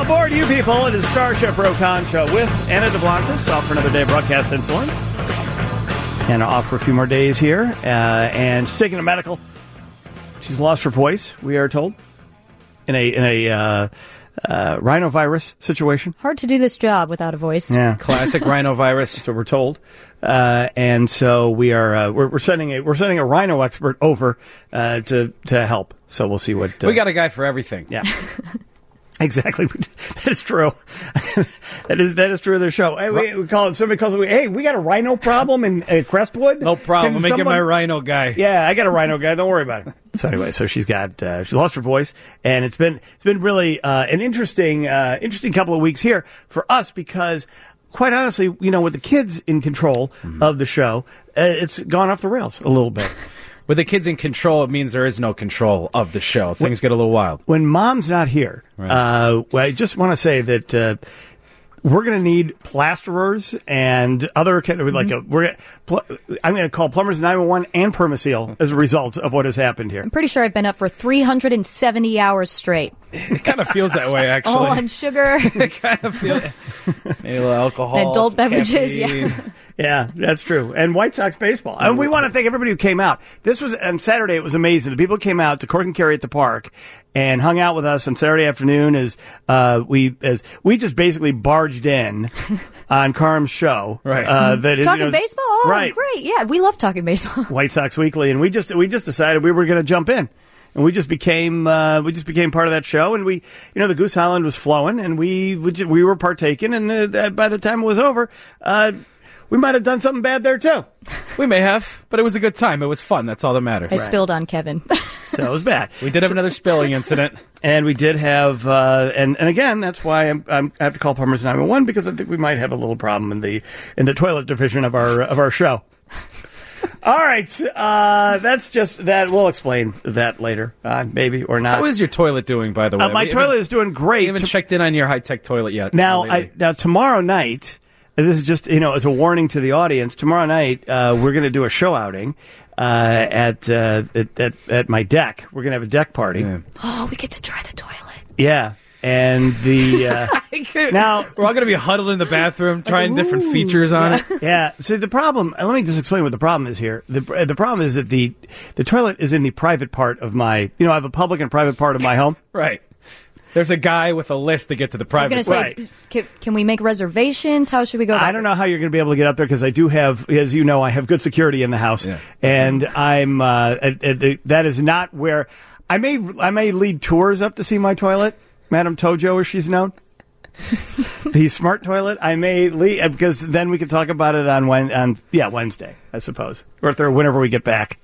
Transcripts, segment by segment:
aboard, you people. It is Starship Rokon Show with Anna DeBlantis, off for another day of broadcast insolence. Anna off for a few more days here, and she's taking a medical. She's lost her voice, we are told, in a rhinovirus situation. Hard to do this job without a voice. Yeah, classic rhinovirus. So we're told, and so we are we're sending a rhino expert over to help. So we'll see what we got a guy for everything. Yeah. Exactly. That is true. that is true of their show. Hey, we call him, somebody calls him, hey, we got a rhino problem in Crestwood. No problem. Make it my rhino guy. Yeah, I got a rhino guy. Don't worry about it. So anyway, so she's lost her voice, and it's been really an interesting couple of weeks here for us because, quite honestly, with the kids in control of the show, it's gone off the rails a little bit. With the kids in control, it means there is no control of the show. Things get a little wild. When Mom's not here, right. I just want to say that we're going to need plasterers and other kind of I'm going to call plumbers 911 and Permaseal as a result of what has happened here. I'm pretty sure I've been up for 370 hours straight. It kind of feels that way, actually. All on sugar. It kind of feels maybe a little alcohol, and adult beverages. Caffeine. Yeah. Yeah, that's true. And White Sox baseball. And we want to thank everybody who came out. This was on Saturday. It was amazing. The people came out to Cork and Kerry at the park and hung out with us on Saturday afternoon as we just basically barged in on Carm's show. Right. Talking baseball? Oh, right. Great. Yeah, we love talking baseball. White Sox Weekly. And we just decided we were going to jump in. And we just became part of that show, and we, the Goose Island was flowing, and we were partaking, and by the time it was over, we might have done something bad there too. We may have, but it was a good time. It was fun. That's all that matters. I spilled on Kevin. So it was bad. We did have another spilling incident. And we did have, and again, that's why I have to call Plumbers 911 because I think we might have a little problem in the toilet division of our show. All right, that's just that. We'll explain that later, maybe or not. How is your toilet doing, by the way? My toilet is doing great. We haven't checked in on your high-tech toilet yet. Now tomorrow night. This is just, as a warning to the audience. Tomorrow night, we're going to do a show outing at my deck. We're going to have a deck party. Yeah. Oh, we get to try the toilet. Yeah, and the now we're all going to be huddled in the bathroom trying different features on it. Yeah. So the problem. Let me just explain what the problem is here. The problem is that the toilet is in the private part of my. I have a public and private part of my home. Right. There's a guy with a list to get to the private. I was going to say, can we make reservations? How should we go about I don't know how you're going to be able to get up there because I do have, as you know, I have good security in the house. Yeah. And I'm, that is not where, I may lead tours up to see my toilet, Madame Tojo, as she's known. The smart toilet, I may lead, because then we can talk about it on Wednesday, I suppose. Or whenever we get back.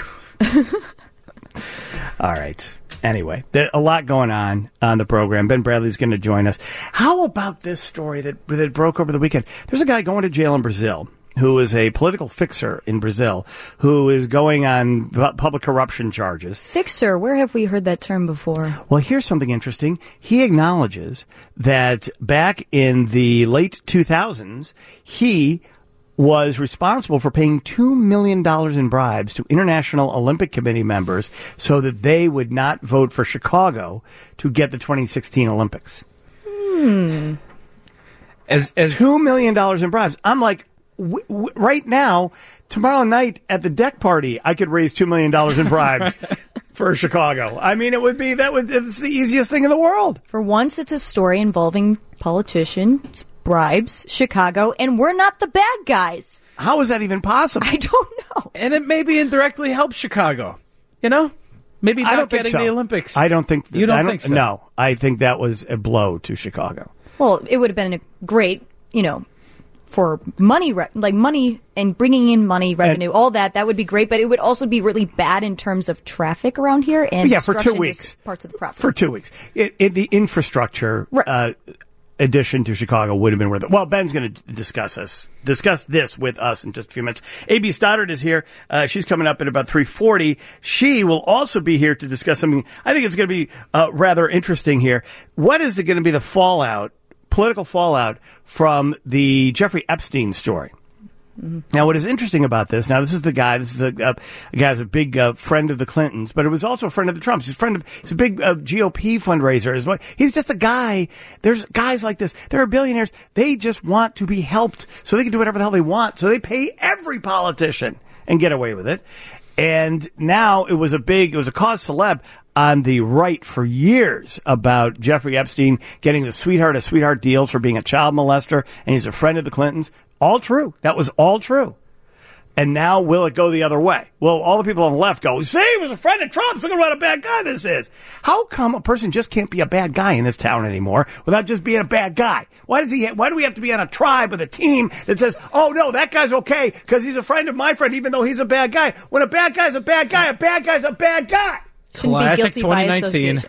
All right. Anyway, a lot going on the program. Ben Bradley's going to join us. How about this story that broke over the weekend? There's a guy going to jail in Brazil who is a political fixer in Brazil who is going on public corruption charges. Fixer? Where have we heard that term before? Well, here's something interesting. He acknowledges that back in the late 2000s, he was responsible for paying $2 million in bribes to International Olympic Committee members so that they would not vote for Chicago to get the 2016 Olympics. As $2 million in bribes. I'm like, right now, tomorrow night at the deck party, I could raise $2 million in bribes for Chicago. I mean, it's the easiest thing in the world. For once, it's a story involving politicians, bribes, Chicago, and we're not the bad guys. How is that even possible? I don't know. And it maybe indirectly helps Chicago. Maybe not getting the Olympics. I don't think you don't think so. No, I think that was a blow to Chicago. Well, it would have been a great, for money, money and bringing in money, revenue, all that would be great. But it would also be really bad in terms of traffic around here and for 2 weeks, parts of the property. For 2 weeks, the infrastructure. Right. Addition to Chicago would have been worth it. Well, Ben's going to discuss this with us in just a few minutes. A.B. Stoddard is here. She's coming up at about 3:40. She will also be here to discuss something. I think it's going to be rather interesting here. What is going to be the political fallout from the Jeffrey Epstein story? Mm-hmm. Now, what is interesting about this, this is a guy who's a big friend of the Clintons, but it was also a friend of the Trumps. He's a big GOP fundraiser as well. He's just a guy. There's guys like this. There are billionaires. They just want to be helped so they can do whatever the hell they want. So they pay every politician and get away with it. And now it was a cause celeb on the right for years about Jeffrey Epstein getting the sweetheart of sweetheart deals for being a child molester, and he's a friend of the Clintons. All true. That was all true. And now will it go the other way? Well, all the people on the left go, see, he was a friend of Trump's. Look at what a bad guy this is. How come a person just can't be a bad guy in this town anymore without just being a bad guy? Why do we have to be on a tribe with a team that says, oh, no, that guy's okay because he's a friend of my friend, even though he's a bad guy? When a bad guy's a bad guy, a bad guy's a bad guy. Shouldn't be guilty 2019. by association.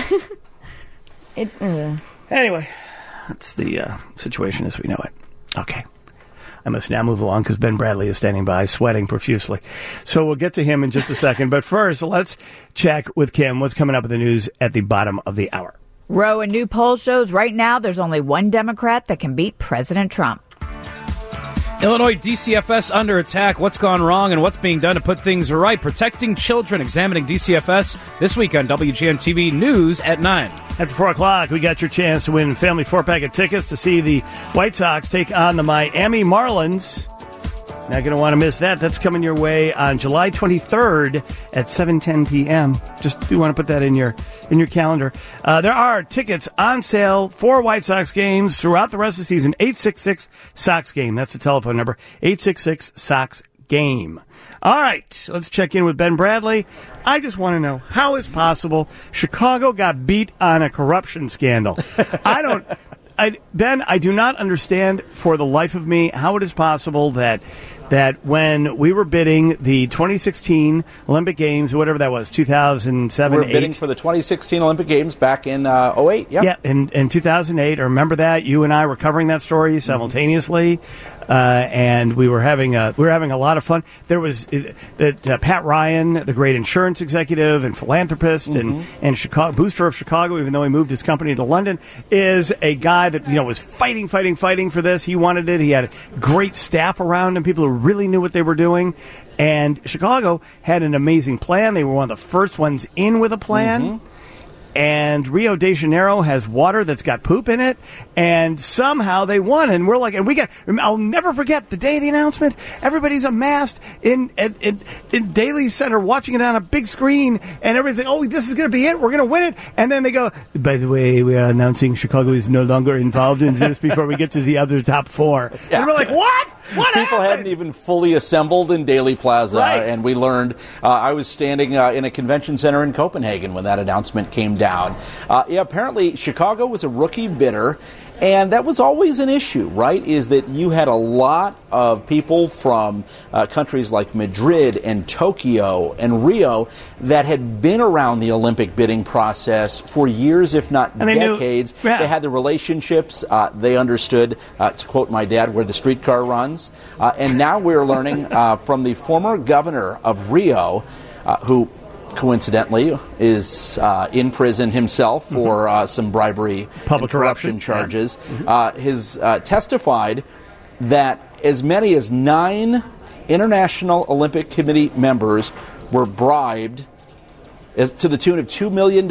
Yeah. Anyway, that's the situation as we know it. Okay. I must now move along because Ben Bradley is standing by, sweating profusely. So we'll get to him in just a second. But first, let's check with Kim what's coming up in the news at the bottom of the hour. Roe, a new poll shows right now there's only one Democrat that can beat President Trump. Illinois DCFS under attack. What's gone wrong and what's being done to put things right? Protecting children, examining DCFS this week on WGN-TV News at 9. After 4 o'clock, we got your chance to win family 4-pack of tickets to see the White Sox take on the Miami Marlins. Not going to want to miss that. That's coming your way on July 23rd at 7:10 p.m. Just do want to put that in your calendar. There are tickets on sale for White Sox games throughout the rest of the season. 866-SOX-GAME. That's the telephone number. 866-SOX-GAME. All right, let's check in with Ben Bradley. I just want to know, how is possible Chicago got beat on a corruption scandal? Ben, I do not understand for the life of me how it is possible that when we were bidding the 2016 Olympic Games, whatever that was, 2007, we were bidding for the 2016 Olympic Games back in 2008. Yep. Yeah, in 2008. I remember that. You and I were covering that story simultaneously, and we were having a lot of fun. There was Pat Ryan, the great insurance executive and philanthropist and Chicago, booster of Chicago, even though he moved his company to London, is a guy that was fighting for this. He wanted it. He had a great staff around him, people who really knew what they were doing. And Chicago had an amazing plan. They were one of the first ones in with a plan. And Rio de Janeiro has water that's got poop in it, and somehow they won. And we're like, I'll never forget the day of the announcement. Everybody's amassed in Daly Center watching it on a big screen, and everybody's like, oh, this is going to be it. We're going to win it. And then they go, by the way, we are announcing Chicago is no longer involved in this before we get to the other top four. Yeah. And we're like, what? What People happened? hadn't even fully assembled in Daly Plaza, right. And we learned. I was standing in a convention center in Copenhagen when that announcement came down. Apparently, Chicago was a rookie bidder, and that was always an issue, right? Is that you had a lot of people from countries like Madrid and Tokyo and Rio that had been around the Olympic bidding process for years, if not decades. They had the relationships. They understood, to quote my dad, where the streetcar runs. And now we're learning from the former governor of Rio, who coincidentally is in prison himself for some bribery public corruption charges, has testified that as many as 9 International Olympic Committee members were bribed to the tune of $2 million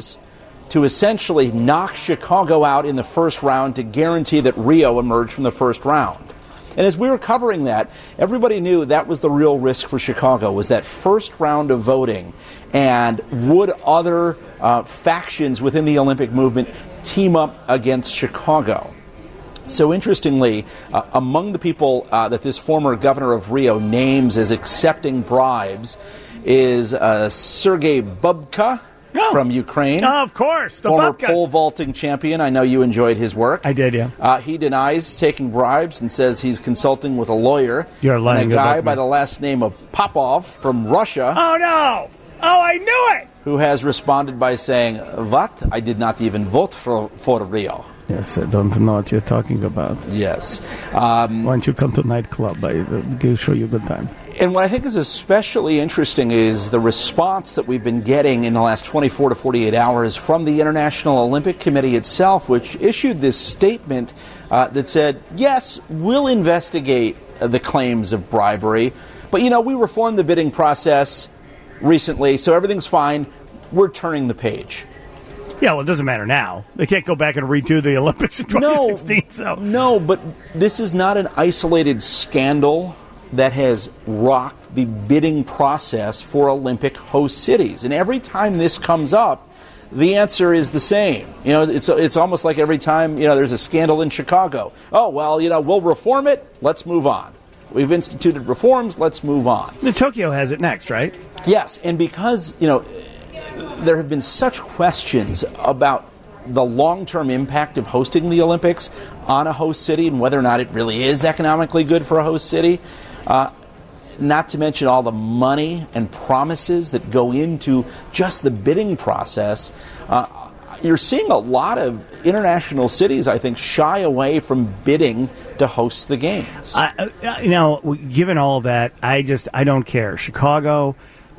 to essentially knock Chicago out in the first round to guarantee that Rio emerged from the first round. And as we were covering that, everybody knew that was the real risk for Chicago, was that first round of voting. And would other factions within the Olympic movement team up against Chicago? So interestingly, among the people that this former governor of Rio names as accepting bribes is Sergei Bubka. From Ukraine. Oh, of course. The former Bubkas. pole vaulting champion. I know you enjoyed his work. I did, yeah. He denies taking bribes and says he's consulting with a lawyer. You're lying. And a guy by the last name of Popov from Russia. Oh, no. Oh, I knew it. Who has responded by saying, what? I did not even vote for Rio. Yes, I don't know what you're talking about. Yes. Why don't you come to nightclub? I'll show you a good time. And what I think is especially interesting is the response that we've been getting in the last 24 to 48 hours from the International Olympic Committee itself, which issued this statement that said, yes, we'll investigate the claims of bribery. But, we reformed the bidding process recently, so everything's fine. We're turning the page. Yeah, well, it doesn't matter now. They can't go back and redo the Olympics in 2016. No, but this is not an isolated scandal that has rocked the bidding process for Olympic host cities. And every time this comes up, the answer is the same. It's almost like every time, there's a scandal in Chicago. Oh, well, we'll reform it. Let's move on. We've instituted reforms. Let's move on. And Tokyo has it next, right? Yes, and because, there have been such questions about the long-term impact of hosting the Olympics on a host city and whether or not it really is economically good for a host city, not to mention all the money and promises that go into just the bidding process. You're seeing a lot of international cities, I think, shy away from bidding to host the games. Given all that, I don't care. Chicago,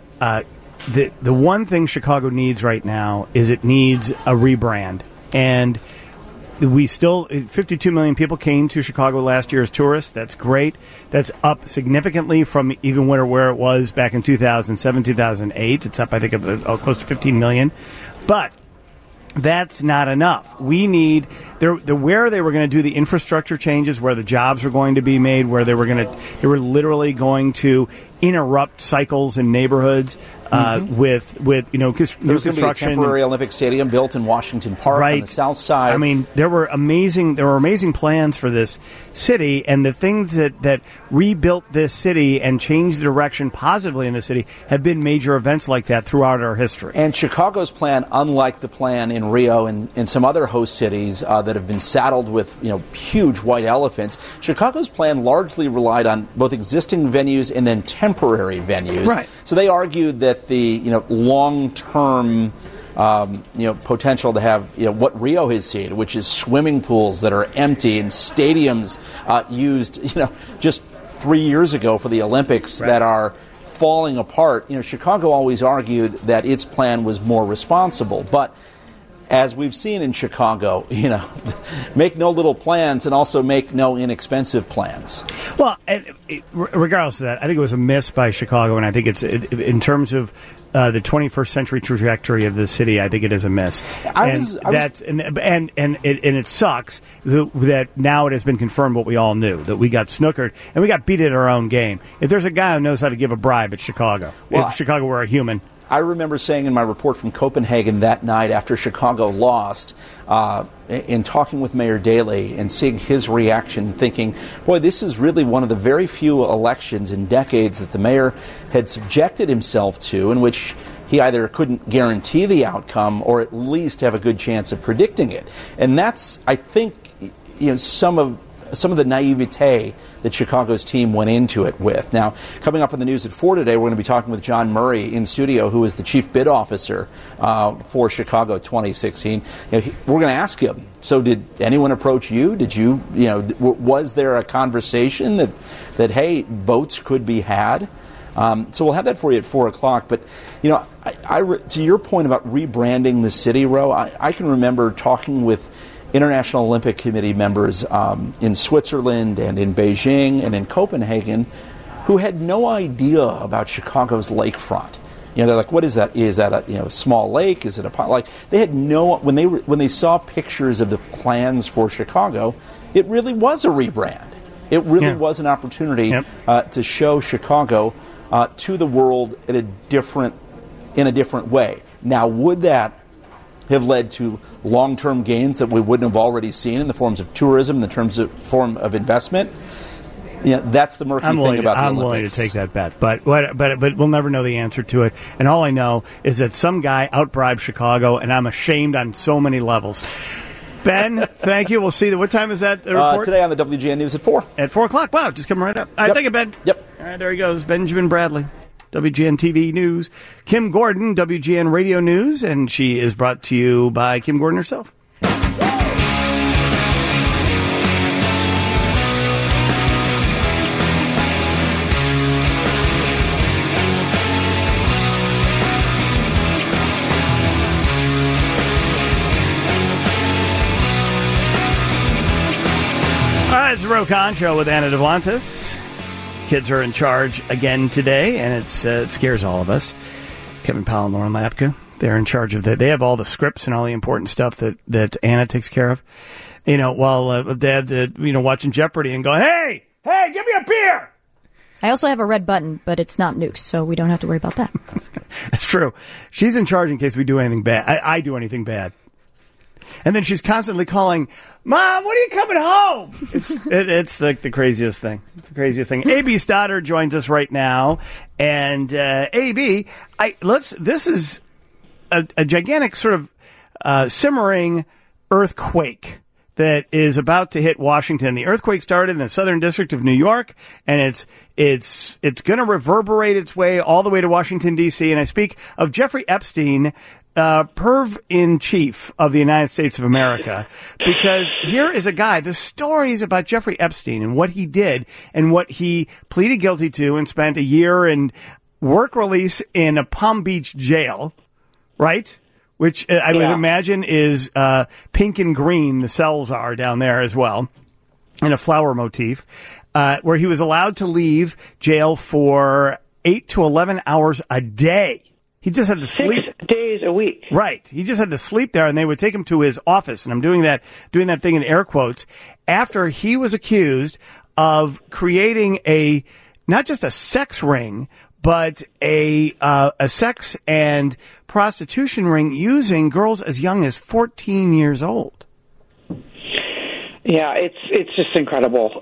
the one thing Chicago needs right now is it needs a rebrand. And we still, 52 million people came to Chicago last year as tourists. That's great. That's up significantly from even where it was back in 2007, 2008. It's up, I think, close to 15 million. But that's not enough. We need where they were going to do the infrastructure changes, where the jobs were going to be made, where they were literally going to interrupt cycles in neighborhoods with new construction. There was going to be a temporary Olympic Stadium built in Washington Park on the south side. I mean, there were amazing plans for this city, and the things that rebuilt this city and changed the direction positively in the city have been major events like that throughout our history. And Chicago's plan, unlike the plan in Rio and some other host cities that have been saddled with huge white elephants, Chicago's plan largely relied on both existing venues and then temporary venues. Right. So they argued that the long-term potential to have what Rio has seen, which is swimming pools that are empty and stadiums used just 3 years ago for the Olympics that are falling apart. Chicago always argued that its plan was more responsible, but as we've seen in Chicago, make no little plans and also make no inexpensive plans. Well, regardless of that, I think it was a miss by Chicago, and I think it's in terms of the 21st century trajectory of the city. I think it is a miss, and it sucks that now it has been confirmed what we all knew, that we got snookered and we got beat at our own game. If there's a guy who knows how to give a bribe, it's Chicago. Well, if Chicago were a human. I remember saying in my report from Copenhagen that night after Chicago lost, in talking with Mayor Daley and seeing his reaction, thinking, boy, this is really one of the very few elections in decades that the mayor had subjected himself to, in which he either couldn't guarantee the outcome or at least have a good chance of predicting it. And that's, I think, some of the naivete that Chicago's team went into it with. Now, coming up in the news at 4 today, we're going to be talking with John Murray in studio, who is the chief bid officer for Chicago 2016. We're going to ask him, so did anyone approach you? Did you, was there a conversation that hey, votes could be had? So we'll have that for you at 4 o'clock. But, to your point about rebranding the city, Ro, I can remember talking with International Olympic Committee members in Switzerland and in Beijing and in Copenhagen who had no idea about Chicago's lakefront. They're like, what is that? Is that a small lake? Is it a pond? Like, they had when they saw pictures of the plans for Chicago, it really was a rebrand. It really was an opportunity to show Chicago to the world in a different way. Now, would that have led to long-term gains that we wouldn't have already seen in the forms of tourism, in terms of form of investment? That's the murky thing about the Olympics. I'm willing to take that bet, but we'll never know the answer to it. And all I know is that some guy outbribed Chicago, and I'm ashamed on so many levels. Ben, thank you. We'll see. What time is that report? Today on the WGN News at 4. At 4 o'clock. Wow, just coming right up. All right, thank you, Ben. Yep. All right, there he goes. Benjamin Bradley. WGN TV News. Kim Gordon, WGN Radio News, and she is brought to you by Kim Gordon herself. All right, it's the Ro Khan Show with Anna Devlantis. kids are in charge again today, and it scares all of us. Kevin Powell and Lauren Lapka, they're in charge of that. They have all the scripts and all the important stuff that Anna takes care of. While Dad's watching Jeopardy and going, hey, give me a beer. I also have a red button, but it's not nukes, so we don't have to worry about that. That's true. She's in charge in case we do anything bad. I do anything bad. And then she's constantly calling, Mom, when are you coming home? It's like the craziest thing. It's the craziest thing. A.B. Stoddard joins us right now. And A.B., this is a gigantic sort of simmering earthquake that is about to hit Washington. The earthquake started in the Southern District of New York, and it's going to reverberate its way all the way to Washington, D.C. And I speak of Jeffrey Epstein, perv-in-chief of the United States of America, because here is a guy, the stories about Jeffrey Epstein and what he did and what he pleaded guilty to and spent a year in work release in a Palm Beach jail, right? Which I would imagine is pink and green, the cells are down there as well, and a flower motif, where he was allowed to leave jail for 8 to 11 hours a day. He just had to sleep 6 days a week. Right. He just had to sleep there, and they would take him to his office. And I'm doing that thing in air quotes, after he was accused of creating not just a sex ring, but a sex and prostitution ring using girls as young as 14 years old. Yeah, it's just incredible.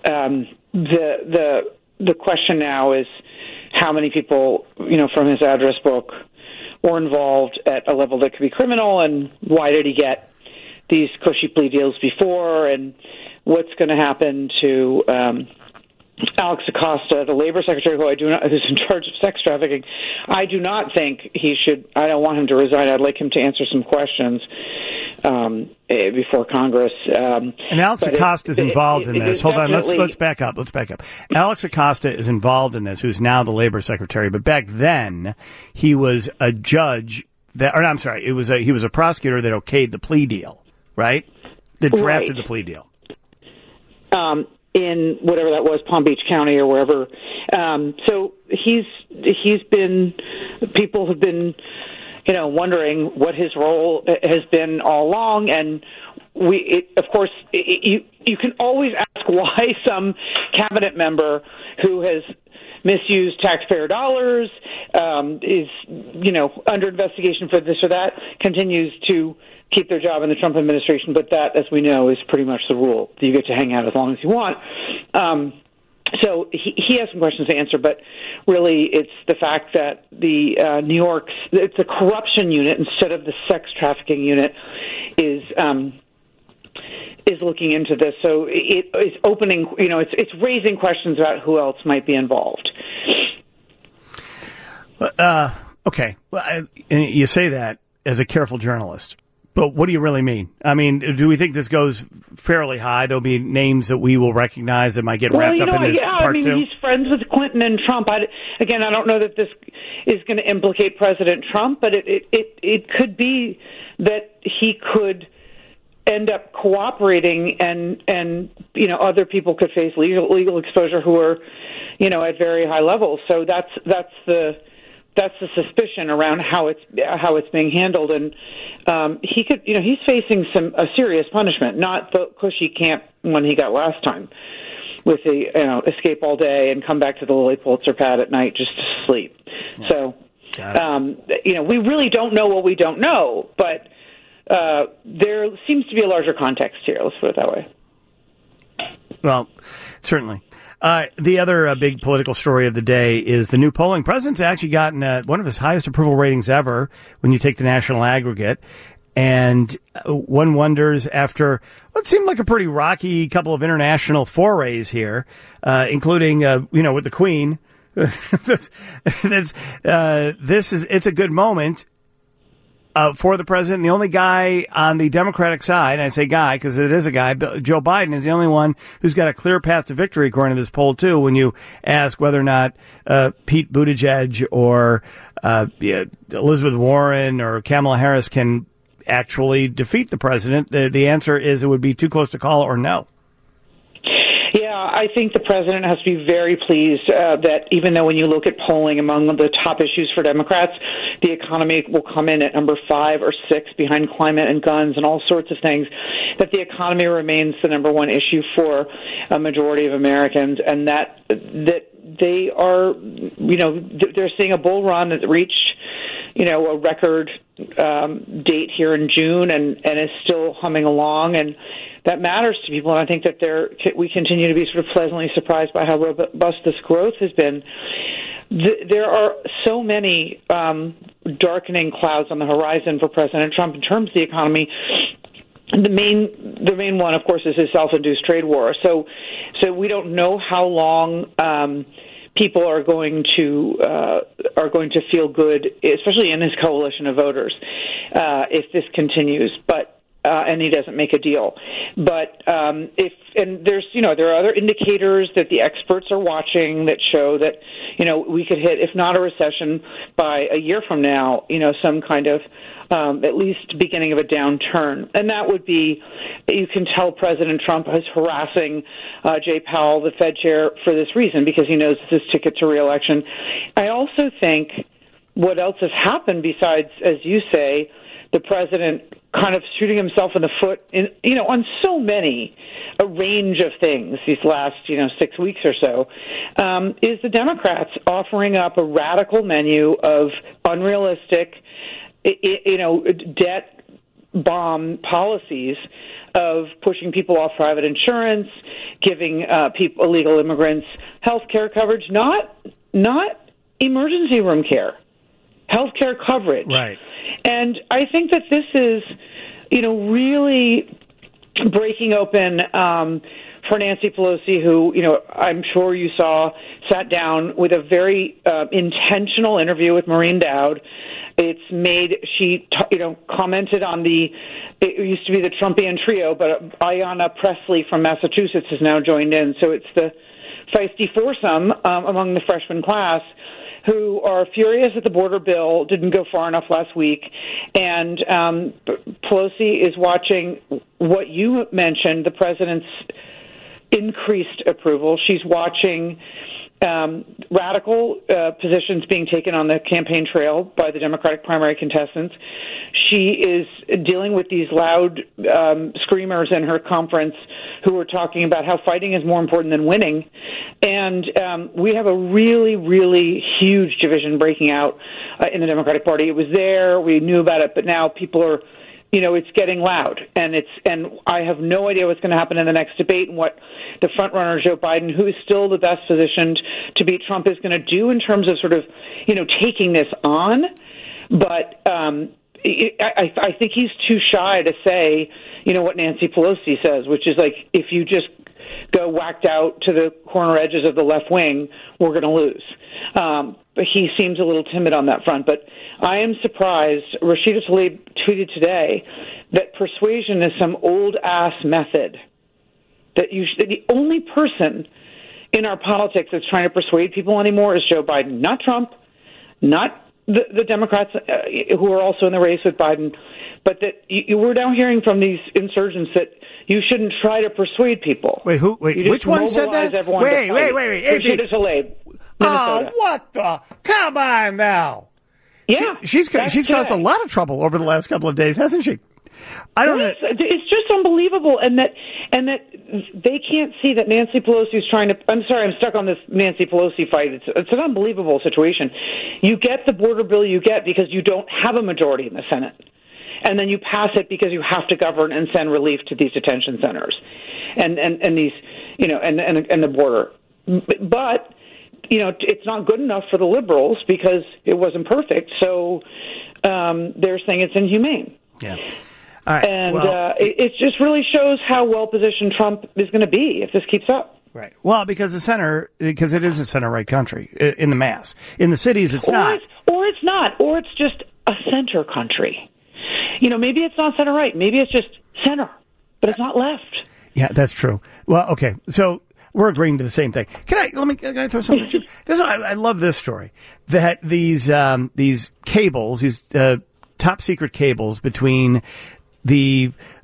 The question now is how many people, from his address book were involved at a level that could be criminal, and why did he get these cushy plea deals before, and what's going to happen to Alex Acosta, the labor secretary, who's in charge of sex trafficking. I do not think he should. I don't want him to resign. I'd like him to answer some questions before Congress. And Alex Acosta is involved in this. Hold on, let's back up. Alex Acosta is involved in this, who's now the labor secretary. But back then, he was a judge he was a prosecutor that okayed the plea deal, right? That drafted the plea deal. In whatever that was, Palm Beach County or wherever. So people have been, wondering what his role has been all along. And of course, you can always ask why some cabinet member who has misused taxpayer dollars, is, under investigation for this or that, continues to keep their job in the Trump administration. But that, as we know, is pretty much the rule. You get to hang out as long as you want. So he has some questions to answer, but really it's the fact that the New York's, it's a corruption unit instead of the sex trafficking unit is looking into this. So it is opening, it's raising questions about who else might be involved. Okay. Well, you say that as a careful journalist. But what do you really mean? I mean, do we think this goes fairly high? There'll be names that we will recognize that might get wrapped up in this part two? He's friends with Clinton and Trump. I don't know that this is going to implicate President Trump, but it could be that he could end up cooperating and other people could face legal exposure who are, at very high levels. So that's the suspicion around how it's being handled, and he could, he's facing a serious punishment, not the cushy camp one he got last time, with the escape all day and come back to the Lilly Pulitzer pad at night just to sleep. Yeah. So, we really don't know what we don't know, but there seems to be a larger context here. Let's put it that way. Well, certainly. The other big political story of the day is the new polling. President's actually gotten one of his highest approval ratings ever when you take the national aggregate. And one wonders, after what seemed like a pretty rocky couple of international forays here, including, with the Queen, it's a good moment for the president. The only guy on the Democratic side, and I say guy because it is a guy, Joe Biden is the only one who's got a clear path to victory, according to this poll, too, when you ask whether or not Pete Buttigieg or Elizabeth Warren or Kamala Harris can actually defeat the president. The answer is it would be too close to call or no. Yeah, I think the president has to be very pleased that even though when you look at polling among the top issues for Democrats, the economy will come in at number 5 or 6 behind climate and guns and all sorts of things, that the economy remains the number one issue for a majority of Americans, and that they are, they're seeing a bull run that reached, a record date here in June and is still humming along, and that matters to people. And I think that we continue to be sort of pleasantly surprised by how robust this growth has been. There are so many darkening clouds on the horizon for President Trump in terms of the economy. The main one, of course, is his self-induced trade war. So we don't know how long people are going to feel good, especially in his coalition of voters, if this continues. And he doesn't make a deal. But there are other indicators that the experts are watching that show that, we could hit, if not a recession by a year from now, some kind of at least beginning of a downturn. And that would be, you can tell President Trump is harassing Jay Powell, the Fed chair, for this reason, because he knows it's his ticket to re-election. I also think what else has happened besides, as you say, the president kind of shooting himself in the foot on so many, a range of things these last 6 weeks or so, is the Democrats offering up a radical menu of unrealistic debt bomb policies of pushing people off private insurance, giving illegal immigrants health care coverage, not emergency room care, health care coverage. Right. And I think that this is, really breaking open for Nancy Pelosi, who, I'm sure you saw, sat down with a very intentional interview with Maureen Dowd. She commented on it used to be the Trumpian trio, but Ayanna Pressley from Massachusetts has now joined in. So it's the feisty foursome among the freshman class who are furious that the border bill didn't go far enough last week. And Pelosi is watching what you mentioned, the president's increased approval. She's watching radical positions being taken on the campaign trail by the Democratic primary contestants. She is dealing with these loud screamers in her conference who are talking about how fighting is more important than winning. And we have a really, really huge division breaking out in the Democratic Party. It was there. We knew about it. But now people are, it's getting loud. And I have no idea what's going to happen in the next debate and what the front runner, Joe Biden, who is still the best positioned to beat Trump, is going to do in terms of sort of, taking this on. But I think he's too shy to say, what Nancy Pelosi says, which is like, if you just go whacked out to the corner edges of the left wing, we're going to lose. But he seems a little timid on that front. But I am surprised. Rashida Tlaib tweeted today that persuasion is some old-ass method. That the only person in our politics that's trying to persuade people anymore is Joe Biden, not Trump, not the Democrats who are also in the race with Biden, but that we're now hearing from these insurgents that you shouldn't try to persuade people. Wait, which one said that? Wait. Rashida Tlaib, Minnesota. Oh, what the? Come on now. Yeah. She's caused a lot of trouble over the last couple of days, hasn't she? I don't know. It's just unbelievable, and that they can't see that Nancy Pelosi is trying to. I'm sorry, I'm stuck on this Nancy Pelosi fight. It's an unbelievable situation. You get the border bill you get because you don't have a majority in the Senate, and then you pass it because you have to govern and send relief to these detention centers, and these and the border. But it's not good enough for the liberals because it wasn't perfect. So they're saying it's inhumane. Yeah. All right. And it just really shows how well-positioned Trump is going to be if this keeps up. Right. Well, because it is a center-right country in the mass. In the cities, it's not. Or it's not. Or it's just a center country. Maybe it's not center-right. Maybe it's just center. But it's not left. Yeah, that's true. Well, okay. So we're agreeing to the same thing. Can I throw something at you? I love this story. That these cables, these top-secret cables between the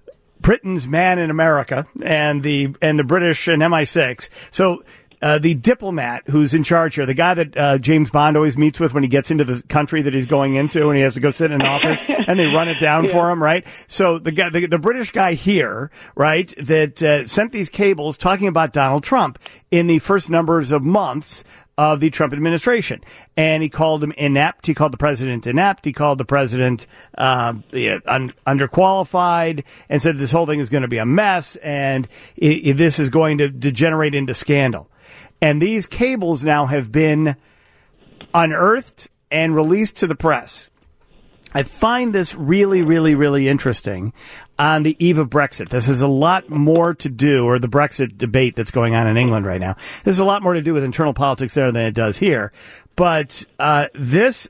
Britain's man in America and the British and MI6. So the diplomat who's in charge here, the guy that James Bond always meets with when he gets into the country that he's going into and he has to go sit in an office and they run it down for him, right? So the guy, the British guy here, right, that sent these cables talking about Donald Trump in the first numbers of months of the Trump administration. And he called him inept. He called the president inept. He called the president underqualified and said this whole thing is going to be a mess and this is going to degenerate into scandal. And these cables now have been unearthed and released to the press. I find this really, really, really interesting on the eve of Brexit. This has a lot more to do, or the Brexit debate that's going on in England right now. This has a lot more to do with internal politics there than it does here. But that's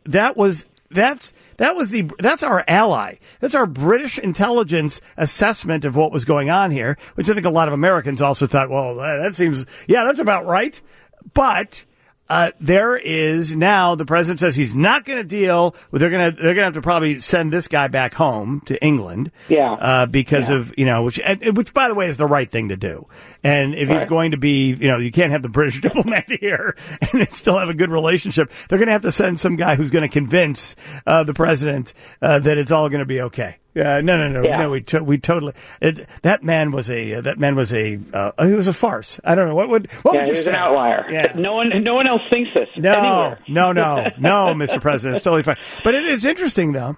our ally. That's our British intelligence assessment of what was going on here, which I think a lot of Americans also thought, well, that's about right. But there is now the president says he's not going to deal with. They're going to have to probably send this guy back home to England. Because of which by the way is the right thing to do. And if he's going to be, you can't have the British diplomat here and still have a good relationship. They're going to have to send some guy who's going to convince the president that it's all going to be okay. No. We totally. That man was a he was a farce. I don't know what would you say? He was an outlier. Yeah. No one else thinks this. No, Mr. President, it's totally fine. But it's interesting though.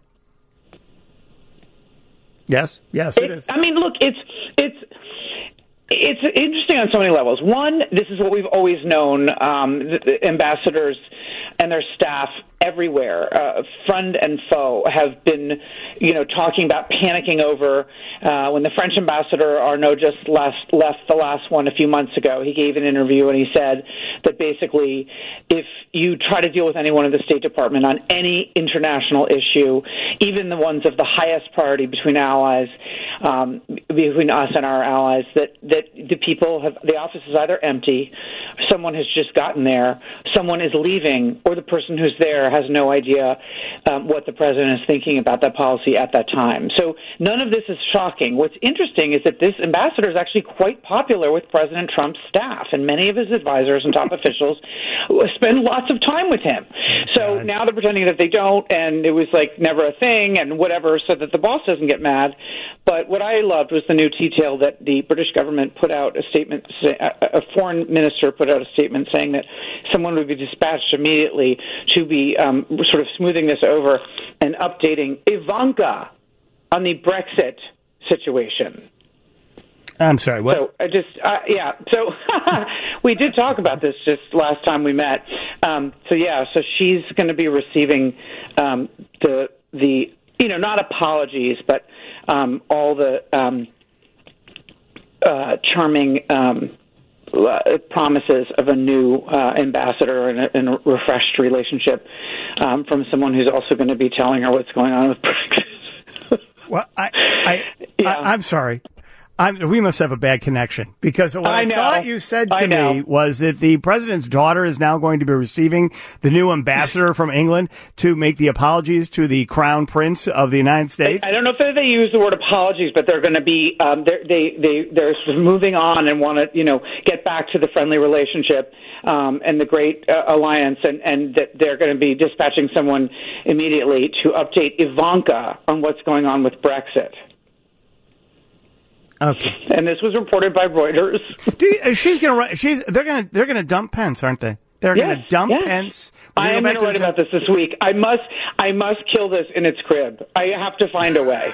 Yes, it is. I mean, look, it's interesting on so many levels. One, this is what we've always known. The ambassadors and their staff everywhere, friend and foe, have been, talking about panicking over when the French ambassador Arnaud just left the last one a few months ago. He gave an interview and he said that basically if you try to deal with anyone in the State Department on any international issue, even the ones of the highest priority between allies, between us and our allies, that the office is either empty, someone has just gotten there, someone is leaving, or the person who's there has no idea what the president is thinking about that policy at that time. So none of this is shocking. What's interesting is that this ambassador is actually quite popular with President Trump's staff, and many of his advisors and top officials spend lots of time with him. So now they're pretending that they don't, and it was like never a thing and whatever, so that the boss doesn't get mad. But what I loved was the new detail that the British government put out a statement, a foreign minister put out a statement saying that someone would be dispatched immediately to be sort of smoothing this over and updating Ivanka on the Brexit situation. I'm sorry, what? So So we did talk about this just last time we met. So she's going to be receiving the not apologies, but all the charming promises of a new ambassador and a refreshed relationship from someone who's also going to be telling her what's going on with Brexit. Well, I'm sorry. We must have a bad connection, because what I thought you said to me was that the president's daughter is now going to be receiving the new ambassador from England to make the apologies to the Crown Prince of the United States. I don't know if they use the word apologies, but they're going to be they're moving on and want to get back to the friendly relationship and the great alliance, and that they're going to be dispatching someone immediately to update Ivanka on what's going on with Brexit. Okay. And this was reported by Reuters. They're gonna dump Pence, aren't they? They're gonna dump Pence. I am going to write about this week. I must kill this in its crib. I have to find a way.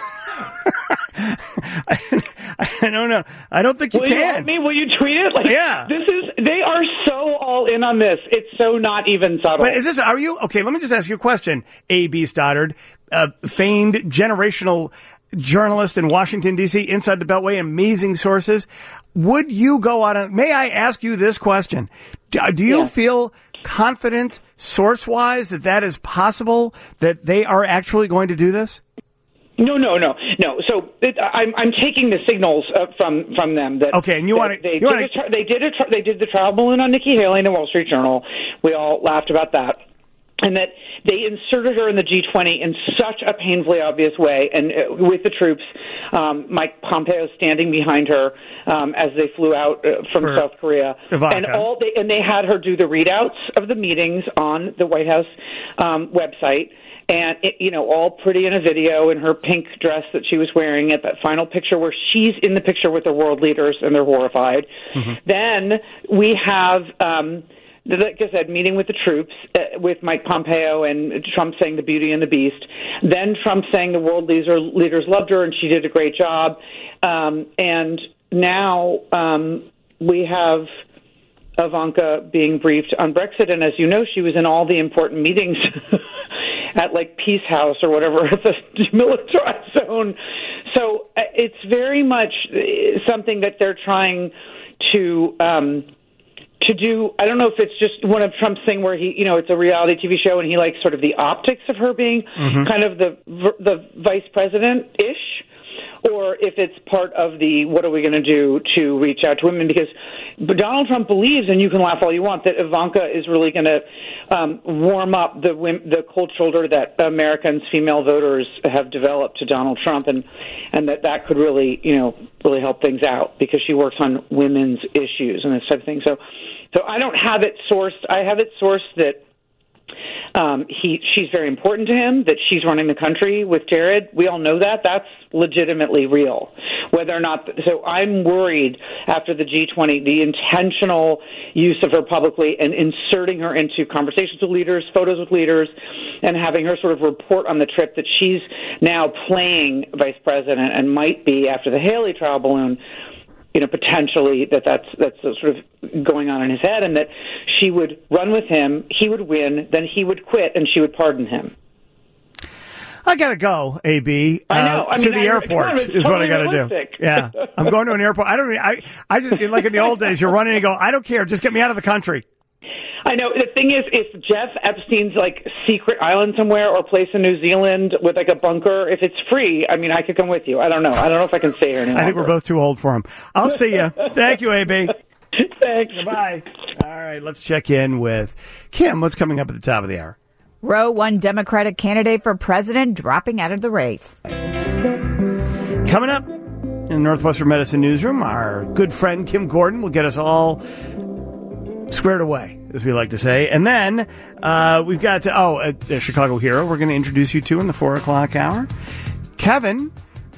I don't know. I don't think you can. Will you tweet it? Yeah. They are so all in on this. It's so not even subtle. But are you okay? Let me just ask you a question. A.B. Stoddard, famed generational journalist in Washington, D.C., inside the Beltway, amazing sources. Would you go out and, may I ask you this question? Do you feel confident, source-wise, that is possible, that they are actually going to do this? No. So I'm taking the signals from them that and they did the trial balloon on Nikki Haley in the Wall Street Journal. We all laughed about that. and that they inserted her in the G20 in such a painfully obvious way, and with the troops, Mike Pompeo standing behind her as they flew out from South Korea, Ivanka. and they had her do the readouts of the meetings on the White House website. And, all pretty in a video in her pink dress that she was wearing at that final picture where she's in the picture with the world leaders and they're horrified. Mm-hmm. Then we have, like I said, meeting with the troops with Mike Pompeo and Trump saying the beauty and the beast. Then Trump saying the world leaders loved her and she did a great job. And now we have Ivanka being briefed on Brexit. And as you know, she was in all the important meetings at like Peace House or whatever, it's a demilitarized zone. So it's very much something that they're trying to do. I don't know if it's just one of Trump's thing where he, it's a reality TV show and he likes sort of the optics of her being kind of the vice president-ish, or if it's part of the what are we going to do to reach out to women, because Donald Trump believes, and you can laugh all you want, that Ivanka is really going to warm up the cold shoulder that Americans, female voters, have developed to Donald Trump, and that could really, really help things out because she works on women's issues and this type of thing. So I don't have it sourced. I have it sourced that she's very important to him, that she's running the country with Jared. We all know that. That's legitimately real. Whether or not, so I'm worried after the G20, the intentional use of her publicly and inserting her into conversations with leaders, photos with leaders, and having her sort of report on the trip that she's now playing vice president and might be after the Haley trial balloon. Potentially that's sort of going on in his head, and that she would run with him, he would win, then he would quit, and she would pardon him. I gotta go, AB. I know. To the airport is what I gotta do. Yeah, I'm going to an airport. I just like in the old days, you're running and go, I don't care, just get me out of the country. I know. The thing is, if Jeff Epstein's like secret island somewhere or place in New Zealand with like a bunker, if it's free, I mean, I could come with you. I don't know. I don't know if I can stay here anymore. I think we're both too old for him. I'll see you. Thank you, AB. Thanks. Bye. All right, let's check in with Kim. What's coming up at the top of the hour? Roe, one Democratic candidate for president, dropping out of the race. Coming up in the Northwestern Medicine Newsroom, our good friend Kim Gordon will get us all squared away, as we like to say. And then we've got the Chicago Hero we're going to introduce you to in the 4 o'clock hour. Kevin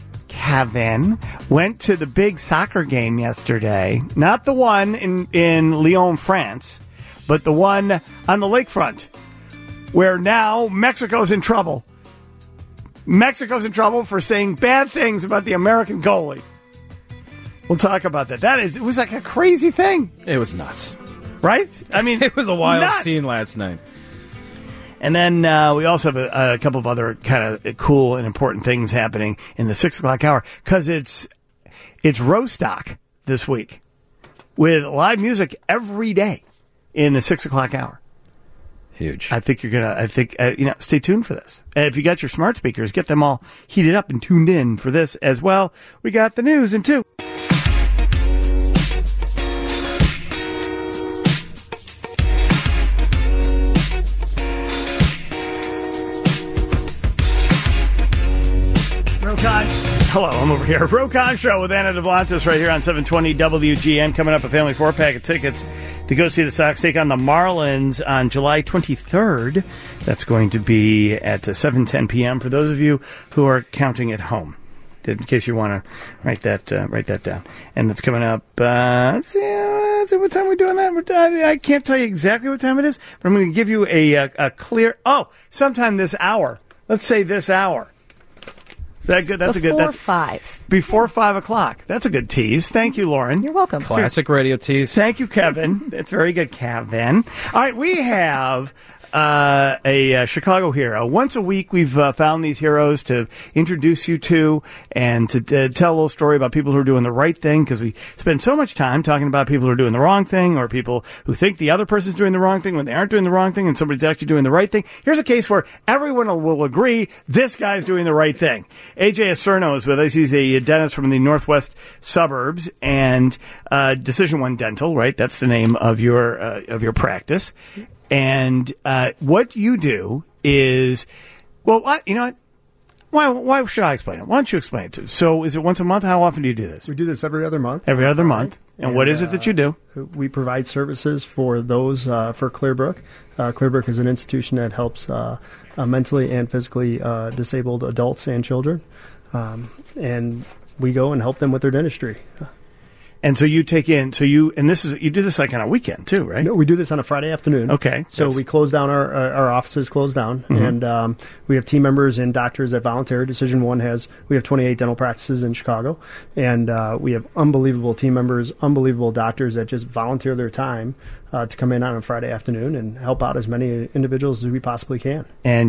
went to the big soccer game yesterday. Not the one in Lyon, France, but the one on the lakefront, where now Mexico's in trouble. Mexico's in trouble for saying bad things about the American goalie. We'll talk about that. It was like a crazy thing. It was nuts. Right? I mean, it was a wild nuts. Scene last night. And then we also have a couple of other kind of cool and important things happening in the 6 o'clock hour, because it's Rostock this week with live music every day in the 6 o'clock hour. Huge. I think you're gonna. Stay tuned for this. If you got your smart speakers, get them all heated up and tuned in for this as well. We got the news in 2. Hello, I'm over here. Rokon Show with Anna Devlantis right here on 720 WGN. Coming up, a family 4-pack of tickets to go see the Sox take on the Marlins on July 23rd. That's going to be at 7:10 p.m. for those of you who are counting at home, in case you want to write that down. And that's coming up. Let's see what time we're doing that. I can't tell you exactly what time it is, but I'm going to give you a clear. Sometime this hour. Let's say this hour. Is that good? That's Before a good. 5. Before 5 o'clock. That's a good tease. Thank you, Lauren. You're welcome. Classic radio tease. Thank you, Kevin. That's very good, Kevin. All right, we have a Chicago hero. Once a week, we've found these heroes to introduce you to and to tell a little story about people who are doing the right thing, because we spend so much time talking about people who are doing the wrong thing, or people who think the other person's doing the wrong thing when they aren't doing the wrong thing and somebody's actually doing the right thing. Here's a case where everyone will agree this guy's doing the right thing. AJ Acerno is with us. He's a dentist from the northwest suburbs, and Decision One Dental, right? That's the name of your practice. And what you do is, you know what? Why should I explain it? Why don't you explain it to us? So is it once a month? How often do you do this? We do this every other month. Every other month. And what is it that you do? We provide services for those for Clearbrook. Clearbrook is an institution that helps mentally and physically disabled adults and children. And we go and help them with their dentistry. And so you take in, you do this like on a weekend too, right? No, we do this on a Friday afternoon. Okay. So we close down our offices, close down, and we have team members and doctors that volunteer. Decision One we have 28 dental practices in Chicago, and we have unbelievable team members, unbelievable doctors that just volunteer their time to come in on a Friday afternoon and help out as many individuals as we possibly can. And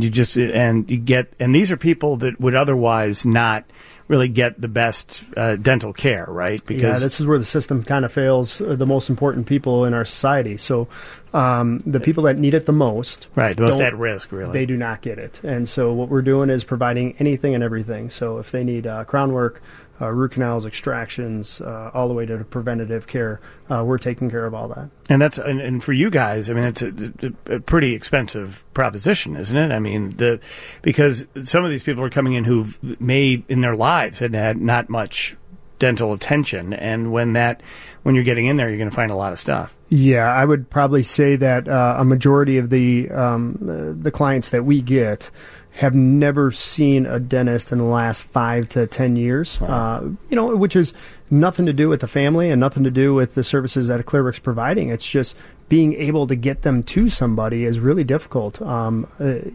these are people that would otherwise not really get the best dental care, right? Because this is where the system kind of fails the most important people in our society. So the people that need it the most, right, the most at risk, really, they do not get it. And so what we're doing is providing anything and everything. So if they need crown work, root canals, extractions, all the way to preventative care, we're taking care of all that. And and for you guys, I mean, it's a pretty expensive proposition, isn't it? I mean, because some of these people are coming in who've in their lives had not much dental attention, and when you're getting in there, you're going to find a lot of stuff. Yeah, I would probably say that a majority of the clients that we get have never seen a dentist in the last 5 to 10 years, which is nothing to do with the family and nothing to do with the services that Clearbrook's providing. It's just being able to get them to somebody is really difficult. Right,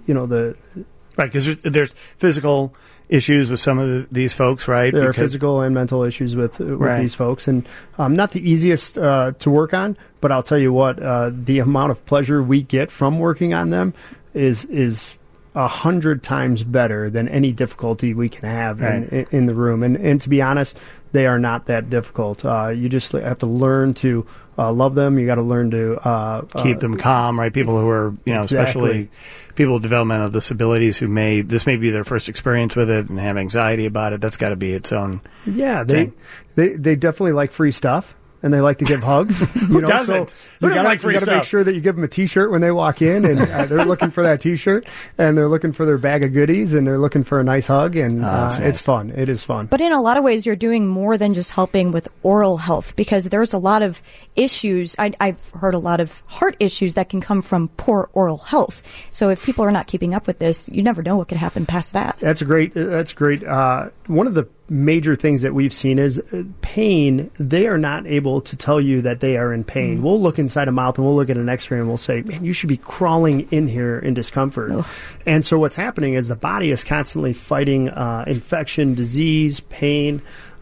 because there's physical issues with some of these folks, right? There are physical and mental issues with these folks, and not the easiest to work on. But I'll tell you what, the amount of pleasure we get from working on them is 100 times better than any difficulty we can have in the room. And to be honest, they are not that difficult. You just have to learn to love them. You got to learn to keep them calm, right? People who are, especially people with developmental disabilities who this may be their first experience with it and have anxiety about it. That's got to be its own. Yeah, they definitely like free stuff. And they like to give hugs. Who doesn't? You got to make sure that you give them a T-shirt when they walk in, and they're looking for that T-shirt, and they're looking for their bag of goodies, and they're looking for a nice hug, and nice. It's fun. It is fun. But in a lot of ways, you're doing more than just helping with oral health, because there's a lot of issues. I've heard a lot of heart issues that can come from poor oral health. So if people are not keeping up with this, you never know what could happen past that. That's great. One of the major things that we've seen is pain. They are not able to tell you that they are in pain. We'll look inside a mouth and we'll look at an x-ray and we'll say, man, you should be crawling in here in discomfort. Ugh. And so what's happening is the body is constantly fighting infection, disease, pain.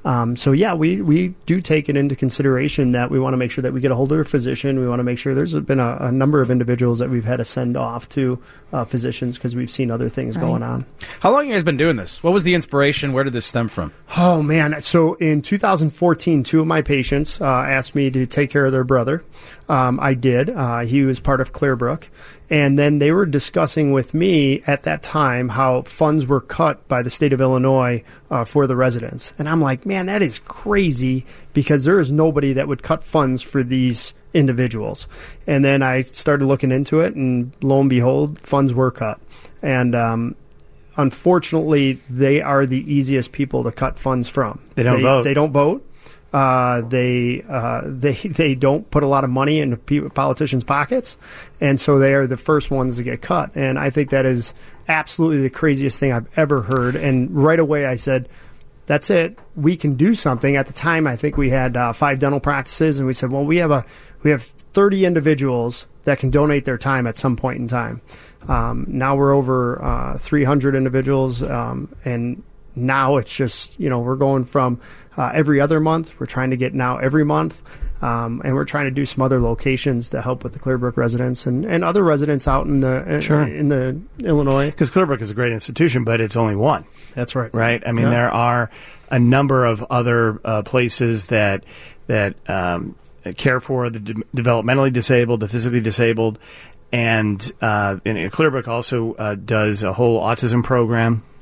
We do take it into consideration that we want to make sure that we get a hold of a physician. We want to make sure there's been a number of individuals that we've had to send off to physicians because we've seen other things going on. How long have you guys been doing this? What was the inspiration? Where did this stem from? Oh, man. So in 2014, 2 of my patients asked me to take care of their brother. I did. He was part of Clearbrook. And then they were discussing with me at that time how funds were cut by the state of Illinois for the residents. And I'm like, man, that is crazy because there is nobody that would cut funds for these individuals. And then I started looking into it, and lo and behold, funds were cut. And unfortunately, they are the easiest people to cut funds from. They don't vote. They don't vote. They don't put a lot of money in politicians' pockets, and so they are the first ones to get cut. And I think that is absolutely the craziest thing I've ever heard. And right away I said, that's it. We can do something. At the time, I think we had 5 dental practices, and we said, well, we have 30 individuals that can donate their time at some point in time. Now we're over 300 individuals, and now it's just, we're going from every other month. We're trying to get now every month. And we're trying to do some other locations to help with the Clearbrook residents and other residents out in the Illinois. Because Clearbrook is a great institution, but it's only one. That's right. Right? I mean, there are a number of other places that care for the developmentally disabled, the physically disabled, and Clearbrook also does a whole autism program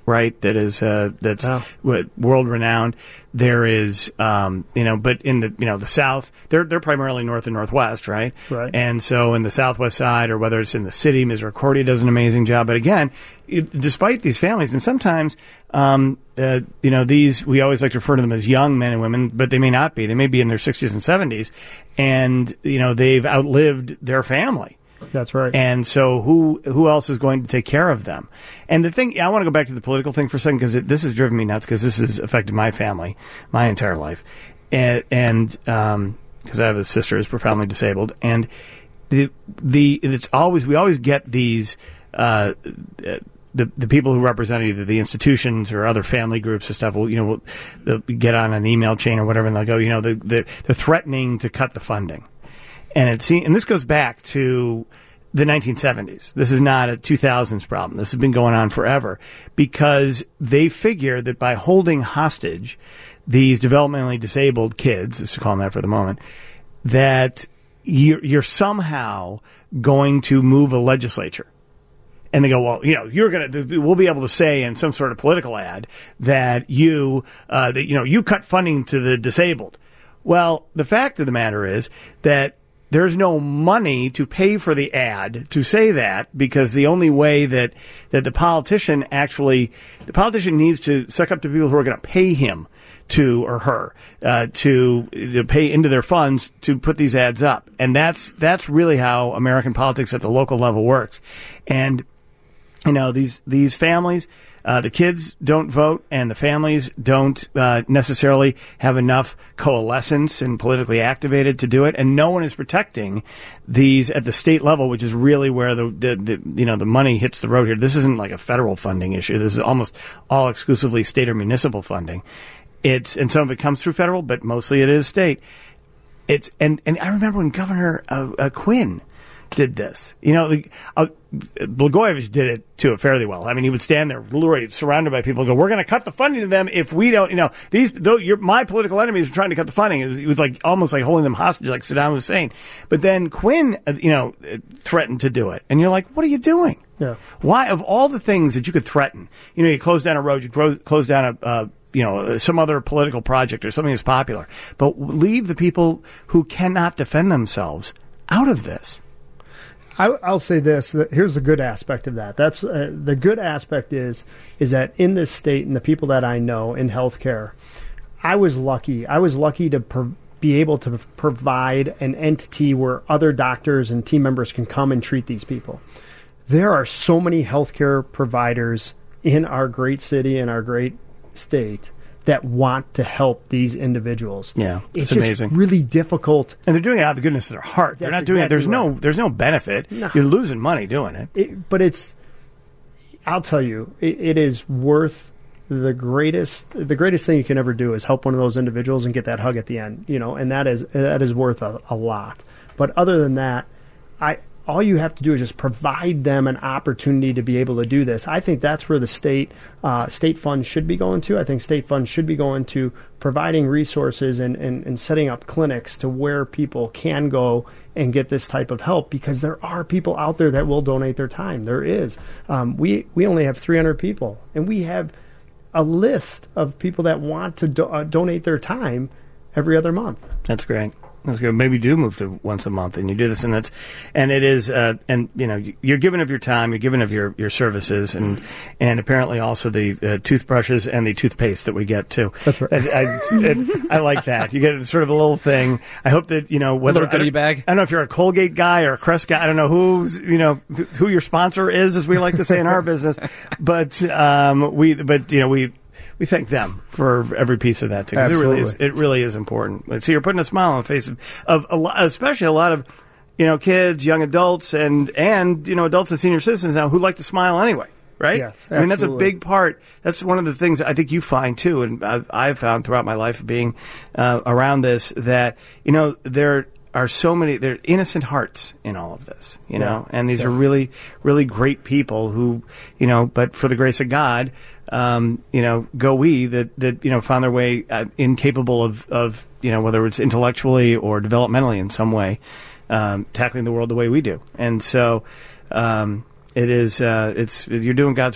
right? That is that's world renowned. There is but in the South, they're primarily North and Northwest, right? Right. And so in the Southwest side, or whether it's in the city, Misericordia does an amazing job. But again, despite these families, and sometimes these, we always like to refer to them as young men and women, but they may not be. They may be in their 60s and 70s, and they've outlived their family. That's right. And so who else is going to take care of them? And the thing, I want to go back to the political thing for a second, because this has driven me nuts, because this has affected my family my entire life. And because I have a sister who's profoundly disabled. And we always get these, the people who represent either the institutions or other family groups and stuff they'll get on an email chain or whatever, and they'll go, they're threatening to cut the funding. And this goes back to the 1970s. This is not a 2000s problem. This has been going on forever, because they figure that by holding hostage these developmentally disabled kids, let's call them that for the moment, that you're somehow going to move a legislature. And they go, well, we'll be able to say in some sort of political ad that you cut funding to the disabled. Well, the fact of the matter is that there's no money to pay for the ad to say that, because the only way that the politician needs to suck up to people who are going to pay him or her to pay into their funds to put these ads up. And that's really how American politics at the local level works. And these families, the kids don't vote, and the families don't necessarily have enough coalescence and politically activated to do it, and no one is protecting these at the state level, which is really where the money hits the road here. This isn't like a federal funding issue. This is almost all exclusively state or municipal funding. And some of it comes through federal, but mostly it is state. And I remember when Governor Quinn did this. Blagojevich did it too fairly well. I mean, he would stand there, literally surrounded by people, and go, "We're going to cut the funding to them if we don't." My political enemies are trying to cut the funding. It was like almost like holding them hostage, like Saddam Hussein. But then Quinn, threatened to do it, and you're like, "What are you doing? Yeah. Why, of all the things that you could threaten, you close down a road, you close down some other political project or something that's popular, but leave the people who cannot defend themselves out of this." I'll say this. Here's the good aspect of that. That's the good aspect is that in this state and the people that I know in healthcare, I was lucky. I was lucky to be able to provide an entity where other doctors and team members can come and treat these people. There are so many healthcare providers in our great city and our great state that want to help these individuals. Yeah, it's amazing. Just really difficult, and they're doing it out of the goodness of their heart. They're not doing it. There's no benefit. No. You're losing money doing it. But I'll tell you, it is worth the greatest thing you can ever do is help one of those individuals and get that hug at the end. And that is worth a lot. But other than that, all you have to do is just provide them an opportunity to be able to do this. I think that's where the state funds should be going to. I think state funds should be going to providing resources and setting up clinics to where people can go and get this type of help, because there are people out there that will donate their time. There is. We only have 300 people, and we have a list of people that want to donate their time every other month. That's great. That's good. Maybe do move to once a month, and you do this, and it is, you're giving of your time, you're giving of your services, and apparently also the toothbrushes and the toothpaste that we get too. That's right. I like that. You get sort of a little thing. I hope that whether a goodie bag. I don't know if you're a Colgate guy or a Crest guy. I don't know who your sponsor is, as we like to say in our business, but we thank them for every piece of that too, because it really is important. So you're putting a smile on the face of especially a lot of kids, young adults, and adults and senior citizens now who like to smile anyway, right? Yes, absolutely. I mean, that's a big part. That's one of the things I think you find too, and I've found throughout my life being around this, that there are so many, there are innocent hearts in all of this, and these are really, really great people who, but for the grace of God, go we that found their way incapable of whether it's intellectually or developmentally in some way, tackling the world the way we do. And so, it is, you're doing God's work.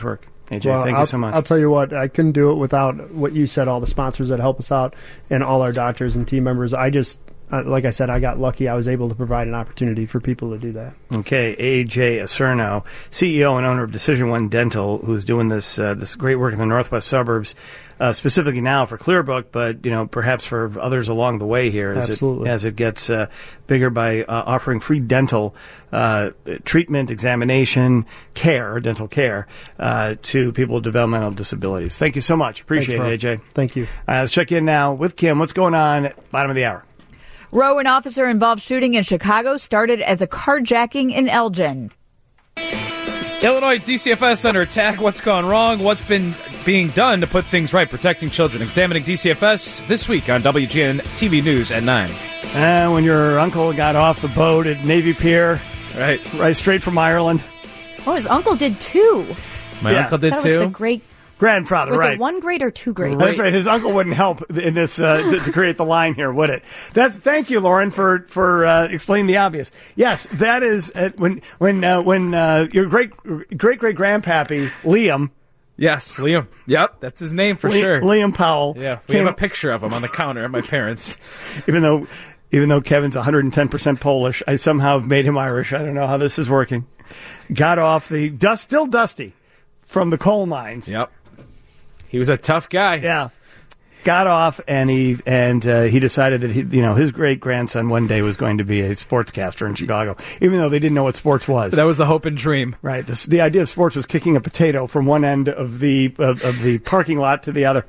AJ, Well, thank you so much. I'll tell you what, I couldn't do it without what you said, all the sponsors that help us out and all our doctors and team members. I just, like I said, I got lucky. I was able to provide an opportunity for people to do that. Okay, AJ Acerno, CEO and owner of Decision One Dental, who's doing this great work in the northwest suburbs, specifically now for Clearbrook, but perhaps for others along the way here as it gets bigger by offering free dental treatment, examination, dental care to people with developmental disabilities. Thank you so much. Appreciate it, AJ. Thank you. Let's check in now with Kim. What's going on? Bottom of the hour. Rowan officer-involved shooting in Chicago started as a carjacking in Elgin. Illinois DCFS under attack. What's gone wrong? What's been being done to put things right? Protecting children. Examining DCFS this week on WGN TV News at 9. When your uncle got off the boat at Navy Pier, right straight from Ireland. Oh, his uncle did too. My uncle did that too. Was the great grandfather, was right? it one grade or two grades? That's right. His uncle wouldn't help in this to create the line here, would it? Thank you, Lauren, for explaining the obvious. Yes, that is when your great grandpappy Liam. Yes, Liam. Yep, that's his name for sure. Liam Powell. Yeah, we have a picture of him on the counter at my parents'. Even though Kevin's 110% Polish, I somehow made him Irish. I don't know how this is working. Got off the still dusty from the coal mines. Yep. He was a tough guy. Yeah. Got off, and he decided that his great grandson one day was going to be a sportscaster in Chicago, even though they didn't know what sports was. That was the hope and dream, right? The idea of sports was kicking a potato from one end of the parking lot to the other.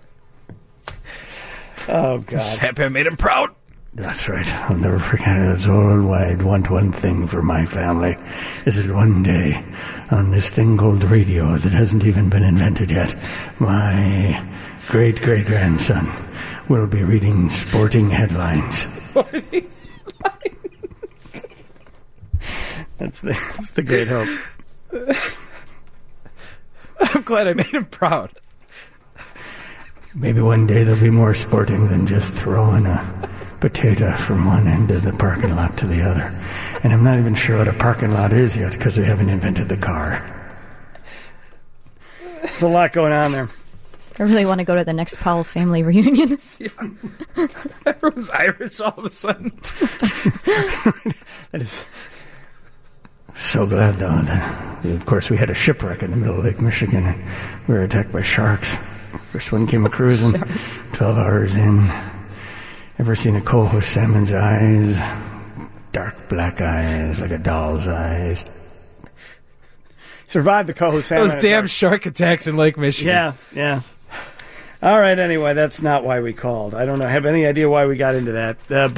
Oh God! Sapper made him proud. That's right. I'll never forget it. It's all I'd want one thing for my family. Is that one day, on this thing called radio that hasn't even been invented yet, my great-great-grandson will be reading sporting headlines. That's the great hope. I'm glad I made him proud. Maybe one day there'll be more sporting than just throwing a potato from one end of the parking lot to the other. And I'm not even sure what a parking lot is yet because we haven't invented the car. There's a lot going on there. I really want to go to the next Powell family reunion. Yeah. Everyone's Irish all of a sudden. That is so glad, though, that, of course, we had a shipwreck in the middle of Lake Michigan, and we were attacked by sharks. First one came a-cruising, 12 hours in. Ever seen a coho salmon's eyes? Dark black eyes, like a doll's eyes. Survived the coho salmon. Those damn shark attacks in Lake Michigan. Yeah. All right, anyway, that's not why we called. I don't know. Have any idea why we got into that.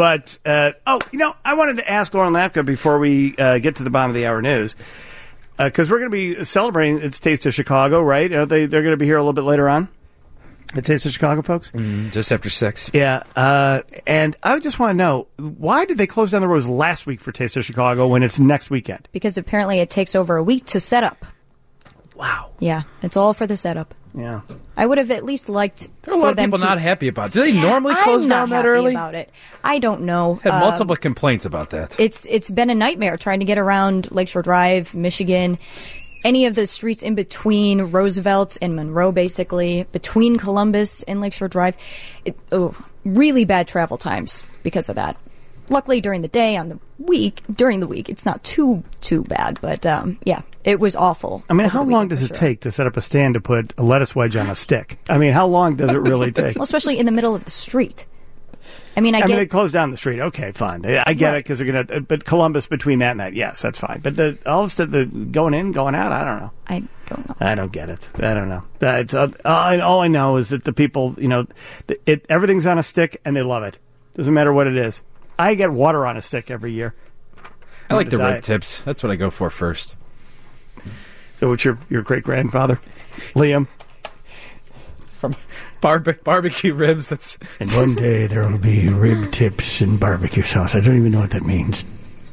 I wanted to ask Lauren Lapka before we get to the bottom of the hour news, because we're going to be celebrating It's Taste of Chicago, right? They're going to be here a little bit later on. The Taste of Chicago, folks? Just after 6. Yeah, and I just want to know, why did they close down the roads last week for Taste of Chicago when it's next weekend? Because apparently it takes over a week to set up. Wow. Yeah, it's all for the setup. Yeah. I would have at least liked there are a lot of people not happy about it. Do they normally close down that early? I'm not happy about it. I don't know. Had multiple complaints about that. It's been a nightmare trying to get around Lakeshore Drive, Michigan, any of the streets in between Roosevelt and Monroe, basically, between Columbus and Lakeshore Drive. Really bad travel times because of that. Luckily, during the week, it's not too bad. But, it was awful. I mean, how long does it take to set up a stand to put a lettuce wedge on a stick? I mean, how long does it really take? Well, especially in the middle of the street. I mean, they close down the street. Okay, fine. I get it because they're going to. But Columbus between that and that, yes, that's fine. But the going in, going out, I don't know. I don't get it. I don't know. All I know is that the people, everything's on a stick and they love it. Doesn't matter what it is. I get water on a stick every year. I like the rib tips. That's what I go for first. So what's your great grandfather, Liam? From barbecue ribs. And one day there will be rib tips and barbecue sauce. I don't even know what that means.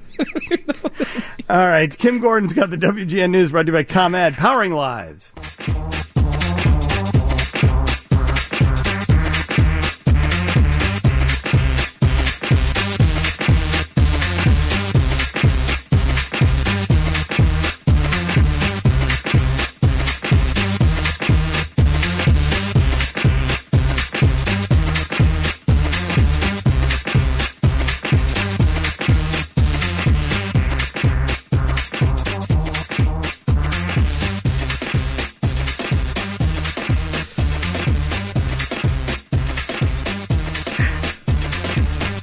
All right, Kim Gordon's got the WGN News brought to you by ComEd, powering lives.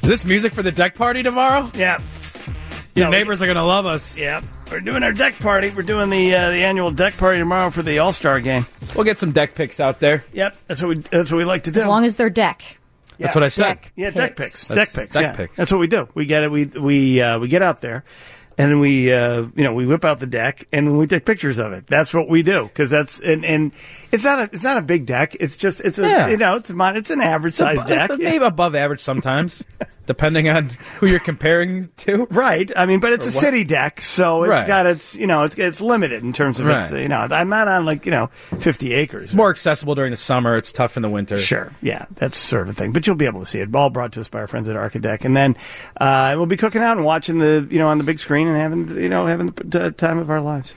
Is this music for the deck party tomorrow? Yeah. Your neighbors are going to love us. Yeah. We're doing our deck party. We're doing the annual deck party tomorrow for the All-Star game. We'll get some deck picks out there. Yep. That's what we like to do. As long as they're deck. That's what I said. Deck picks. That's Deck picks. deck picks. That's what we do. We get it. We get out there, and then we whip out the deck, and we take pictures of it. That's what we do because that's and it's not a big deck. It's just it's an average sized deck, maybe above average sometimes, depending on who you're comparing to. Right. I mean, but it's a city deck, so it's Right. got it's limited in terms of its. I'm not on 50 acres. It's more accessible during the summer. It's tough in the winter. Sure, yeah, that's sort of a thing. But you'll be able to see it. All brought to us by our friends at Arcadeck, and then we'll be cooking out and watching on the big screen and having the time of our lives.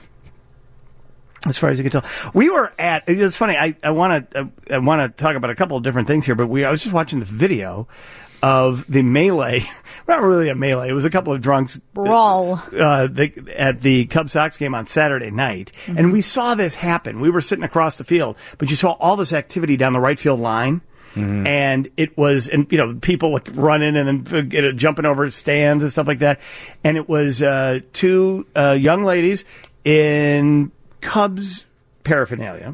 As far as you can tell, we were at. It's funny. I want to talk about a couple of different things here, but I was just watching this video of the melee. Not really a melee. It was a couple of drunks brawl at the Cubs Sox game on Saturday night, and we saw this happen. We were sitting across the field, but you saw all this activity down the right field line. Mm-hmm. And it was, people running and then jumping over stands and stuff like that. And it was two young ladies in Cubs paraphernalia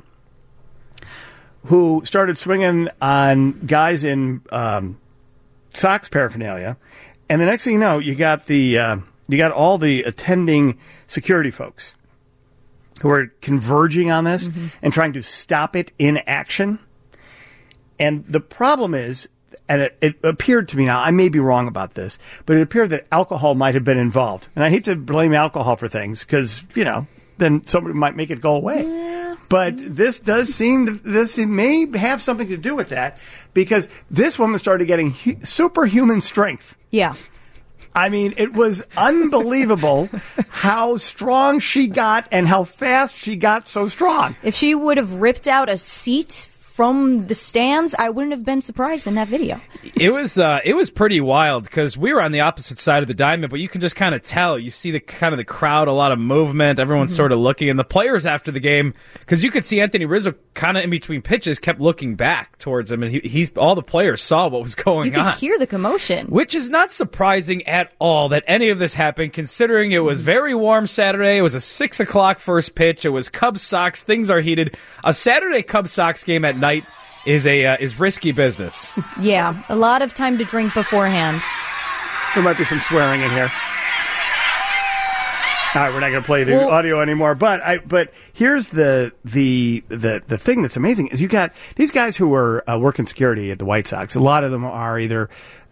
who started swinging on guys in Sox paraphernalia. And the next thing you know, you got all the attending security folks who are converging on this and trying to stop it in action. And the problem is, and it appeared to me now, I may be wrong about this, but it appeared that alcohol might have been involved. And I hate to blame alcohol for things because, then somebody might make it go away. Yeah. But this may have something to do with that because this woman started getting superhuman strength. Yeah. I mean, it was unbelievable how strong she got and how fast she got so strong. If she would have ripped out a seat from the stands, I wouldn't have been surprised in that video. It was pretty wild because we were on the opposite side of the diamond, but you can just kind of tell. You see the crowd, a lot of movement. Everyone's sort of looking, and the players after the game, because you could see Anthony Rizzo kind of in between pitches kept looking back towards him, and he's all the players saw what was going on. You could hear the commotion, which is not surprising at all that any of this happened, considering it was very warm Saturday. It was a 6:00 first pitch. It was Cubs Sox. Things are heated. A Saturday Cubs Sox game at night is risky business. Yeah, a lot of time to drink beforehand. There might be some swearing in here. All right, we're not going to play the audio anymore. But here's the thing that's amazing is you got these guys who are working security at the White Sox. A lot of them are either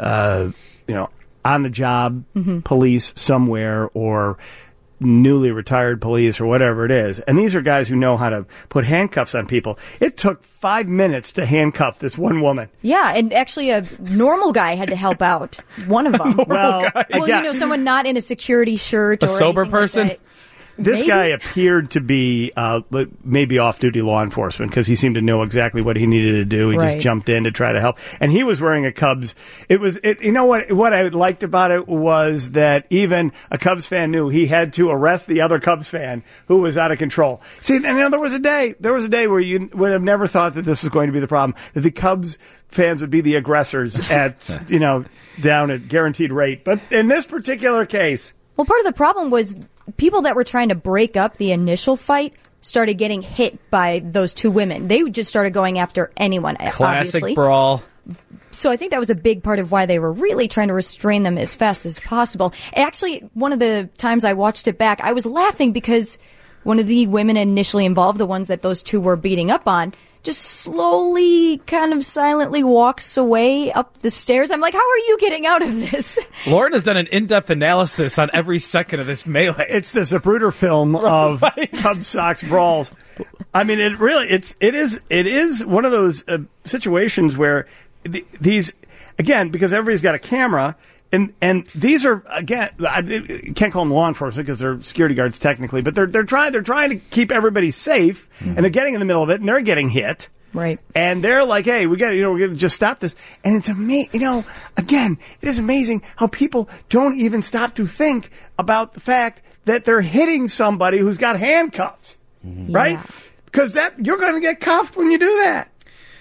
on the job police somewhere or newly retired police or whatever it is. And these are guys who know how to put handcuffs on people. It took 5 minutes to handcuff this one woman. Yeah, and actually a normal guy had to help out. One of them. Someone not in a security shirt or a sober person. Like that. This guy appeared to be maybe off-duty law enforcement because he seemed to know exactly what he needed to do. He just jumped in to try to help. And he was wearing a Cubs. What I liked about it was that even a Cubs fan knew he had to arrest the other Cubs fan who was out of control. See, there was a day where you would have never thought that this was going to be the problem, that the Cubs fans would be the aggressors at, down at guaranteed rate. But in this particular case. Well, part of the problem was people that were trying to break up the initial fight started getting hit by those two women. They just started going after anyone, Classic obviously. Brawl. So I think that was a big part of why they were really trying to restrain them as fast as possible. Actually, one of the times I watched it back, I was laughing because one of the women initially involved, the ones that those two were beating up on, just slowly, kind of silently walks away up the stairs. I'm like, how are you getting out of this? Lauren has done an in-depth analysis on every second of this melee. It's the Zapruder film of Cubs Sox brawls. I mean, it is one of those situations where these, again, because everybody's got a camera. And these are, again, I can't call them law enforcement because they're security guards technically, but they're trying to keep everybody safe, and they're getting in the middle of it, and they're getting hit. Right. And they're like, hey, we're going to just stop this. And it's amazing, again, it is amazing how people don't even stop to think about the fact that they're hitting somebody who's got handcuffs, right? Because you're going to get cuffed when you do that.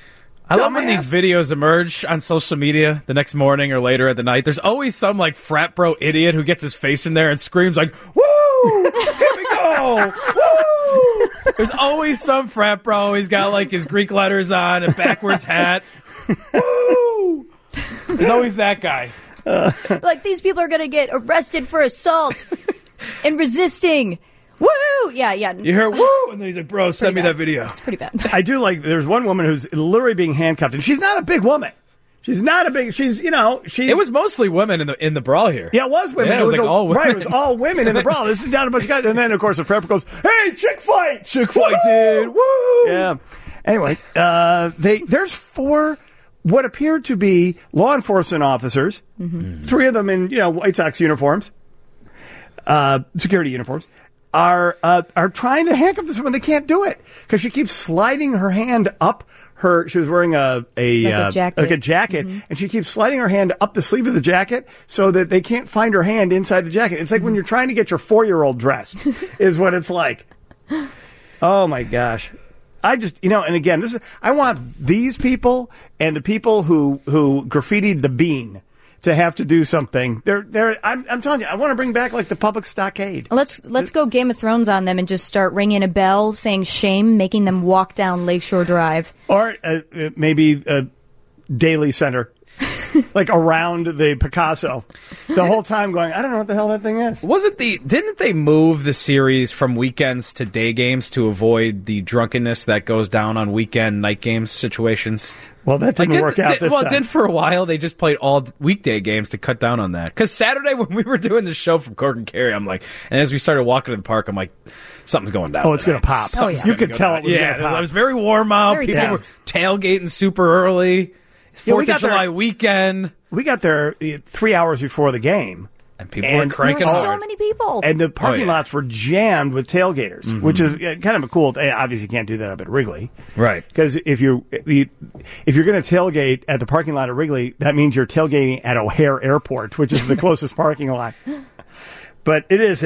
I love when these videos emerge on social media the next morning or later at the night. There's always some like frat bro idiot who gets his face in there and screams like, "Woo! Here we go! Woo!" There's always some frat bro. He's got like his Greek letters on, a backwards hat. Woo! There's always that guy. Like these people are going to get arrested for assault and resisting. Woo! Yeah. You hear woo, and then he's like, "Bro, send me that video." It's pretty bad. I do like. There's one woman who's literally being handcuffed, and she's not a big woman. She's not a big. She's. It was mostly women in the brawl here. Yeah, it was women. Yeah, it was like all women. Right, it was all women in the brawl. This is down a bunch of guys, and then of course the prep goes, "Hey, chick fight, dude, woo!" Yeah. Anyway, there's 4 what appeared to be law enforcement officers. Mm-hmm. 3 of them in White Sox uniforms, security uniforms. Are trying to handcuff this woman. They can't do it because she keeps sliding her hand up her. She was wearing a jacket, mm-hmm. and she keeps sliding her hand up the sleeve of the jacket so that they can't find her hand inside the jacket. It's like when you're trying to get your 4-year-old dressed, is what it's like. Oh my gosh. I just, and again, I want these people and the people who graffitied the bean to have to do something. I'm telling you, I want to bring back like the public stockade. Let's go Game of Thrones on them and just start ringing a bell saying shame, making them walk down Lakeshore Drive. Or maybe a Daily Center. Like around the Picasso. The whole time going, I don't know what the hell that thing is. Didn't they move the series from weekends to day games to avoid the drunkenness that goes down on weekend night games situations? Well, that didn't work out this time. Well, it did for a while. They just played all weekday games to cut down on that. Because Saturday when we were doing the show from Cork and Kerry, I'm like, and as we started walking to the park, I'm like, something's going down. Oh, it's going to pop. Oh, yeah. You could tell it was going to pop. It was very warm out. Very People tense. were tailgating super early. 4th of July weekend. We got there 3 hours before the game. And people were cranking there were hard. so many people. And the parking lots were jammed with tailgaters, mm-hmm. which is kind of a cool thing. Obviously, you can't do that up at Wrigley. Right. Because if you're going to tailgate at the parking lot at Wrigley, that means you're tailgating at O'Hare Airport, which is the closest parking lot. But it is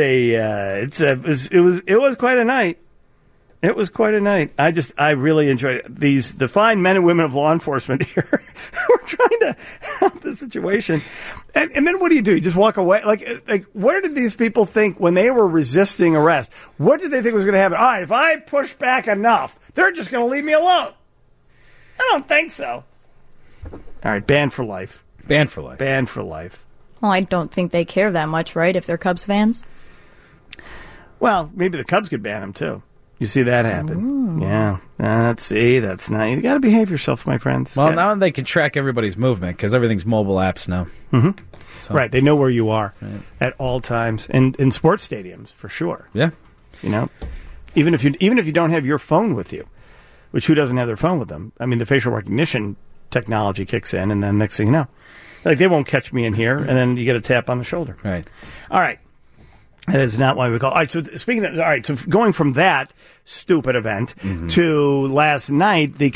it was quite a night. It was quite a night. I really enjoyed it. The fine men and women of law enforcement here were trying to help the situation. And then what do? You just walk away? Like, where did these people think when they were resisting arrest? What did they think was going to happen? All right, if I push back enough, they're just going to leave me alone. I don't think so. All right, banned for life. Banned for life. Banned for life. Well, I don't think they care that much, right, if they're Cubs fans? Well, maybe the Cubs could ban him, too. You see that happen. Ooh. Yeah. That's nice. You got to behave yourself, my friends. Well, now they can track everybody's movement because everything's mobile apps now. Mm-hmm. So. Right. They know where you are at all times. And in sports stadiums, for sure. Yeah. Even if you don't have your phone with you, which who doesn't have their phone with them? I mean, the facial recognition technology kicks in, and then next thing you know, like they won't catch me in here, and then you get a tap on the shoulder. Right. All right. That is not why we call. All right. So so going from that stupid event to last night, the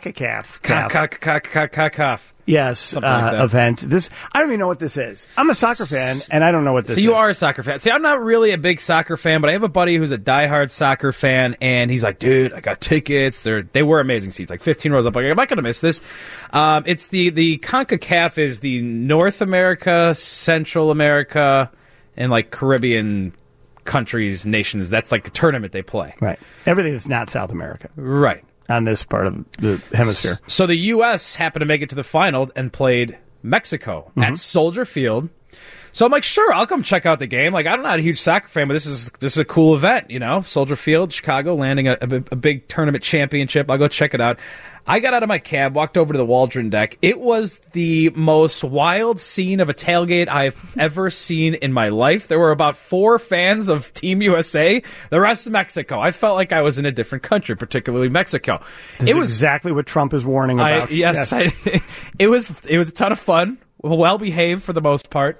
CONCACAF. Yes, like event. I don't even know what this is. I'm a soccer fan, and I don't know what this is. So you are a soccer fan. See, I'm not really a big soccer fan, but I have a buddy who's a diehard soccer fan, and he's like, dude, I got tickets. They were amazing seats, like 15 rows up. Like, I'm not going to miss this. It's the CONCACAF is the North America, Central America, and like Caribbean countries, nations. That's like the tournament they play. Right. Everything that's not South America. Right. On this part of the hemisphere. So the U.S. happened to make it to the final and played Mexico at Soldier Field. So I'm like, sure, I'll come check out the game. Like, I'm not a huge soccer fan, but this is a cool event, Soldier Field, Chicago, landing a big tournament championship. I'll go check it out. I got out of my cab, walked over to the Waldron deck. It was the most wild scene of a tailgate I've ever seen in my life. There were about 4 fans of Team USA, the rest of Mexico. I felt like I was in a different country, particularly Mexico. It was exactly what Trump is warning about. Yes. It was a ton of fun, well behaved for the most part.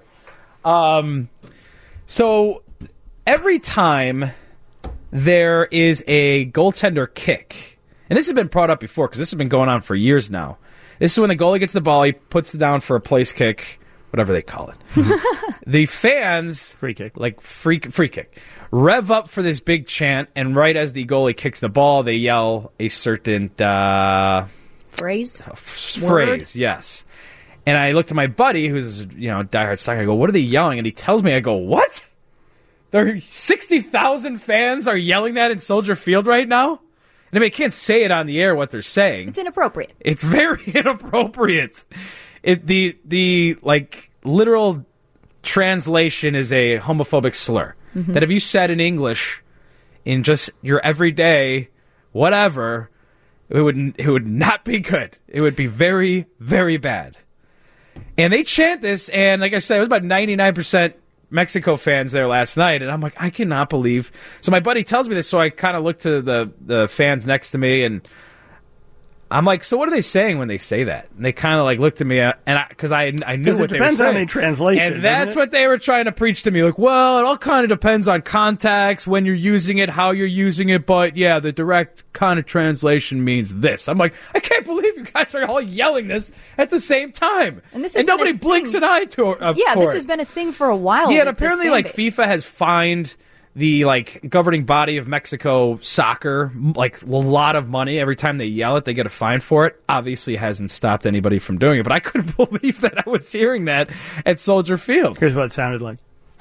So every time there is a goaltender kick, and this has been brought up before because this has been going on for years now. This is when the goalie gets the ball, he puts it down for a place kick, whatever they call it. The fans, free kick, rev up for this big chant, and right as the goalie kicks the ball, they yell a certain phrase? Phrase, yes. And I looked at my buddy, who's diehard soccer. I go, "What are they yelling?" And he tells me, I go, "What? There 60,000 fans are yelling that in Soldier Field right now?" And I mean, I can't say it on the air what they're saying. It's inappropriate. It's very inappropriate. The literal translation is a homophobic slur that if you said in English in just your everyday whatever, it would not be good. It would be very, very bad. And they chant this, and like I said, it was about 99% Mexico fans there last night, and I'm like, I cannot believe. So my buddy tells me this, so I kind of look to the fans next to me, and I'm like, so what are they saying when they say that? And they kind of like looked at me, and because I knew what they were saying. It depends on the translation, and that's what they were trying to preach to me. Like, well, it all kind of depends on context, when you're using it, how you're using it, but yeah, the direct kind of translation means this. I'm like, I can't believe you guys are all yelling this at the same time, and nobody blinks an eye to it. Yeah, this has been a thing for a while. Yeah, and apparently, like FIFA has fined the governing body of Mexico soccer a lot of money every time they yell it. They get a fine for it. Obviously, it hasn't stopped anybody from doing it, but I couldn't believe that I was hearing that at Soldier Field. Here's what it sounded like.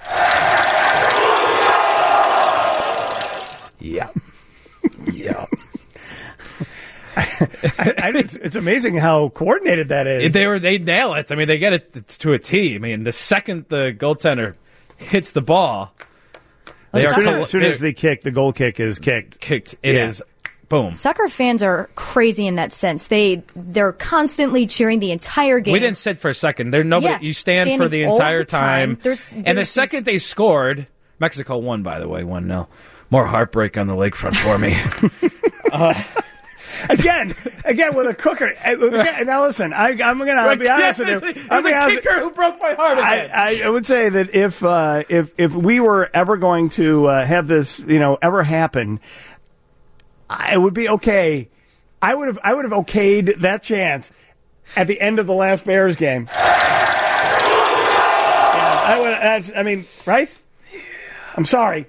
Yeah. Yeah. It's amazing how coordinated that is. They nail it. I mean, they get it to a T. I mean, the second the goaltender hits the ball, as soon as the goal kick is kicked. It is boom. Soccer fans are crazy in that sense. They're constantly cheering the entire game. We didn't sit for a second. You stand for the entire time. And the second they scored, Mexico won, by the way, 1-0. More heartbreak on the lakefront for me. Again with a cooker. Now listen, I'm going to be honest with you. It was a kicker who broke my heart. I would say that if we were ever going to have this, ever happen, it would be okay. I would have okayed that chant at the end of the last Bears game. I mean, right? I'm sorry.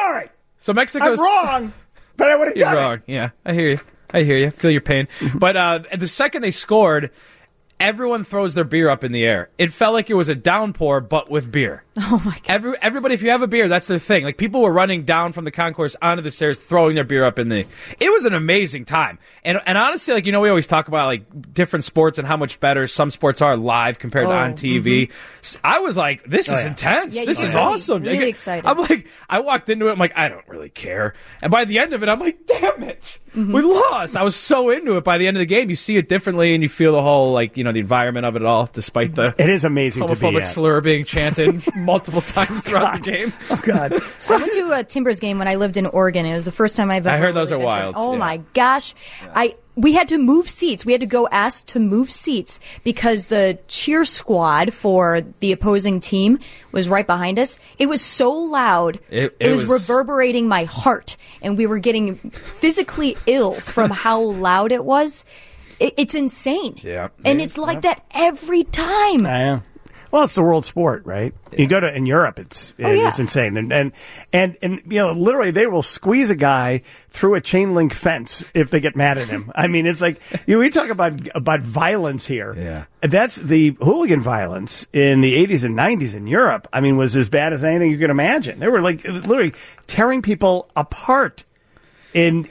So Mexico's I'm wrong, but I would have done You're wrong. Yeah, I hear you. Feel your pain. But the second they scored, everyone throws their beer up in the air. It felt like it was a downpour, but with beer. Oh, my God. Everybody, if you have a beer, that's their thing. Like, people were running down from the concourse onto the stairs, throwing their beer up in the... It was an amazing time. And honestly, we always talk about, different sports and how much better some sports are live compared to on TV. Mm-hmm. I was like, this is intense. Yeah, this is awesome. Really excited. I'm like, I walked into it, I'm like, I don't really care. And by the end of it, I'm like, damn it. Mm-hmm. We lost. I was so into it. By the end of the game, you see it differently, and you feel the whole, the environment of it all, despite the... It is amazing homophobic slur being chanted multiple times throughout the game. Oh, God. I went to a Timbers game when I lived in Oregon. It was the first time I've ever... I heard those are wild. Oh, my gosh. Yeah. We had to move seats. We had to go ask to move seats because the cheer squad for the opposing team was right behind us. It was so loud. It was reverberating my heart, and we were getting physically ill from how loud it was. It's insane. Yeah. And it's like that every time. I am. Well, it's the world sport, right? Yeah. You go to in Europe, it's insane, and literally they will squeeze a guy through a chain link fence if they get mad at him. I mean, it's like we talk about violence here. Yeah, that's the hooligan violence in the 80s and 90s in Europe. I mean, was as bad as anything you could imagine. They were literally tearing people apart in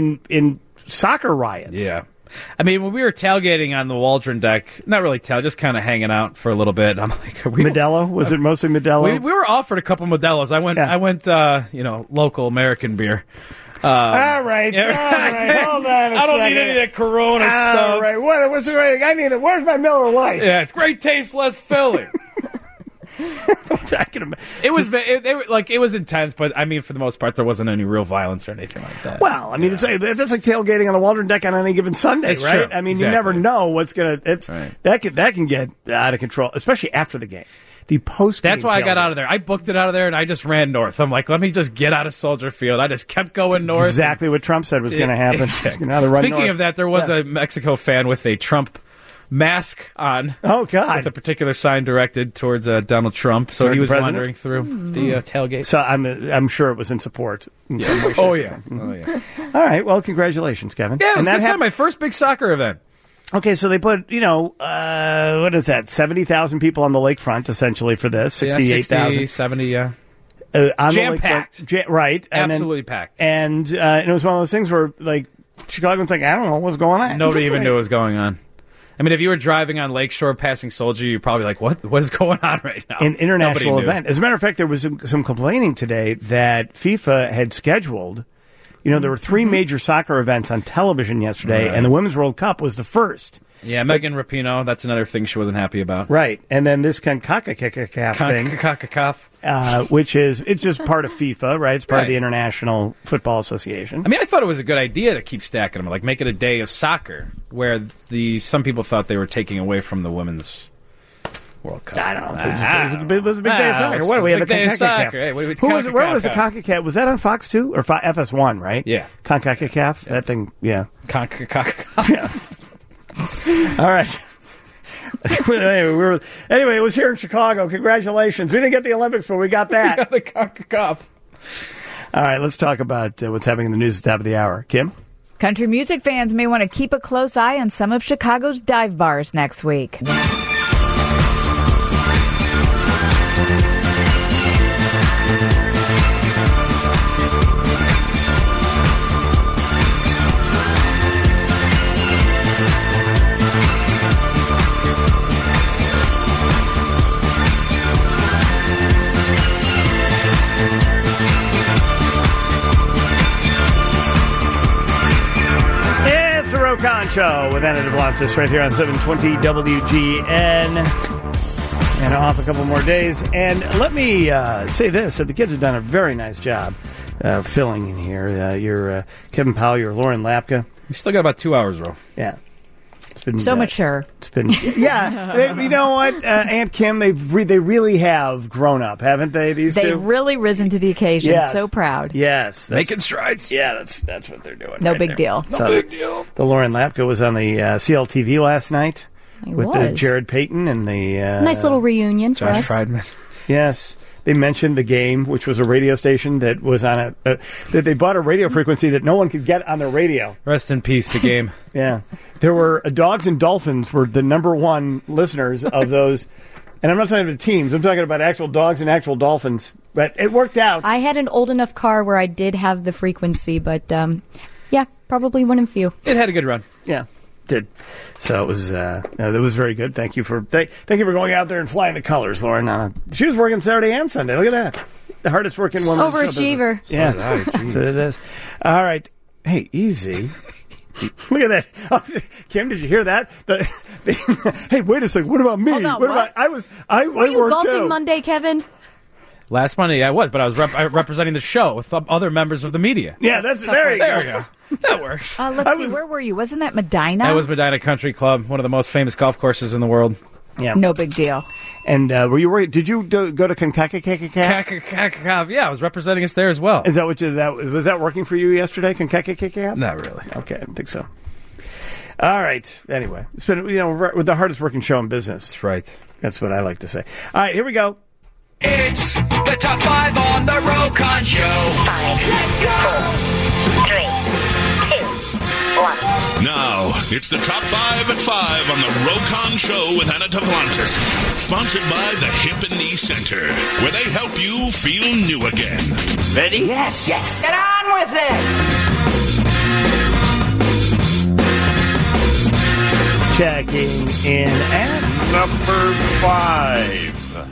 soccer riots. Yeah. I mean, when we were tailgating on the Waldron deck, not really just kind of hanging out for a little bit. I'm like, Modelo? Was it mostly Modelo? We were offered a couple Modelos. I went, local American beer. All right. Hold on I don't need any of that Corona stuff. All right. What's the right? I need it. Where's my Miller Lite? Yeah, it's great taste, less filling. It was intense, but I mean, for the most part, there wasn't any real violence or anything like that. Well, I mean, that's like tailgating on the Waldron deck on any given Sunday, it's right? True. I mean, exactly. You never know what's gonna. That can get out of control, especially after the game. The post. That's why I got out of there. I booked it out of there, and I just ran north. I'm like, let me just get out of Soldier Field. I just kept going north. Exactly what Trump said was going to happen. Exactly. Speaking of that, there was a Mexico fan with a Trump mask on. Oh, God. With a particular sign directed towards Donald Trump. So he was wandering through the tailgate. So I'm sure it was in support. Oh, yeah. All right. Well, congratulations, Kevin. Yeah, it was my first big soccer event. Okay, so they put, what is that, 70,000 people on the lakefront, essentially, for this. 68,000. 60, 70, yeah. Jam-packed. Right. Absolutely packed. And it was one of those things where, like, Chicagoans like, I don't know what's going on. Nobody even knew what was going on. I mean, if you were driving on Lakeshore passing Soldier, you're probably like, what is going on right now? An international event. As a matter of fact, there was some complaining today that FIFA had scheduled, there were 3 major soccer events on television yesterday, and the Women's World Cup was the first. Yeah, Megan Rapinoe, that's another thing she wasn't happy about. Right. And then this CONCACAF thing. Which is, it's just part of FIFA, right? It's part of the International Football Association. I mean, I thought it was a good idea to keep stacking them, like make it a day of soccer, where some people thought they were taking away from the Women's World Cup. I don't know. It was a big day of soccer. What do we have? The CONCACAF. Hey, where was the CONCACAF? Was that on Fox 2 or FS1, right? Yeah. CONCACAF? That thing, yeah. CONCACAF. Yeah. All right. Anyway, it was here in Chicago. Congratulations. We didn't get the Olympics, but we got that. We got the CONCACAF. All right, let's talk about what's happening in the news at the top of the hour. Kim? Country music fans may want to keep a close eye on some of Chicago's dive bars next week. Rokan Show with Anna DeBlantis right here on 720 WGN. And off a couple more days. And let me say this. The kids have done a very nice job filling in here. You're Kevin Powell, you're Lauren Lapka. We still got about 2 hours, Ro. Yeah. It's been so mature. It's been, yeah. You know what, Aunt Kim, they really have grown up, haven't they? They've really risen to the occasion. Yes. So proud. Yes, making strides. Yeah, that's what they're doing. No big deal. No big deal. The Lauren Lapka was on the CLTV last night with Jared Payton and the nice little reunion for Josh us. Friedman. Yes. They mentioned The Game, which was a radio station that was on that they bought a radio frequency that no one could get on their radio. Rest in peace, The Game. Yeah. There were Dogs and Dolphins were the number one listeners of those. And I'm not talking about teams. I'm talking about actual dogs and actual dolphins. But it worked out. I had an old enough car where I did have the frequency, but probably one of few. It had a good run. Yeah. Did. So it was that was very good. Thank you for going out there and flying the colors, Lauren. She was working Saturday and Sunday. Look at that. The hardest working woman. Overachiever. Yeah. That's what it is. All right. Hey, easy. Look at that. Oh, Kim, did you hear that? Hey, wait a second. What about me? Hold on, what? Were you golfing too. Monday, Kevin? Last Monday I was, but I was representing the show with other members of the media. Yeah, there we go. That works. Let's see, where were you? Wasn't that Medina? That was Medina Country Club, one of the most famous golf courses in the world. Yeah. No big deal. And were you worried? Did you go to CONCACAF? Yeah, I was representing us there as well. Is that what was that working for you yesterday, CONCACAF? Not really. Okay, I don't think so. All right. Anyway, it's been with the hardest working show in business. That's right. That's what I like to say. All right, here we go. It's the top 5 on the Rokan Show. 5. Let's go. 4, 3, 2, 1. Now, it's the top 5 at 5 on the Rokan Show with Anna Duplantis. Sponsored by the Hip and Knee Center, where they help you feel new again. Ready? Yes. Get on with it. Checking in at Number 5.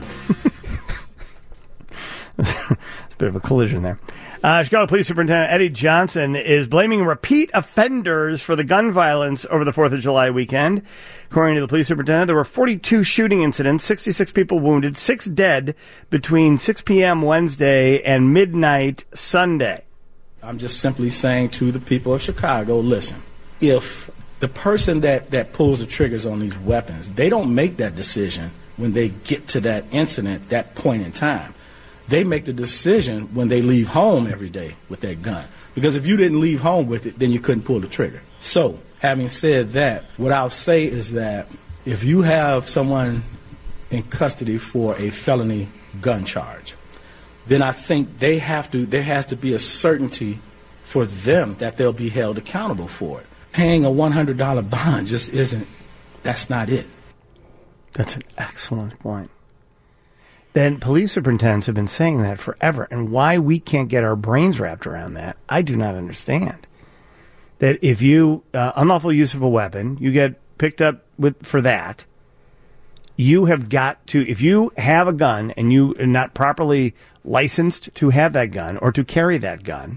It's a bit of a collision there. Chicago Police Superintendent Eddie Johnson is blaming repeat offenders for the gun violence over the 4th of July weekend. According to the police superintendent, there were 42 shooting incidents, 66 people wounded, 6 dead between 6 p.m. Wednesday and midnight Sunday. I'm just simply saying to the people of Chicago, listen, if the person that pulls the triggers on these weapons, they don't make that decision when they get to that incident, that point in time. They make the decision when they leave home every day with that gun. Because if you didn't leave home with it, then you couldn't pull the trigger. So, having said that, what I'll say is that if you have someone in custody for a felony gun charge, then I think there has to be a certainty for them that they'll be held accountable for it. paying a $100 bond just isn't, that's not it. That's an excellent point. Then police superintendents have been saying that forever, and why we can't get our brains wrapped around that, I do not understand. That if you unlawful use of a weapon, you get picked up for that. You have got to, if you have a gun and you are not properly licensed to have that gun or to carry that gun,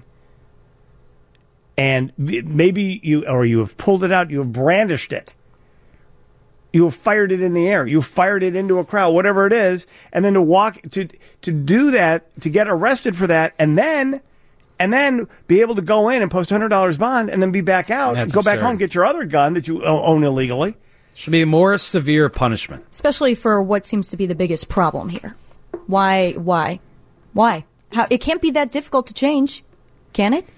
and maybe you have pulled it out, you have brandished it, you have fired it in the air, you fired it into a crowd, whatever it is, and then to do that, to get arrested for that, and then be able to go in and post $100 bond and then be back out, and go back home, get your other gun that you own illegally. Should be a more severe punishment. Especially for what seems to be the biggest problem here. Why? How? It can't be that difficult to change, can it?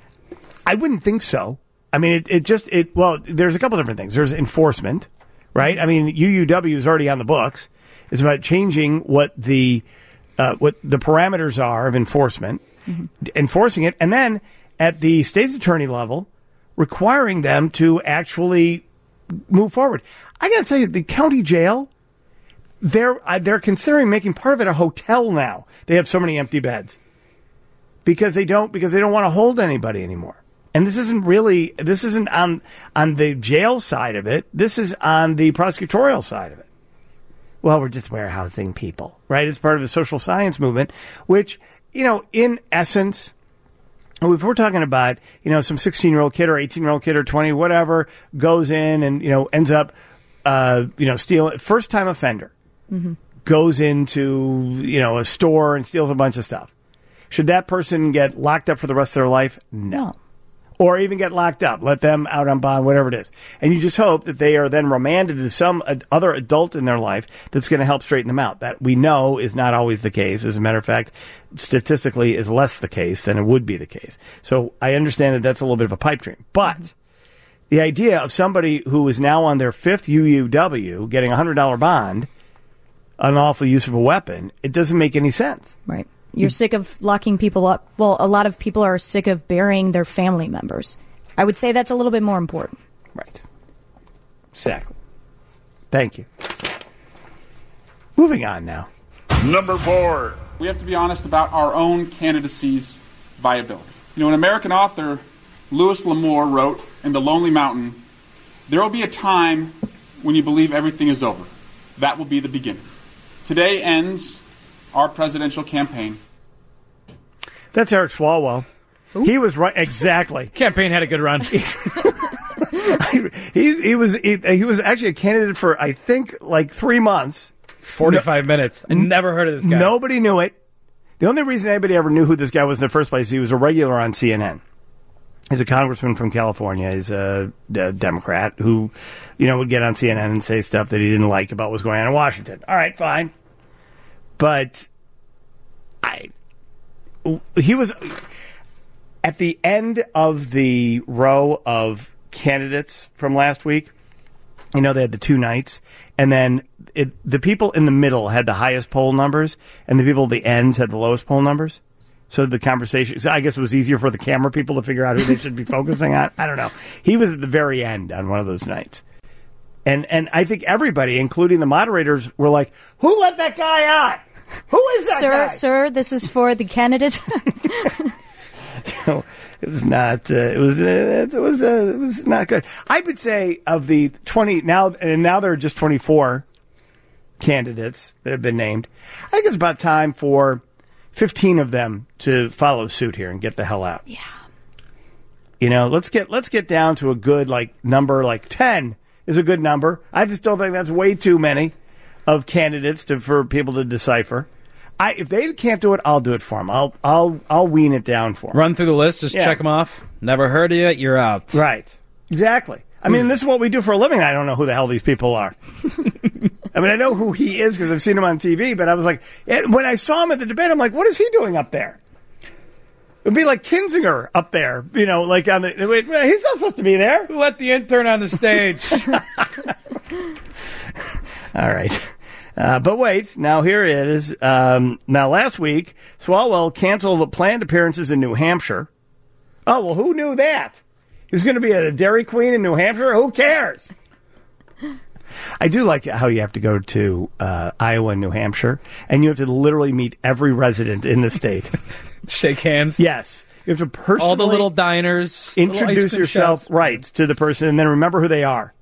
I wouldn't think so. I mean, well, there's a couple different things. There's enforcement, right? I mean, UUW is already on the books. It's about changing what the parameters are of enforcement, enforcing it, and then at the state's attorney level, requiring them to actually move forward. I got to tell you, the county jail, they're considering making part of it a hotel now. They have so many empty beds because they don't want to hold anybody anymore. And this isn't on the jail side of it. This is on the prosecutorial side of it. Well, we're just warehousing people, right? It's part of the social science movement, which, in essence, if we're talking about, some 16-year-old kid or 18-year-old kid or 20, whatever, goes in and, ends up, stealing, first-time offender, goes into, a store and steals a bunch of stuff. Should that person get locked up for the rest of their life? No. Or even get locked up, let them out on bond, whatever it is. And you just hope that they are then remanded to some other adult in their life that's going to help straighten them out. That we know is not always the case. As a matter of fact, statistically is less the case than it would be the case. So I understand that that's a little bit of a pipe dream. But the idea of somebody who is now on their fifth UUW getting a $100 bond, unlawful use of a weapon, it doesn't make any sense. Right. You're sick of locking people up. Well, a lot of people are sick of burying their family members. I would say that's a little bit more important. Right. Exactly. Thank you. Moving on now. Number 4. We have to be honest about our own candidacy's viability. An American author, Louis L'Amour, wrote in The Lonely Mountain, "There will be a time when you believe everything is over. That will be the beginning. Today ends our presidential campaign." That's Eric Swalwell. Ooh. He was right. Exactly. Campaign had a good run. He was actually a candidate for, I think, like 3 months. 45 minutes. I never heard of this guy. Nobody knew it. The only reason anybody ever knew who this guy was in the first place, he was a regular on CNN. He's a congressman from California. He's a Democrat who, would get on CNN and say stuff that he didn't like about what's going on in Washington. All right, fine. But he was at the end of the row of candidates from last week. They had the two nights, and then the people in the middle had the highest poll numbers, and the people at the ends had the lowest poll numbers. So the conversation, so I guess it was easier for the camera people to figure out who they should be focusing on. I don't know. He was at the very end on one of those nights. And I think everybody, including the moderators, were like, "Who let that guy on? Who is that guy?" Sir, this is for the candidate. So it was not. It was not good. I would say of the 20 now there are just 24 candidates that have been named. I think it's about time for 15 of them to follow suit here and get the hell out. Yeah. Let's get down to a good number, 10 is a good number. I just don't think that's way too many of candidates for people to decipher. If they can't do it, I'll do it for them. I'll wean it down for them. Run through the list, just check them off. Never heard of you, you're out. Right. Exactly. I mean, this is what we do for a living. I don't know who the hell these people are. I mean, I know who he is because I've seen him on TV, but I was like, when I saw him at the debate, I'm like, what is he doing up there? It would be like Kinzinger up there, on the. Wait, he's not supposed to be there. Who let the intern on the stage? All right. But wait, now here it is. Now, last week, Swalwell canceled planned appearances in New Hampshire. Oh, well, who knew that? He was going to be a Dairy Queen in New Hampshire? Who cares? I do like how you have to go to Iowa and New Hampshire, and you have to literally meet every resident in the state. Shake hands? Yes. You have to personally... All the little diners. Introduce yourself, right, to the person, and then remember who they are.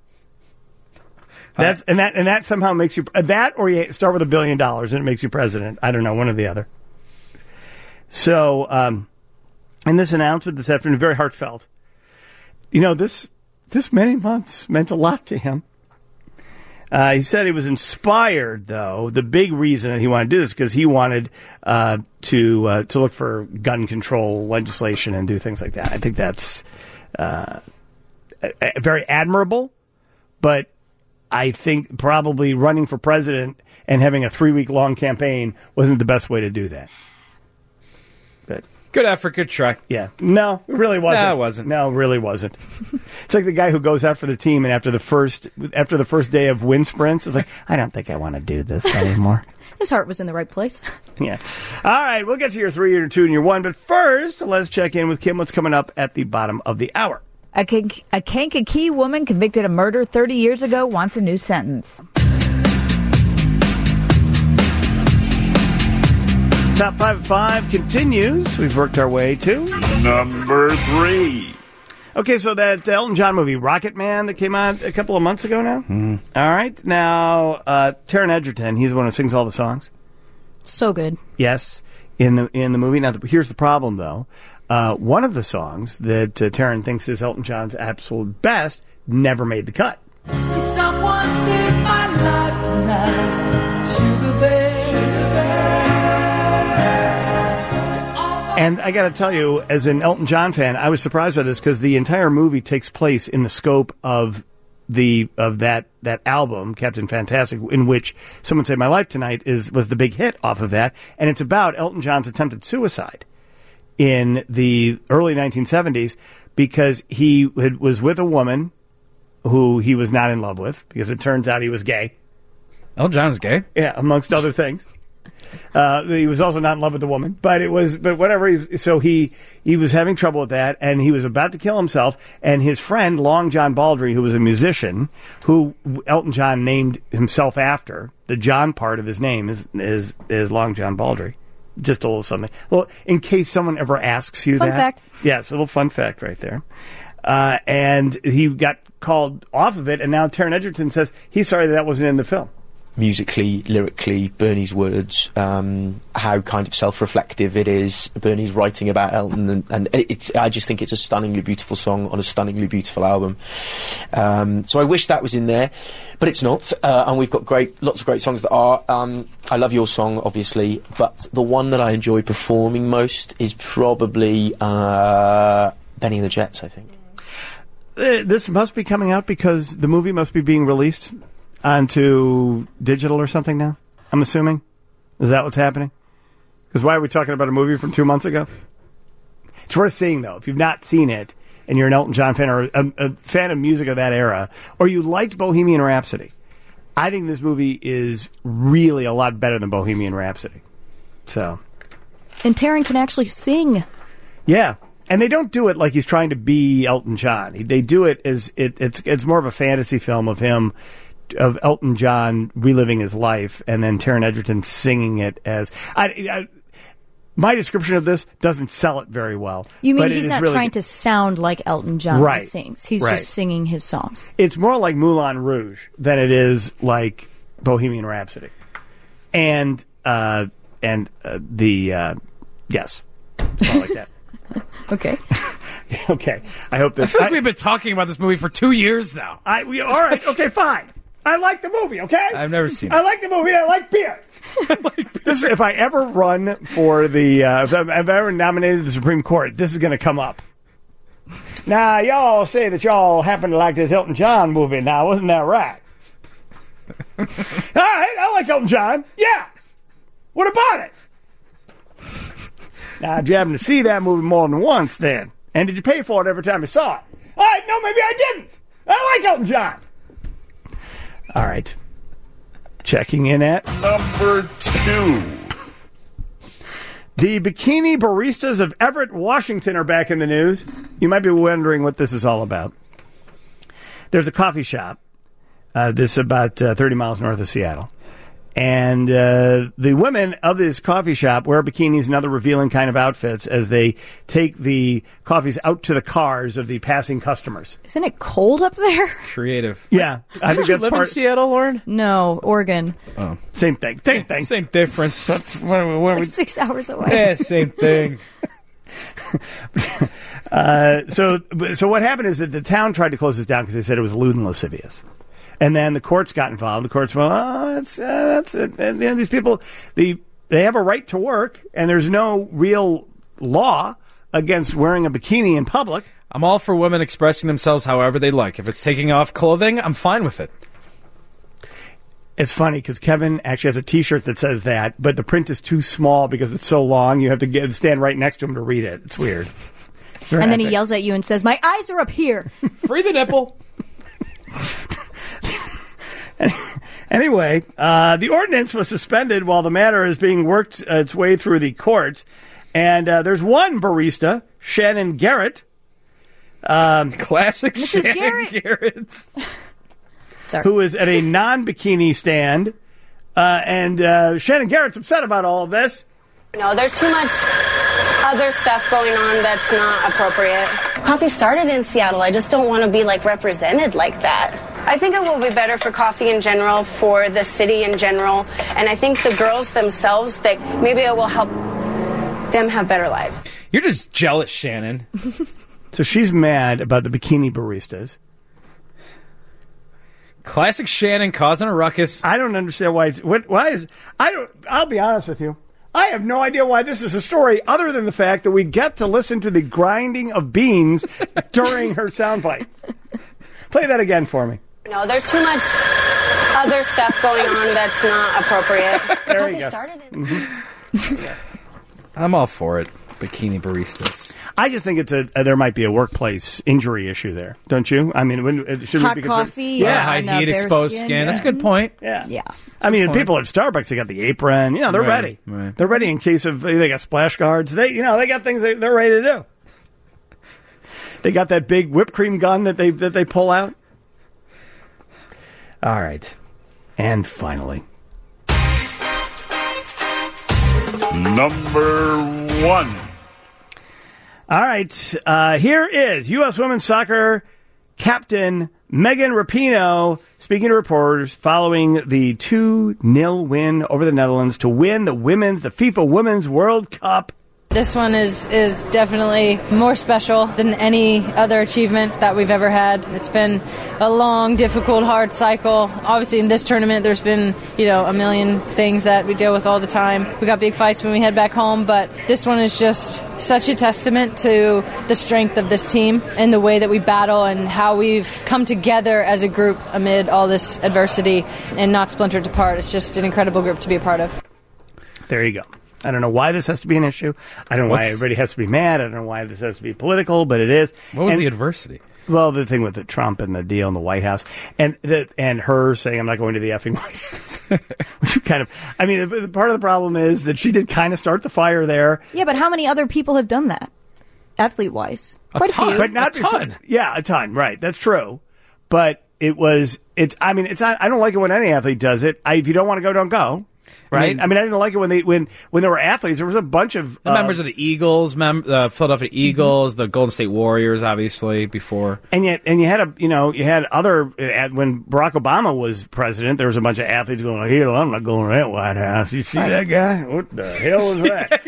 And that somehow makes you... That, or you start with $1 billion, and it makes you president. I don't know, one or the other. So, and this announcement this afternoon, very heartfelt. You know, this many months meant a lot to him. He said he was inspired, though. The big reason that he wanted to do this because he wanted to look for gun control legislation and do things like that. I think that's very admirable, but I think probably running for president and having a 3-week-long campaign wasn't the best way to do that. But good effort, good try. Yeah. No, it really wasn't. No, it wasn't. No, it really wasn't. It's like the guy who goes out for the team and after the first day of wind sprints is like, I don't think I want to do this anymore. His heart was in the right place. Yeah. All right, we'll get to your 3, your 2, and your 1. But first, let's check in with Kim. What's coming up at the bottom of the hour? A Kankakee woman convicted of murder 30 years ago wants a new sentence. Top 5 at 5 continues. We've worked our way to number 3. Okay, so that Elton John movie, Rocket Man, that came out a couple of months ago now. Mm-hmm. All right. Now, Taron Egerton, he's the one who sings all the songs. So good. Yes, in the movie. Now, here's the problem, though. One of the songs that Taron thinks is Elton John's absolute best never made the cut. Someone saved my life tonight, Sugar Bear. And I got to tell you, as an Elton John fan, I was surprised by this because the entire movie takes place in the scope of that album, Captain Fantastic, in which Someone Saved My Life Tonight was the big hit off of that, and it's about Elton John's attempted suicide in the early 1970s because he was with a woman who he was not in love with because it turns out he was gay. Elton John's gay? Yeah, amongst other things. He was also not in love with the woman, but whatever. So he was having trouble with that, and he was about to kill himself. And his friend Long John Baldry, who was a musician, who Elton John named himself after, the John part of his name is Long John Baldry. Just a little something. Well, in case someone ever asks you fun that. Fact. Yes, a little fun fact right there. And he got called off of it, and now Taron Egerton says he's sorry that wasn't in the film. Musically, lyrically, Bernie's words, how kind of self-reflective it is. Bernie's writing about Elton, and I just think it's a stunningly beautiful song on a stunningly beautiful album. So I wish that was in there, but it's not. And we've got lots of great songs that are. I love your song, obviously, but the one that I enjoy performing most is probably Benny and the Jets, I think. This must be coming out because the movie must be being released onto digital or something now, I'm assuming. Is that what's happening? Because why are we talking about a movie from 2 months ago? It's worth seeing, though. If you've not seen it, and you're an Elton John fan or a fan of music of that era, or you liked Bohemian Rhapsody, I think this movie is really a lot better than Bohemian Rhapsody. So, and Taron can actually sing. Yeah. And they don't do it like he's trying to be Elton John. They do it as it's more of a fantasy film of him, of Elton John reliving his life, and then Taron Egerton singing it as. My description of this doesn't sell it very well. You mean he's not really trying to sound like Elton John when he sings? He's right. just singing his songs. It's more like Moulin Rouge than it is like Bohemian Rhapsody, and yes, more like that. Okay. Okay. I hope this. I feel like we've been talking about this movie for 2 years now. All right. Okay. Fine. I like the movie. Okay. I've never seen it. I like the movie. I like beer. This, if I ever run for the, if I've ever nominated the Supreme Court, this is going to come up. Now, y'all say that y'all happen to like this Elton John movie. Now, wasn't that right? All right. I like Elton John. Yeah. What about it? Now, did you happen to see that movie more than once then? And did you pay for it every time you saw it? All right, no, maybe I didn't. I like Elton John. All right. Checking in at number 2. The bikini baristas of Everett, Washington are back in the news. You might be wondering what this is all about. There's a coffee shop. This is about 30 miles north of Seattle. And the women of this coffee shop wear bikinis and other revealing kind of outfits as they take the coffees out to the cars of the passing customers. Isn't it cold up there? Creative. Yeah. I think that's live part in Seattle, Lauren? No, Oregon. Oh. Same thing. Same thing. Same difference. It's like 6 hours away. Yeah, same thing. So what happened is that the town tried to close this down because they said it was lewd and lascivious. And then the courts got involved. The courts went, that's it. And these people, they have a right to work, and there's no real law against wearing a bikini in public. I'm all for women expressing themselves however they like. If it's taking off clothing, I'm fine with it. It's funny because Kevin actually has a T-shirt that says that, but the print is too small because it's so long. You have to stand right next to him to read it. It's weird. And then he yells at you and says, "My eyes are up here." Free the nipple. Anyway, the ordinance was suspended while the matter is being worked its way through the courts. And there's one barista, Shannon Garrett. Classic Mrs. Shannon Garrett. Sorry. Who is at a non-bikini stand. And Shannon Garrett's upset about all of this. No, there's too much other stuff going on that's not appropriate. Coffee started in Seattle. I just don't want to be represented like that. I think it will be better for coffee in general, for the city in general, and I think the girls themselves, that maybe it will help them have better lives. You're just jealous, Shannon. So she's mad about the bikini baristas. Classic Shannon causing a ruckus. I don't understand why. I'll be honest with you. I have no idea why this is a story other than the fact that we get to listen to the grinding of beans during her soundbite. Play that again for me. No, there's too much other stuff going on that's not appropriate. There you go. Started in- I'm all for it. Bikini baristas. I just think there might be a workplace injury issue there, don't you? I mean, shouldn't hot it be coffee, high heat, exposed skin. That's a good point. Yeah. I mean, people at Starbucks, they got the apron. They're ready. Right. They're ready in case of they got splash guards. They got things they're ready to do. They got that big whipped cream gun that they pull out. All right, and finally, number one. All right, here is U.S. women's soccer captain Megan Rapinoe speaking to reporters following the 2-0 win over the Netherlands to win the FIFA Women's World Cup. This one is definitely more special than any other achievement that we've ever had. It's been a long, difficult, hard cycle. Obviously, in this tournament, there's been, a million things that we deal with all the time. We got big fights when we head back home, but this one is just such a testament to the strength of this team and the way that we battle and how we've come together as a group amid all this adversity and not splintered apart. It's just an incredible group to be a part of. There you go. I don't know why this has to be an issue. I don't know why everybody has to be mad. I don't know why this has to be political, but it is. What was the adversity? Well, the thing with the Trump and the deal in the White House, and her saying, "I'm not going to the effing White House." The part of the problem is that she did kind of start the fire there. Yeah, but how many other people have done that, athlete-wise? Quite a few, but not a ton. Yeah, a ton. Right, that's true. But I don't like it when any athlete does it. If you don't want to go, don't go. Right. I didn't like it when they were athletes. There was a bunch of members of the Eagles, Philadelphia Eagles, the Golden State Warriors, obviously before. And you had other when Barack Obama was president. There was a bunch of athletes going, "Hell, I'm not going to that White House." You see that guy? What the hell is that?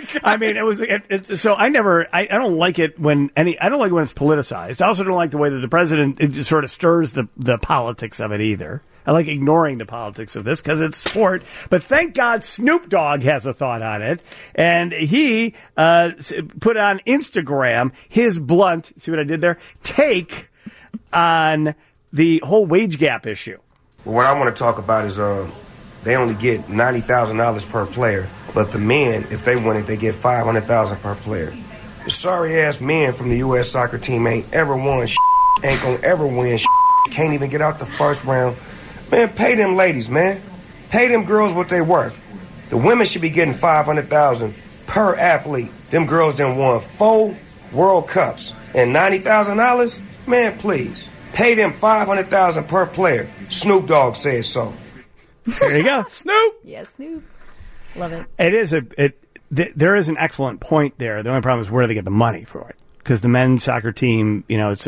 So I don't like it when I don't like it when it's politicized. I also don't like the way that the president just sort of stirs the politics of it either. I like ignoring the politics of this because it's sport. But thank God Snoop Dogg has a thought on it. And he put on Instagram his blunt, see what I did there, take on the whole wage gap issue. Well, what I want to talk about is they only get $90,000 per player. But the men, if they win it, they get $500,000 per player. The sorry-ass men from the U.S. soccer team ain't ever won ain't gonna ever win can't even get out the first round. Man, pay them ladies, man. Pay them girls what they worth. The women should be getting $500,000 per athlete. Them girls done won 4 World Cups. and $90,000, man, please. Pay them $500,000 per player. Snoop Dogg says so. There you go. Snoop. Yes, Snoop. Love it. It is there is an excellent point there. The only problem is where do they get the money for it? Because the men's soccer team, it's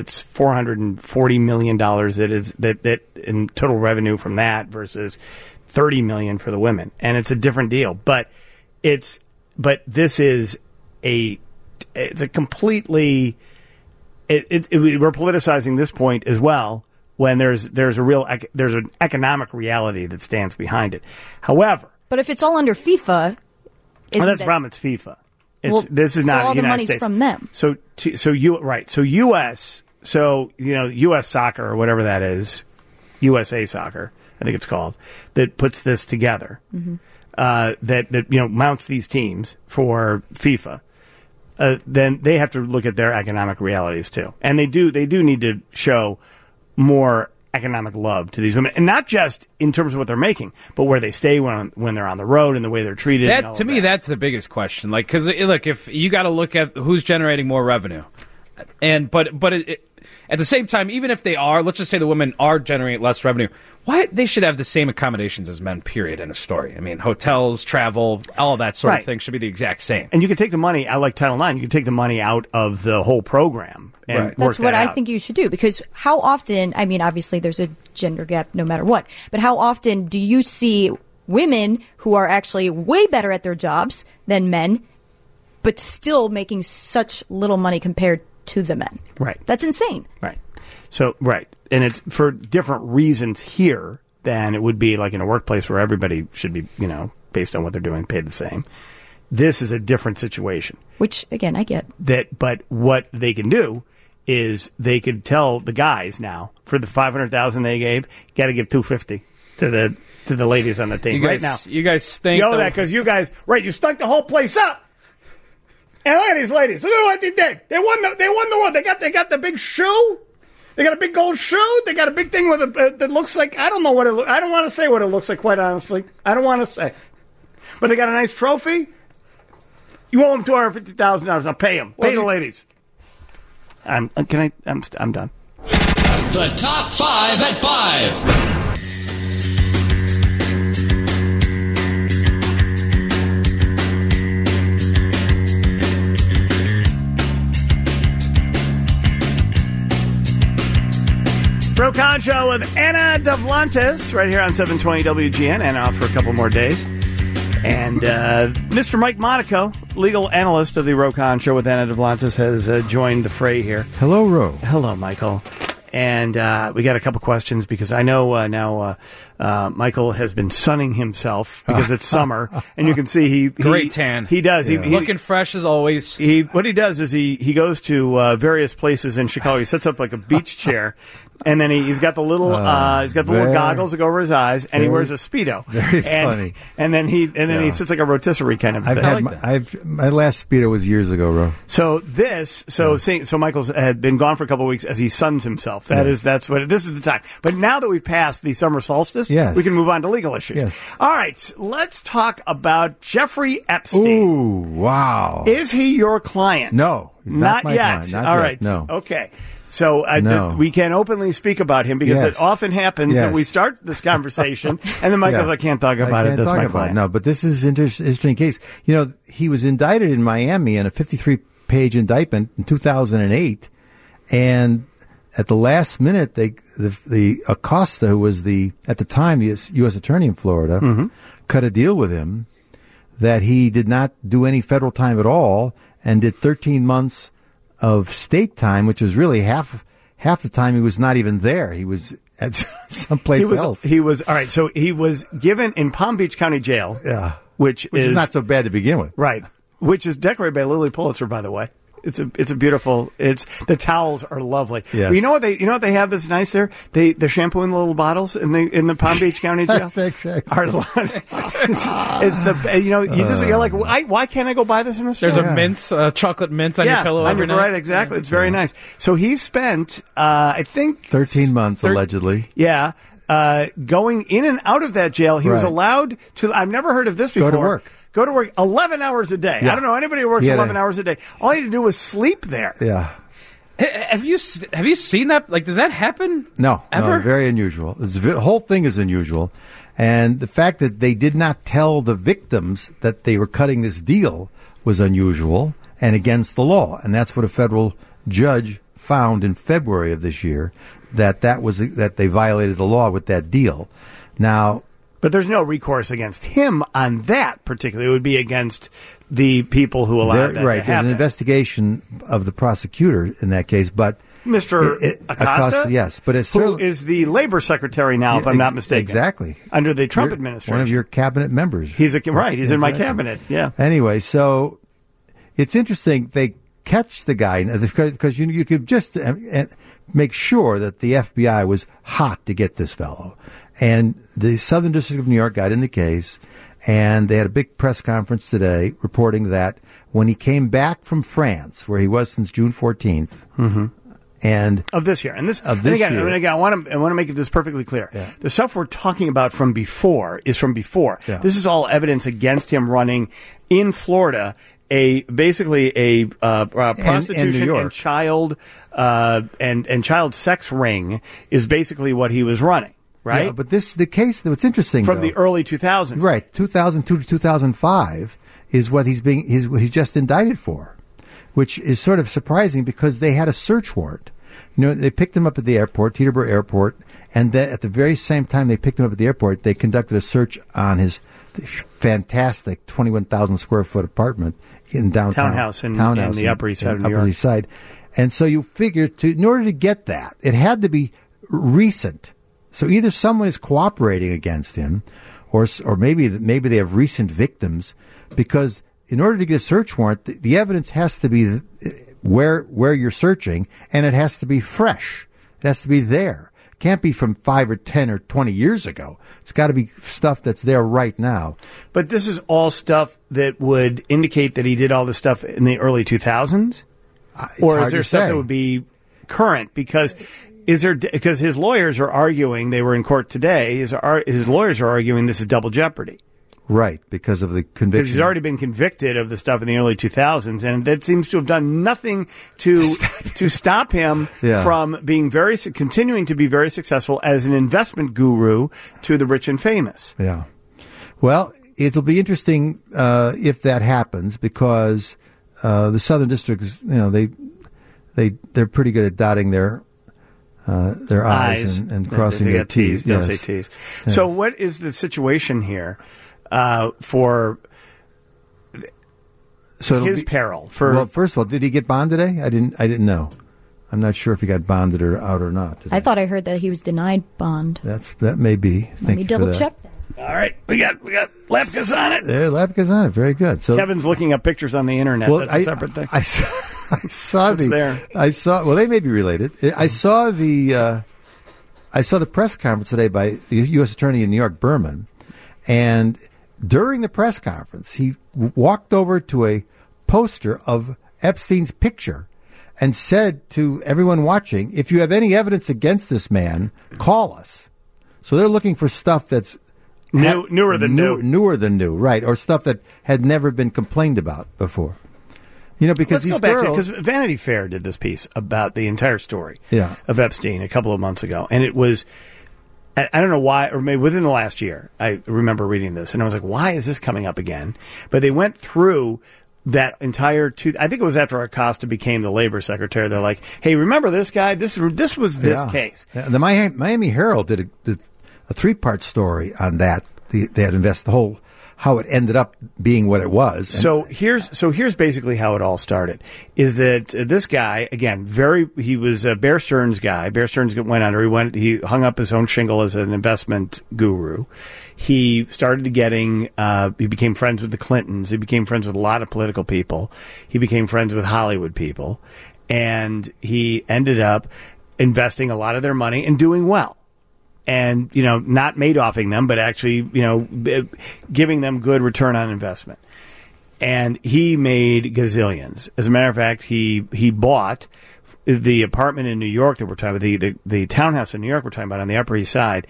$440 million that in total revenue from that versus $30 million for the women, and it's a different deal. But this is it's a completely we're politicizing this point as well when there's an economic reality that stands behind it. However, but if it's all under FIFA, that's the problem. It's FIFA. This is not all the United money's States. From them. So U.S. U.S. Soccer or whatever that is, USA Soccer, I think it's called, that puts this together. Mm-hmm. That mounts these teams for FIFA. Then they have to look at their economic realities too, and they do need to show more economic love to these women, and not just in terms of what they're making, but where they stay when they're on the road and the way they're treated. That to me, that's the biggest question. Like, because look, if you got to look at who's generating more revenue, but at the same time, even if they are, let's just say the women are generating less revenue, why they should have the same accommodations as men, period, end of story. I mean, hotels, travel, all of that sort of thing should be the exact same. And you can take the money, I like Title IX, you can take the money out of the whole program and work That's what that I think you should do, because how often, I mean, obviously there's a gender gap no matter what, but how often do you see women who are actually way better at their jobs than men, but still making such little money compared to the men? Right. That's insane. Right. So, right. And it's for different reasons here than it would be like in a workplace where everybody should be, based on what they're doing, paid the same. This is a different situation. Which, again, I get. But what they can do is they could tell the guys now, for the $500,000 they gave, you got to give $250 to the ladies on the team right now. You guys think... You know that because you guys, you stunk the whole place up. And look at these ladies. Look at what they did. They won the one. They got the big shoe. They got a big gold shoe. They got a big thing with that looks like, I don't know what it looks. I don't want to say what it looks like, quite honestly. I don't want to say. But they got a nice trophy. You owe them $250,000. I'll pay them. Pay the ladies. I'm done. The top 5 at 5. Bro Concho with Anna Duvlantis right here on 720 WGN and off for a couple more days. And Mr. Mike Monaco, legal analyst of the Rokon Show with Anna Duvlantis, has joined the fray here. Hello, Ro. Hello, Michael. And we got a couple questions because I know now Michael has been sunning himself because it's summer, and you can see he great tan. He does. Yeah. Looking fresh as always. What he does is he goes to various places in Chicago. He sets up like a beach chair. And then he's got the little little goggles that go over his eyes, and he wears a Speedo. Very funny. And then he sits like a rotisserie kind of thing. My last Speedo was years ago, Ro. So Michael's had been gone for a couple of weeks as he suns himself. This is the time. But now that we've passed the summer solstice, we can move on to legal issues. Yes. All right, let's talk about Jeffrey Epstein. Ooh, wow. Is he your client? No, not my yet. client. Not all yet. right. No. Okay. So we can openly speak about him because it often happens that we start this conversation and then Mike goes, I can't talk about it. That's my client. No, but this is an interesting case. He was indicted in Miami in a 53-page indictment in 2008, and at the last minute, the Acosta, who was at the time the U.S. attorney in Florida, cut a deal with him that he did not do any federal time at all and did 13 months of state time, which was really half the time he was not even there. He was at someplace else. He was all right. So he was given in Palm Beach County Jail. Yeah, which is not so bad to begin with. Right. Which is decorated by Lily Pulitzer, by the way. It's a beautiful. The towels are lovely. Yes. Well, you know what they have that's nice there? The shampoo in the little bottles in the Palm Beach County Jail. That's exactly. You're like, why can't I go buy this in the store? There's a mint, chocolate mint on your pillow every night. Right, exactly. It's very nice. So he spent, I think, 13 months allegedly. Yeah. Going in and out of that jail, he was allowed to. I've never heard of this before. Go to work 11 hours a day. Yeah. I don't know anybody who works 11 hours a day. All he had to do was sleep there. Yeah. Have you seen that? Like, does that happen? No, ever? No, very unusual. The whole thing is unusual. And the fact that they did not tell the victims that they were cutting this deal was unusual and against the law. And that's what a federal judge found in February of this year, that they violated the law with that deal. Now, but there's no recourse against him on that particularly. It would be against the people who allowed that to happen. There's an investigation of the prosecutor in that case, but Mr. Acosta? Yes, but it's who is the labor secretary now, if I'm not mistaken. Exactly. Under the Trump administration. One of your cabinet members. He's in my cabinet, yeah. Anyway, so it's interesting they catch the guy because you could just make sure that the FBI was hot to get this fellow. And the Southern District of New York got in the case, and they had a big press conference today reporting that when he came back from France, where he was since June 14th, and of this year, and year. I want to make this perfectly clear. Yeah. The stuff we're talking about from before is from before. Yeah. This is all evidence against him running in Florida basically a prostitution and child and child sex ring is basically what he was running. Right, yeah, but the case. What's interesting from the early 2000s, right? 2002 to 2005 is what he's just indicted for, which is sort of surprising because they had a search warrant. You know, they picked him up at the airport, Teterboro Airport, and at the very same time they picked him up at the airport, they conducted a search on his fantastic 21,000 square foot apartment in downtown townhouse in the Upper East Side of New York. Upper East Side, and so you figure in order to get that, it had to be recent. So either someone is cooperating against him, or maybe they have recent victims, because in order to get a search warrant, the evidence has to be where you're searching, and it has to be fresh. It has to be there. It can't be from 5 or 10 or 20 years ago. It's got to be stuff that's there right now. But this is all stuff that would indicate that he did all this stuff in the early 2000s? Or is there stuff that would be current? Because his lawyers are arguing, they were in court today, his lawyers are arguing this is double jeopardy. Right, because of the conviction. Because he's already been convicted of the stuff in the early 2000s, and that seems to have done nothing to stop him from being continuing to be very successful as an investment guru to the rich and famous. Yeah. Well, it'll be interesting if that happens, because the Southern Districts, they're pretty good at dotting their I's and crossing their T's. Don't say T's. Yes. So what is the situation here for his peril? Well, first of all, did he get bond today? I didn't know. I'm not sure if he got bonded or out or not today. I thought I heard that he was denied bond. That may be. Let me double check that. All right, we got Lapkus on it. There, Lapkus on it. Very good. So Kevin's looking up pictures on the internet. Well, that's a separate thing. I saw there. Well, they may be related. I saw the press conference today by the U.S. Attorney in New York, Berman, and during the press conference, he walked over to a poster of Epstein's picture and said to everyone watching, "If you have any evidence against this man, call us." So they're looking for stuff that's newer than new, right? Or stuff that had never been complained about before. You know, because let's go back to because Vanity Fair did this piece about the entire story of Epstein a couple of months ago, and it was, I don't know why, or maybe within the last year, I remember reading this, and I was like, why is this coming up again? But they went through that entire I think it was after Acosta became the labor secretary. They're like, hey, remember this guy? This was this case. Yeah. The Miami Herald did a 3-part story on that. They had invested the whole how it ended up being what it was. So here's basically how it all started. Is that this guy, again, he was a Bear Stearns guy. Bear Stearns went under. He hung up his own shingle as an investment guru. He started he became friends with the Clintons. He became friends with a lot of political people. He became friends with Hollywood people. And he ended up investing a lot of their money and doing well. And, not Madoffing them, but actually, giving them good return on investment. And he made gazillions. As a matter of fact, he bought the apartment in New York that we're talking about, the townhouse in New York we're talking about on the Upper East Side.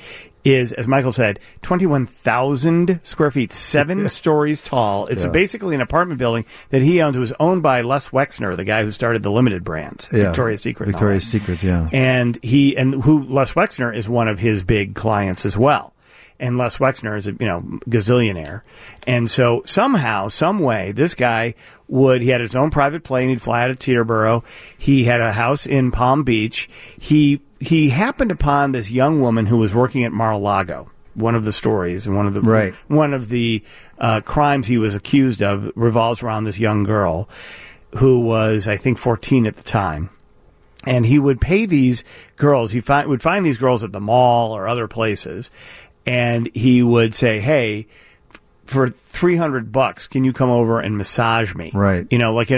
is, as Michael said, 21,000 square feet, 7 stories tall. It's basically an apartment building that he owns. It was owned by Les Wexner, the guy who started the Limited brands, Victoria's Secret. Victoria's Secret, yeah. And Les Wexner is one of his big clients as well. And Les Wexner is a gazillionaire. And so somehow, some way, this guy he had his own private plane. He'd fly out of Teterboro. He had a house in Palm Beach. He happened upon this young woman who was working at Mar-a-Lago. One of the stories and one of the crimes he was accused of revolves around this young girl who was, I think, 14 at the time. And he would pay these girls. He would find these girls at the mall or other places. And he would say, "Hey, for $300, can you come over and massage me?" Right.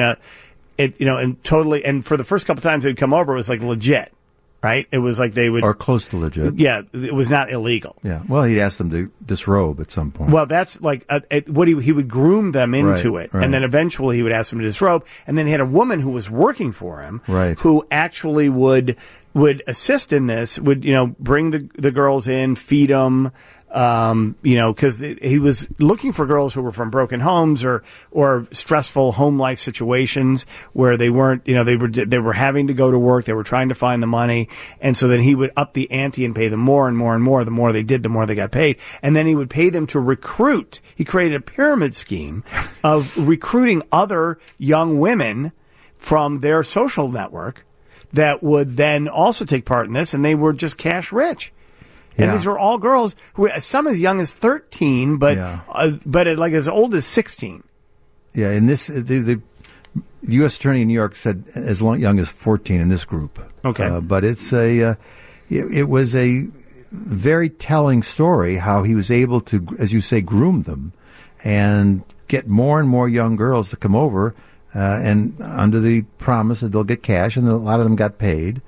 And totally. And for the first couple times they'd come over, it was like legit, right? It was like they would, or close to legit. Yeah, it was not illegal. Yeah. Well, he'd ask them to disrobe at some point. Well, that's like what he would groom them into it, right. And then eventually he would ask them to disrobe. And then he had a woman who was working for him, right, who actually would assist in this, would bring the girls in, feed them, because he was looking for girls who were from broken homes or stressful home life situations where they weren't, they were having to go to work, they were trying to find the money, and so then he would up the ante and pay them more and more and more. The more they did, the more they got paid, and then he would pay them to recruit. He created a pyramid scheme of recruiting other young women from their social network that would then also take part in this, and they were just cash rich. And these were all girls who, some as young as 13, but like as old as 16. Yeah, in this, the U.S. Attorney in New York said as young as 14 in this group. Okay, but it's it was a very telling story how he was able to, as you say, groom them and get more and more young girls to come over. And under the promise that they'll get cash, and a lot of them got paid.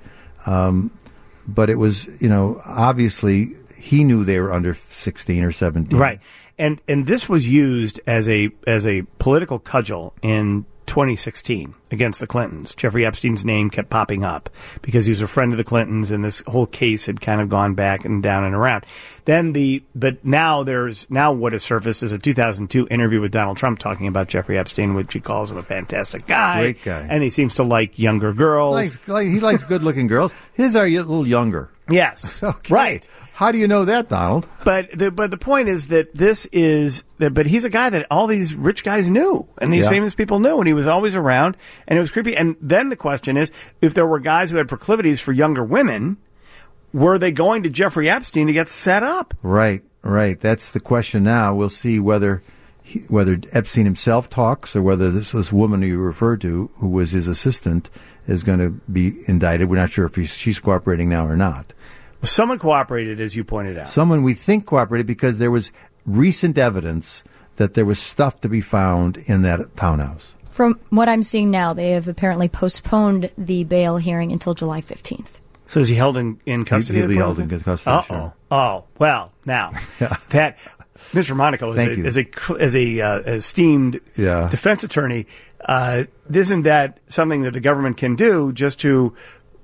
But it was, obviously he knew they were under 16 or 17. Right. And this was used as a political cudgel in 2016 against the Clintons. Jeffrey Epstein's name kept popping up because he was a friend of the Clintons, and this whole case had kind of gone back and down and around. But now what has surfaced is a 2002 interview with Donald Trump talking about Jeffrey Epstein, which he calls him a fantastic guy. Great guy. And he seems to like younger girls. He likes good-looking girls. His are a little younger. Yes. Okay. Right. How do you know that, Donald? But the point is that but he's a guy that all these rich guys knew, and these famous people knew, and he was always around, and it was creepy. And then the question is, if there were guys who had proclivities for younger women, were they going to Jeffrey Epstein to get set up? Right. That's the question now. We'll see whether Epstein himself talks or whether this woman you referred to, who was his assistant, is going to be indicted. We're not sure if she's cooperating now or not. Someone cooperated, as you pointed out. Someone we think cooperated because there was recent evidence that there was stuff to be found in that townhouse. From what I'm seeing now, they have apparently postponed the bail hearing until July 15th. So is he held in custody? He'll be held in custody. Uh-oh. Sure. Oh, well, now, that Mr. Monaco is a esteemed defense attorney. Isn't that something that the government can do just to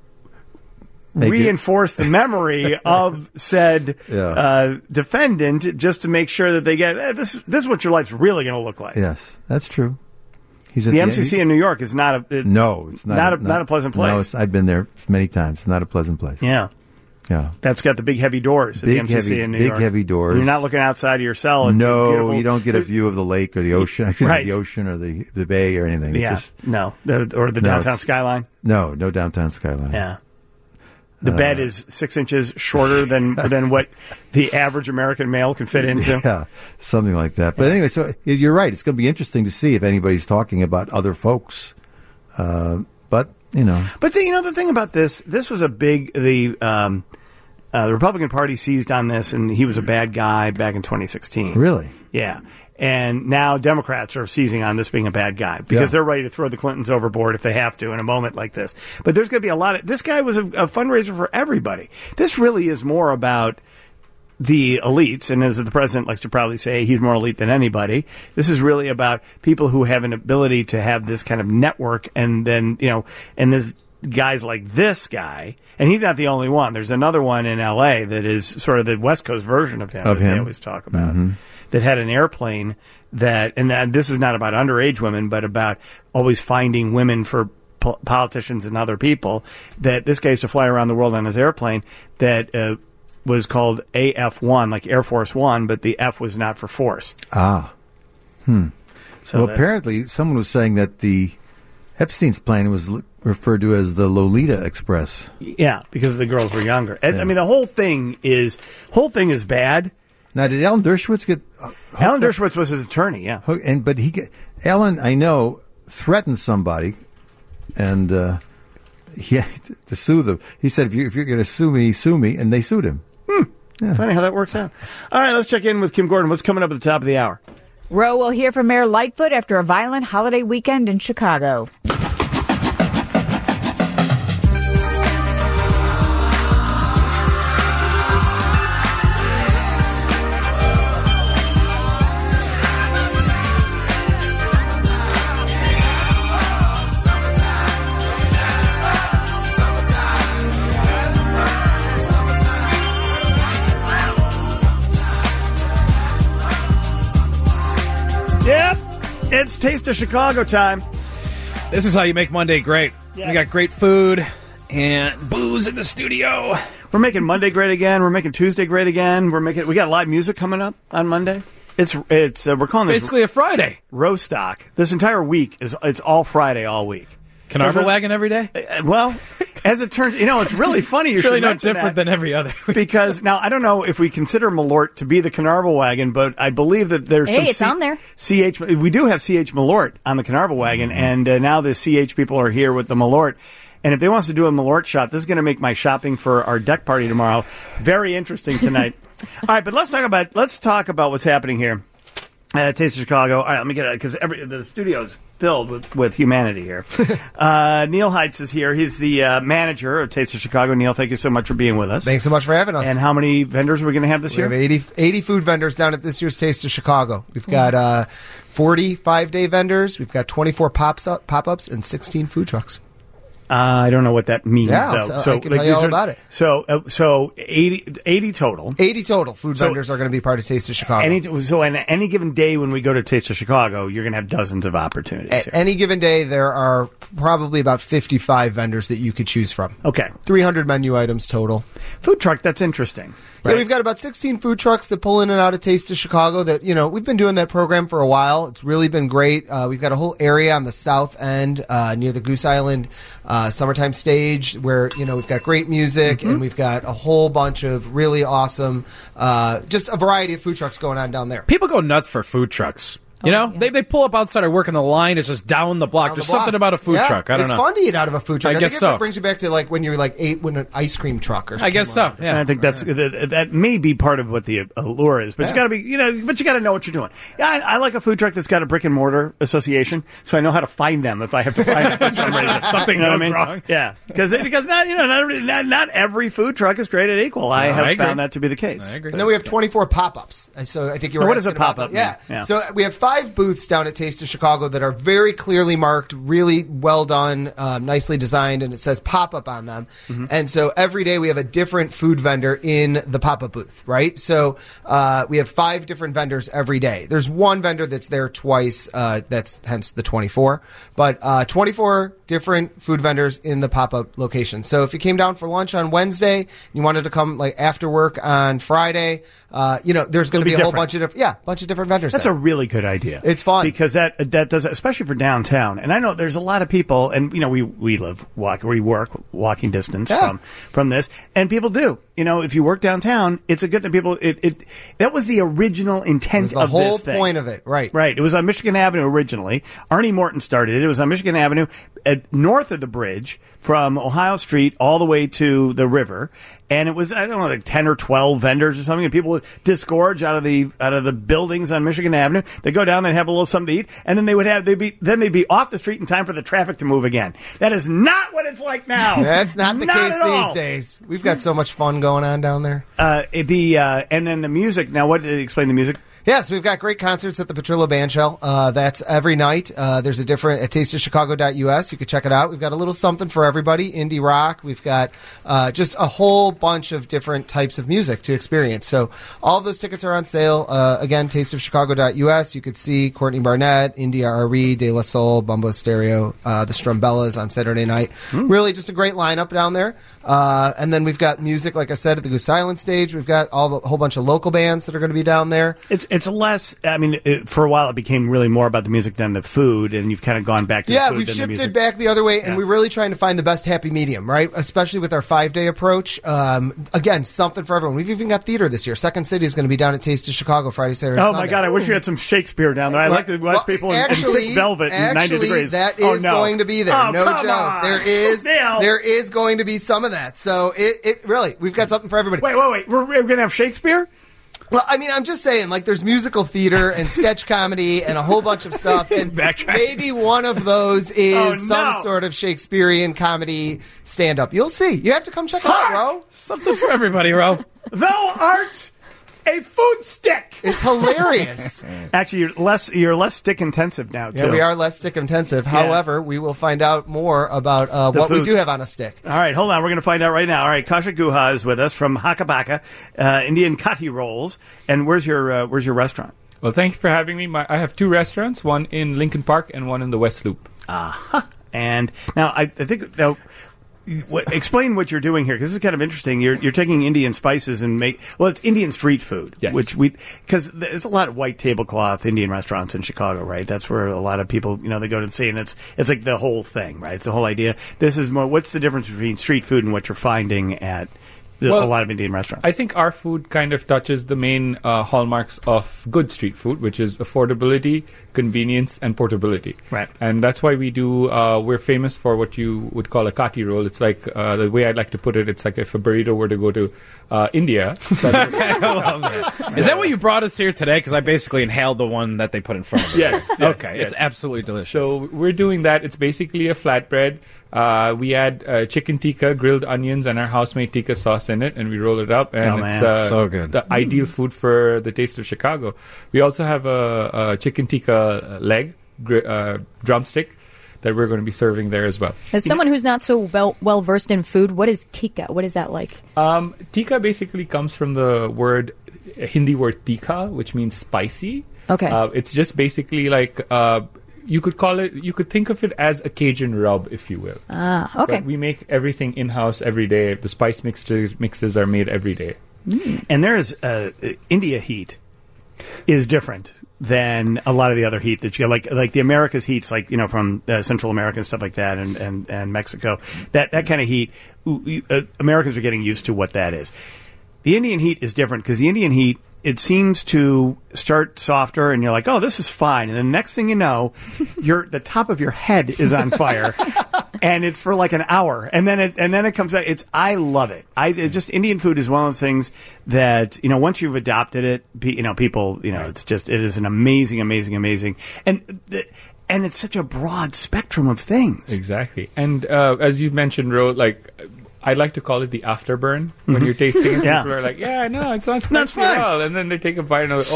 reinforce the memory of said defendant, just to make sure that they get this is what your life's really going to look like? Yes, that's true. The MCC in New York is not a not a pleasant place. No, I've been there many times. It's not a pleasant place. Yeah. That's got the big heavy doors at the MCC in New York. Big heavy doors. And you're not looking outside of your cell. No, you don't get a view of the lake or the ocean. Right. The ocean or the bay or anything. Yeah. Or the downtown skyline. No downtown skyline. Yeah. The bed is 6 inches shorter than what the average American male can fit into. Yeah, something like that. But anyway, so you're right. It's going to be interesting to see if anybody's talking about other folks. But But the thing about this was a big the Republican Party seized on this, and he was a bad guy back in 2016. Really? Yeah. And now Democrats are seizing on this being a bad guy because they're ready to throw the Clintons overboard if they have to in a moment like this. But there's going to be a lot of... This guy was a fundraiser for everybody. This really is more about the elites, and as the president likes to probably say, he's more elite than anybody. This is really about people who have an ability to have this kind of network, and then, and this guys like this guy, and he's not the only one. There's another one in L.A. that is sort of the West Coast version of him that they always talk about, that had an airplane that, and this is not about underage women, but about always finding women for politicians and other people, that this guy used to fly around the world on his airplane that was called AF-1, like Air Force One, but the F was not for force. So apparently someone was saying that the Epstein's plane was referred to as the Lolita Express. Yeah, because the girls were younger. I mean, the whole thing is bad. Now, did Alan Dershowitz get... Alan Dershowitz was his attorney, yeah. But Alan, I know, threatened somebody, and he had to sue them. He said, if you're going to sue me, and they sued him. Yeah. Funny how that works out. All right, let's check in with Kim Gordon. What's coming up at the top of the hour? Roe will hear from Mayor Lightfoot after a violent holiday weekend in Chicago. Yep, it's Taste of Chicago time. This is how you make Monday great. Yeah. We got great food and booze in the studio. We're making Monday great again. We're making Tuesday great again. We got live music coming up on Monday. It's we're calling this basically a Friday. Rostock. This entire week it's all Friday all week. Carnival wagon every day? Well, as it turns, it's really funny. It's really no different than every other week. Because now I don't know if we consider Malort to be the Carnival wagon, but I believe that there's some it's on there. CH. We do have CH Malort on the Carnival wagon, and now the CH people are here with the Malort. And if they want us to do a Malort shot, this is going to make my shopping for our deck party tomorrow very interesting tonight. All right, but let's talk about what's happening here at Taste of Chicago. All right, let me get it because the studio's filled with humanity here. Neil Heitz is here. He's the manager of Taste of Chicago. Neil, thank you so much for being with us. Thanks so much for having us. And how many vendors are we going to have this year? We have 80 food vendors down at this year's Taste of Chicago. We've got 40 5-day vendors. We've got 24 pop-ups and 16 food trucks. I don't know what that means, though. I can tell you all about it. So 80 total. 80 total food vendors are going to be part of Taste of Chicago. So on any given day when we go to Taste of Chicago, you're going to have dozens of opportunities. At any given day, there are probably about 55 vendors that you could choose from. Okay. 300 menu items total. Food truck, that's interesting. Right? Yeah, we've got about 16 food trucks that pull in and out of Taste of Chicago that, we've been doing that program for a while. It's really been great. We've got a whole area on the south end near the Goose Island summertime stage where, we've got great music and we've got a whole bunch of really awesome, just a variety of food trucks going on down there. People go nuts for food trucks. They pull up outside of work and the line is just down the block. There's something about a food truck. I don't know. It's fun to eat out of a food truck. I guess think so. It brings you back to when you're ate with an ice cream truck or something. I guess so. Yeah. And I think that may be part of what the allure is. But you got to be, but you got to know what you're doing. Yeah, I like a food truck that's got a brick and mortar association, so I know how to find them if I have to find them for some reason. Something goes wrong. Yeah, because not every food truck is created equal. I have found that to be the case. I agree. And then we have 24 pop-ups. So I think you were. What is a pop-up? Yeah. So we have 5 booths down at Taste of Chicago that are very clearly marked, really well done, nicely designed, and it says pop-up on them. And so every day we have a different food vendor in the pop-up booth, right? So we have 5 different vendors every day. There's one vendor that's there twice, that's hence the 24, but 24 different food vendors in the pop-up location. So if you came down for lunch on Wednesday, and you wanted to come after work on Friday, there's going to be a whole bunch of different vendors. That's a really good idea. It's fun. Because that does, especially for downtown. And I know there's a lot of people, and we work walking distance from this, and people do. If you work downtown, it's a good thing. People, that was the original intent of this thing. The whole point of it, right? Right. It was on Michigan Avenue originally. Arnie Morton started it. It was on Michigan Avenue, north of the bridge, from Ohio Street all the way to the river. And it was, I don't know, like 10 or 12 vendors or something, and people would disgorge out of the buildings on Michigan Avenue. They go down, they'd have a little something to eat, and then they'd be off the street in time for the traffic to move again. That is not what it's like now. That's not the case these days. We've got so much fun going on down there. And then the music. Now, what did it explain the music? Yes, we've got great concerts at the Petrillo Bandshell. That's every night. There's a different at tasteofchicago.us. You can check it out. We've got a little something for everybody. Indie rock. We've got just a whole bunch of different types of music to experience. So all of those tickets are on sale. Again, tasteofchicago.us. You could see Courtney Barnett, India Arie, De La Soul, Bumbo Stereo, the Strumbellas on Saturday night. Really just a great lineup down there. And then we've got music, like I said, at the Goose Island stage. We've got a whole bunch of local bands that are going to be down there. It's less, I mean, for a while it became really more about the music than the food, and you've kind of gone back to the food we've than the music. shifted back the other way, and we're really trying to find the best happy medium, right? Especially with our 5-day approach. Again, something for everyone. We've even got theater this year. Second City is going to be down at Taste of Chicago Friday, Saturday, Oh, Sunday. my God, I wish you had some Shakespeare down there. I like to watch people in thick velvet and 90 degrees. That is going to be there. Oh, no come joke. on. There is going to be some of that. So it really, we've got something for everybody. Wait. We're going to have Shakespeare? Well, I mean, I'm just saying, like, there's musical theater and sketch comedy and a whole bunch of stuff. And maybe one of those is some sort of Shakespearean comedy stand-up. You'll see. You have to come check it out, Ro. Something for everybody, Ro. Thou art a food stick. It's hilarious. Actually, you're less stick intensive now, too. Yeah, we are less stick intensive. Yeah. However, we will find out more about what we do have on a stick. All right, hold on. We're going to find out right now. All right, Kasha Guha is with us from Hakabaka, Indian Kati Rolls. And where's your restaurant? Well, thank you for having me. I have 2 restaurants, one in Lincoln Park and one in the West Loop. And now I think explain what you're doing here, because this is kind of interesting. You're taking Indian spices and it's Indian street food, yes. Because there's a lot of white tablecloth Indian restaurants in Chicago, right? That's where a lot of people, they go to see, and it's like the whole thing, right? It's the whole idea. This is more. What's the difference between street food and what you're finding at a lot of Indian restaurants? I think our food kind of touches the main hallmarks of good street food, which is affordability, convenience, and portability. Right. And that's why we're famous for what you would call a kati roll. It's like, the way I'd like to put it, it's like if a burrito were to go to India. I love that. Is that what you brought us here today? Because I basically inhaled the one that they put in front of me. Yes. Okay. Yes. It's absolutely delicious. So we're doing that. It's basically a flatbread. We add chicken tikka, grilled onions, and our house-made tikka sauce in it, and we roll it up. And it's so good. The ideal food for the Taste of Chicago. We also have a chicken tikka leg, drumstick, that we're going to be serving there as well. As someone who's not so well versed in food, what is tikka? What is that like? Tikka basically comes from the Hindi word tikka, which means spicy. Okay. It's just basically like you could think of it as a Cajun rub, if you will. Okay. But we make everything in-house every day. The spice mixes are made every day. And there's India heat is different than a lot of the other heat that you get, like the America's heats, like from Central America and stuff like that, and Mexico. That kind of heat, Americans are getting used to what that is. The Indian heat is different because the Indian heat, it seems to start softer, and you're like, oh, this is fine. And the next thing you know, the top of your head is on fire, and it's for like an hour, and then it comes back. I love it. Indian food is one of those things that once you've adopted it, people, it is an amazing, and it's such a broad spectrum of things. Exactly. And as you mentioned, Ro, I like to call it the afterburn when you're tasting it. Yeah. People are like, yeah, no, it's not spicy at all. And then they take a bite and they're like,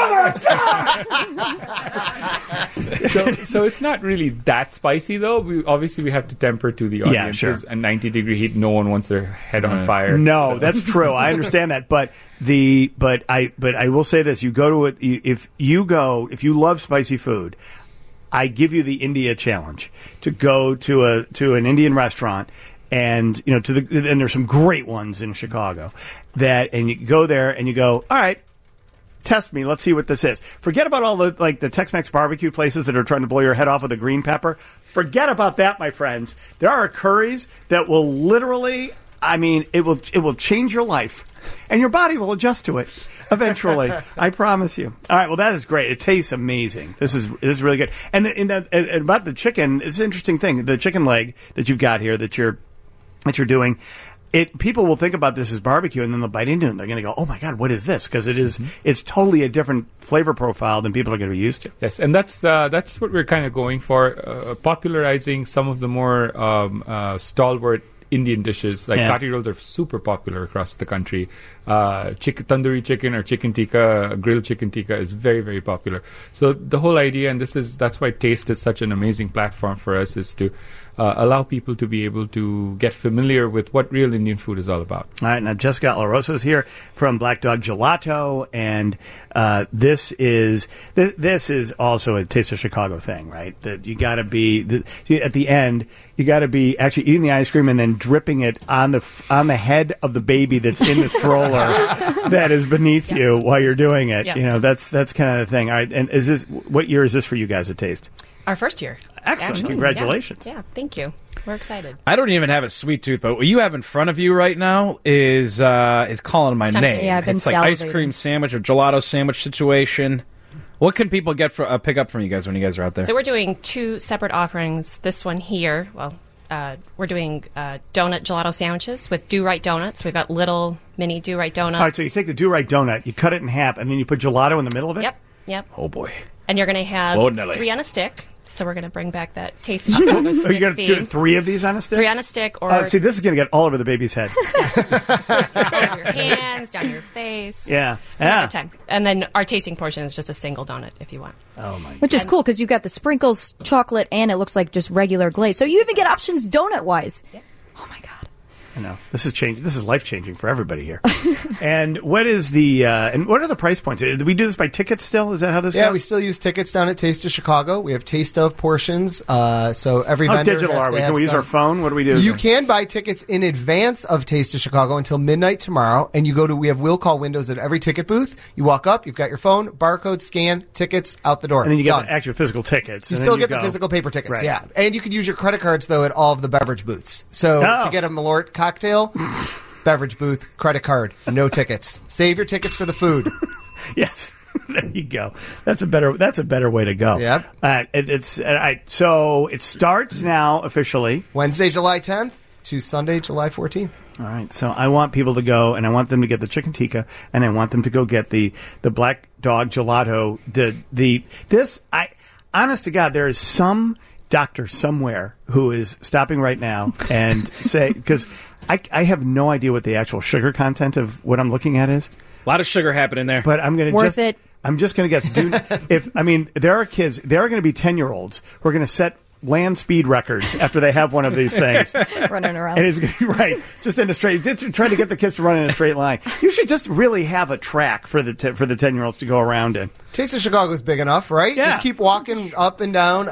So it's not really that spicy, though. We have to temper to the audiences. Sure. And 90-degree heat, no one wants their head on fire. No, that's true. I understand that. But I will say this: you go to it if you love spicy food, I give you the India challenge to go to an Indian restaurant. And and there's some great ones in Chicago and you go there and you go, all right, test me, let's see what this is. Forget about all the Tex-Mex barbecue places that are trying to blow your head off with a green pepper. Forget about that, my friends. There are curries that will literally, it will change your life, and your body will adjust to it eventually. I promise you. All right, well, that is great. It tastes amazing. This is really good. And about the chicken, it's an interesting thing. The chicken leg that you've got here that you're doing, people will think about this as barbecue, and then they'll bite into it and they're going to go, oh my God, what is this? Because it's totally a different flavor profile than people are going to be used to. Yes, and that's what we're kind of going for, popularizing some of the more stalwart Indian dishes. Like kati rolls are super popular across the country. Tandoori chicken or chicken tikka, grilled chicken tikka is very, very popular. So the whole idea, and that's why Taste is such an amazing platform for us, is to allow people to be able to get familiar with what real Indian food is all about. All right, now Jessica La Rosa is here from Black Dog Gelato, and this is also a Taste of Chicago thing, right? That you got to be at the end. You got to be actually eating the ice cream and then dripping it on the head of the baby that's in the stroller that is beneath you while you're doing it. Yep. You know, that's kind of the thing. All right, and what year is this for you guys at Taste? Our first year. Excellent. Actually. Congratulations. Yeah, thank you. We're excited. I don't even have a sweet tooth, but what you have in front of you right now is calling my name. Yeah, I've been It's like ice salivating. cream sandwich or gelato sandwich situation. What can people get for pick up from you guys when you guys are out there? So we're doing 2 separate offerings. This one here, we're doing donut gelato sandwiches with Do-Right donuts. We've got little mini Do-Right donuts. All right, so you take the Do-Right donut, you cut it in half, and then you put gelato in the middle of it? Yep. Oh, boy. And you're going to have Whoa, Nelly. 3 on a stick. So we're going to bring back that Taste of Chicago stick You're going to do theme. 3 of these on a stick? 3 on a stick. Or See, this is going to get all over the baby's head. all over your hands, down your face. Yeah. So have a good time. And then our tasting portion is just a single donut if you want. Oh, my Which is cool because you got the sprinkles, chocolate, and it looks like just regular glaze. So you even get options donut-wise. I know. This is change. This is life-changing for everybody here. And what is the and what are the price points? Do we do this by tickets still? Is that how this goes? Yeah, we still use tickets down at Taste of Chicago. We have Taste of portions. So every How vendor digital has are to we? have Can we use some. our phone? What do we do? You can buy tickets in advance of Taste of Chicago until midnight tomorrow, and we have will call windows at every ticket booth. You walk up, you've got your phone, barcode, scan, tickets, out the door. And then you get Done. the actual physical tickets. You and still then get go. the physical paper tickets, Right. yeah. And you can use your credit cards, though, at all of the beverage booths. So to get a Malort cocktail, beverage booth, credit card, no tickets. Save your tickets for the food. Yes. There you go. That's a better way to go. Yep. So it starts now officially Wednesday, July 10th to Sunday, July 14th. All right. So I want people to go, and I want them to get the chicken tikka, and I want them to go get the Black Dog Gelato. Honest to God, there is some doctor somewhere who is stopping right now and say, because I have no idea what the actual sugar content of what I'm looking at is. A lot of sugar happening there. But I'm going to Worth it. I'm just going to guess. There are kids. There are going to be 10-year-olds who are going to set land speed records after they have one of these things. Running around. And it's going to be right, just in a straight, just trying to get the kids to run in a straight line. You should just really have a track for the 10-year-olds to go around in. Taste of Chicago is big enough, right? Yeah. Just keep walking up and down,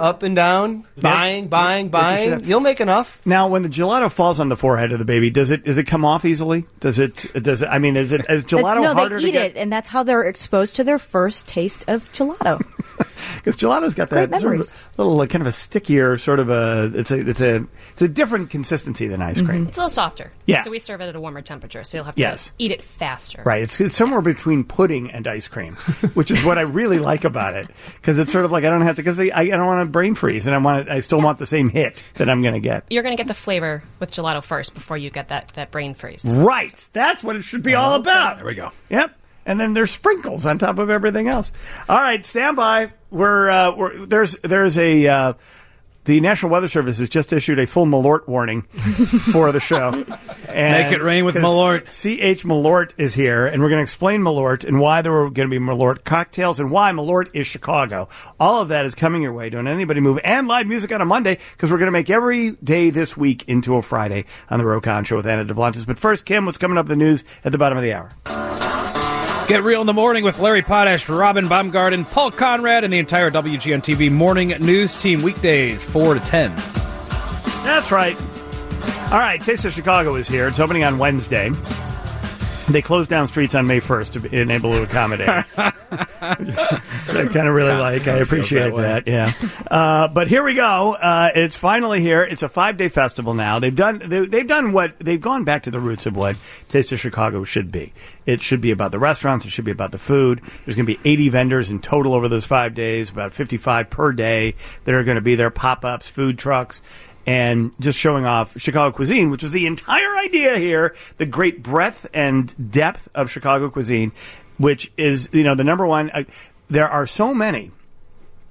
buying. You'll make enough. Now, when the gelato falls on the forehead of the baby, does it come off easily? Is gelato harder they to eat get? it, and that's how they're exposed to their first taste of gelato. Because gelato's got that Great sort memories. of little kind of a stickier sort of it's a different consistency than ice cream. It's a little softer. Yeah. So we serve it at a warmer temperature, so you'll have Yes. to eat it faster. Right, it's somewhere between pudding and ice cream, which is what I really like about it. Because it's sort of like I don't have to, because I don't want to brain freeze, and I still want the same hit that I'm going to get. You're going to get the flavor with gelato first before you get that brain freeze. Right, that's what it should be all about. There we go. Yep. And then there's sprinkles on top of everything else. All right, stand by. There's a the National Weather Service has just issued a full Malort warning for the show. And Make it rain with 'cause Malort. C.H. Malort is here, and we're going to explain Malort and why there were going to be Malort cocktails and why Malort is Chicago. All of that is coming your way. Don't anybody move. And live music on a Monday, because we're going to make every day this week into a Friday on the Rokon Show with Anna Devlantis. But first, Kim, what's coming up in the news at the bottom of the hour? Get real in the morning with Larry Potash, Robin Baumgarten, Paul Conrad, and the entire WGN-TV morning news team weekdays 4 to 10. That's right. All right, Taste of Chicago is here. It's opening on Wednesday. They closed down streets on May 1st to be able to accommodate. Which I kind of really like. I appreciate that. Yeah. But here we go. It's finally here. It's a 5-day festival now. They've gone back to the roots of what Taste of Chicago should be. It should be about the restaurants. It should be about the food. There's going to be 80 vendors in total over those 5 days, about 55 per day that are going to be there, pop-ups, food trucks, and just showing off Chicago cuisine, which was the entire idea here, the great breadth and depth of Chicago cuisine, which is, the number one. There are so many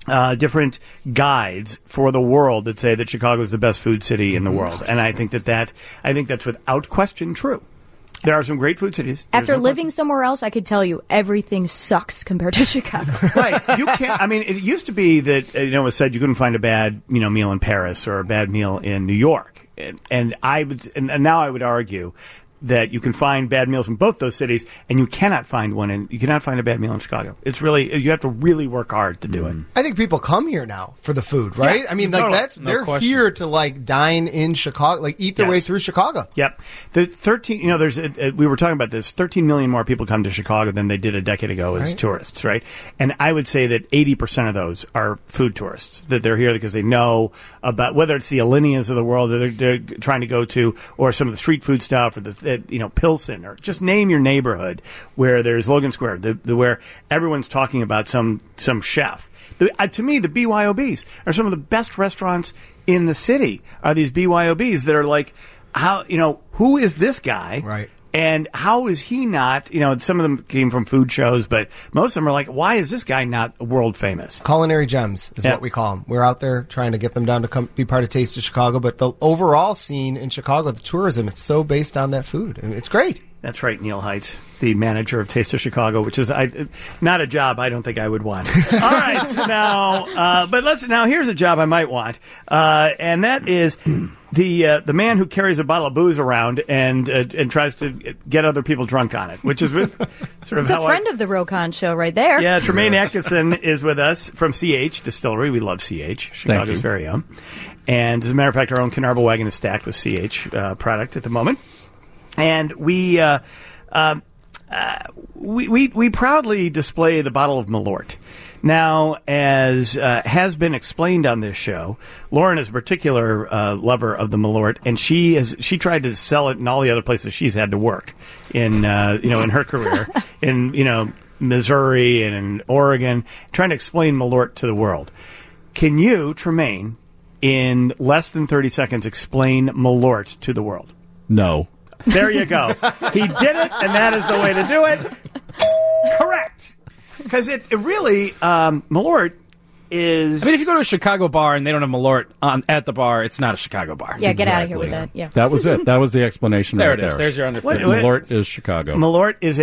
different guides for the world that say that Chicago is the best food city in the world, and I think that's without question true. There are some great food cities. After living somewhere else, I could tell you everything sucks compared to Chicago. Right. You can't. I mean, it used to be that it was said you couldn't find a bad meal in Paris or a bad meal in New York, and now I would argue that you can find bad meals in both those cities, and you cannot find a bad meal in Chicago. It's really, you have to really work hard to do it. I think people come here now for the food, right? Yeah, I mean, totally. they're here to dine in Chicago, eat their way through Chicago. Yep. The 13, we were talking about this. 13 million more people come to Chicago than they did a decade ago as tourists, right? And I would say that 80% of those are food tourists, that they're here because they know about, whether it's the Alineias of the world that they're trying to go to, or some of the street food stuff, or Pilsen, or just name your neighborhood where there's Logan Square, where everyone's talking about some chef. To me, the BYOBs are some of the best restaurants in the city. Are these BYOBs that are like, who is this guy? Right. And how is he not, some of them came from food shows, but most of them are like, why is this guy not world famous? Culinary gems is what we call them. We're out there trying to get them down to come be part of Taste of Chicago, but the overall scene in Chicago, the tourism, it's so based on that food, and it's great. That's right, Neil Height, the manager of Taste of Chicago, which is not a job I don't think I would want. All right, now here's a job I might want, and that is the man who carries a bottle of booze around and tries to get other people drunk on it, which is sort of it's a friend of the Rokon show right there. Yeah, Tremaine Atkinson is with us from CH Distillery. We love CH, Chicago's very own. And as a matter of fact, our own Carnarvon wagon is stacked with CH product at the moment. And we proudly display the bottle of Malort. Now, as has been explained on this show, Lauren is a particular lover of the Malort, and she tried to sell it in all the other places she's had to work in in her career in Missouri and in Oregon, trying to explain Malort to the world. Can you, Tremaine, in less than 30 seconds, explain Malort to the world? No. There you go. He did it, and that is the way to do it. Correct. Because it really, Malort is... I mean, if you go to a Chicago bar and they don't have Malort at the bar, it's not a Chicago bar. Yeah, get out of here with that. Yeah. That was it. That was the explanation there right it is. there. There's your underfoot. Malort is Chicago. Malort is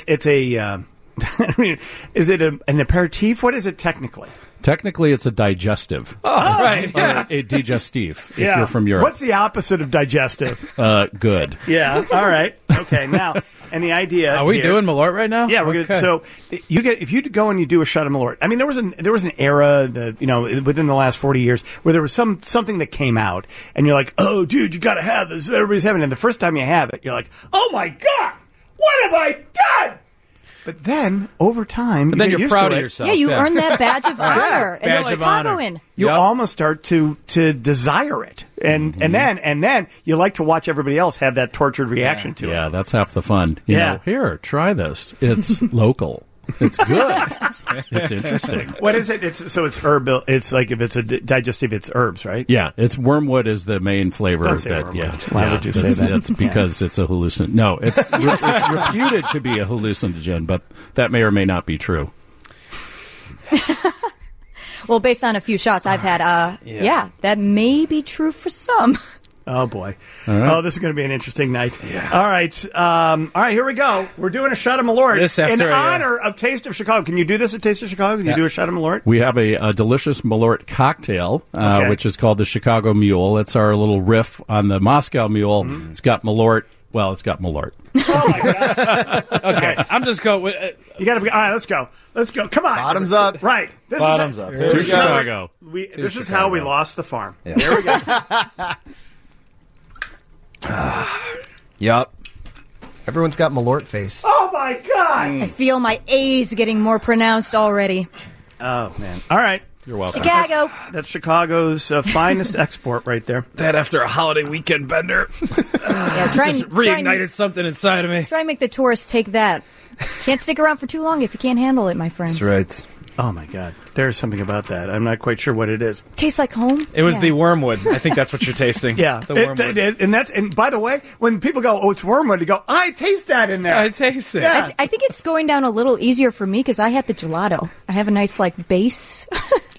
I mean, is it an aperitif? What is it technically? Technically, it's a digestive. Oh, right. Yeah. A digestif, if you're from Europe. What's the opposite of digestive? Good. Yeah, all right. Okay, now, and the idea... Are we doing Malort right now? Yeah, we're good. So, if you go and you do a shot of Malort, I mean, there was an era, within the last 40 years, where there was something that came out, and you're like, oh, dude, you gotta have this, everybody's having it. And the first time you have it, you're like, oh my God, what have I done? But then, over time, you're proud of yourself. Yeah, you earn that badge of honor as a Chicagoan. You almost start to desire it, and then you like to watch everybody else have that tortured reaction to it. Yeah, that's half the fun. You know, here, try this. It's local. It's good. It's interesting. What is it? It's herb. It's like if it's a digestive, it's herbs, right? Yeah, it's wormwood is the main flavor. Don't say wormwood. Why would you say that? It's because it's a hallucinogen. No, it's reputed to be a hallucinogen, but that may or may not be true. Well, based on a few shots I've had, that may be true for some. Oh, boy. All right. Oh, this is going to be an interesting night. Yeah. All right, here we go. We're doing a shot of Malort in honor of Taste of Chicago. Can you do this at Taste of Chicago? Can you do a shot of Malort? We have a delicious Malort cocktail, which is called the Chicago Mule. It's our little riff on the Moscow Mule. Mm-hmm. It's got Malort. Well, it's got Malort. Oh, my God. Okay, I'm just going with... you got to be... All right, let's go. Come on. Bottoms up. Right. Bottoms up. To Chicago. This is how we lost the farm. Yeah. There we go. Yup. Everyone's got Malort face. Oh, my God. I feel my A's getting more pronounced already. Oh, man. All right. You're welcome. Chicago. That's Chicago's finest export right there. That after a holiday weekend bender. Just reignited something inside of me. Try and make the tourists take that. Can't stick around for too long if you can't handle it, my friends. That's right. Oh, my God. There's something about that. I'm not quite sure what it is. Tastes like home? It was the wormwood. I think that's what you're tasting. Yeah. The wormwood. And by the way, when people go, oh, it's wormwood, you go, I taste that in there. I taste it. Yeah. I think it's going down a little easier for me because I had the gelato. I have a nice, base.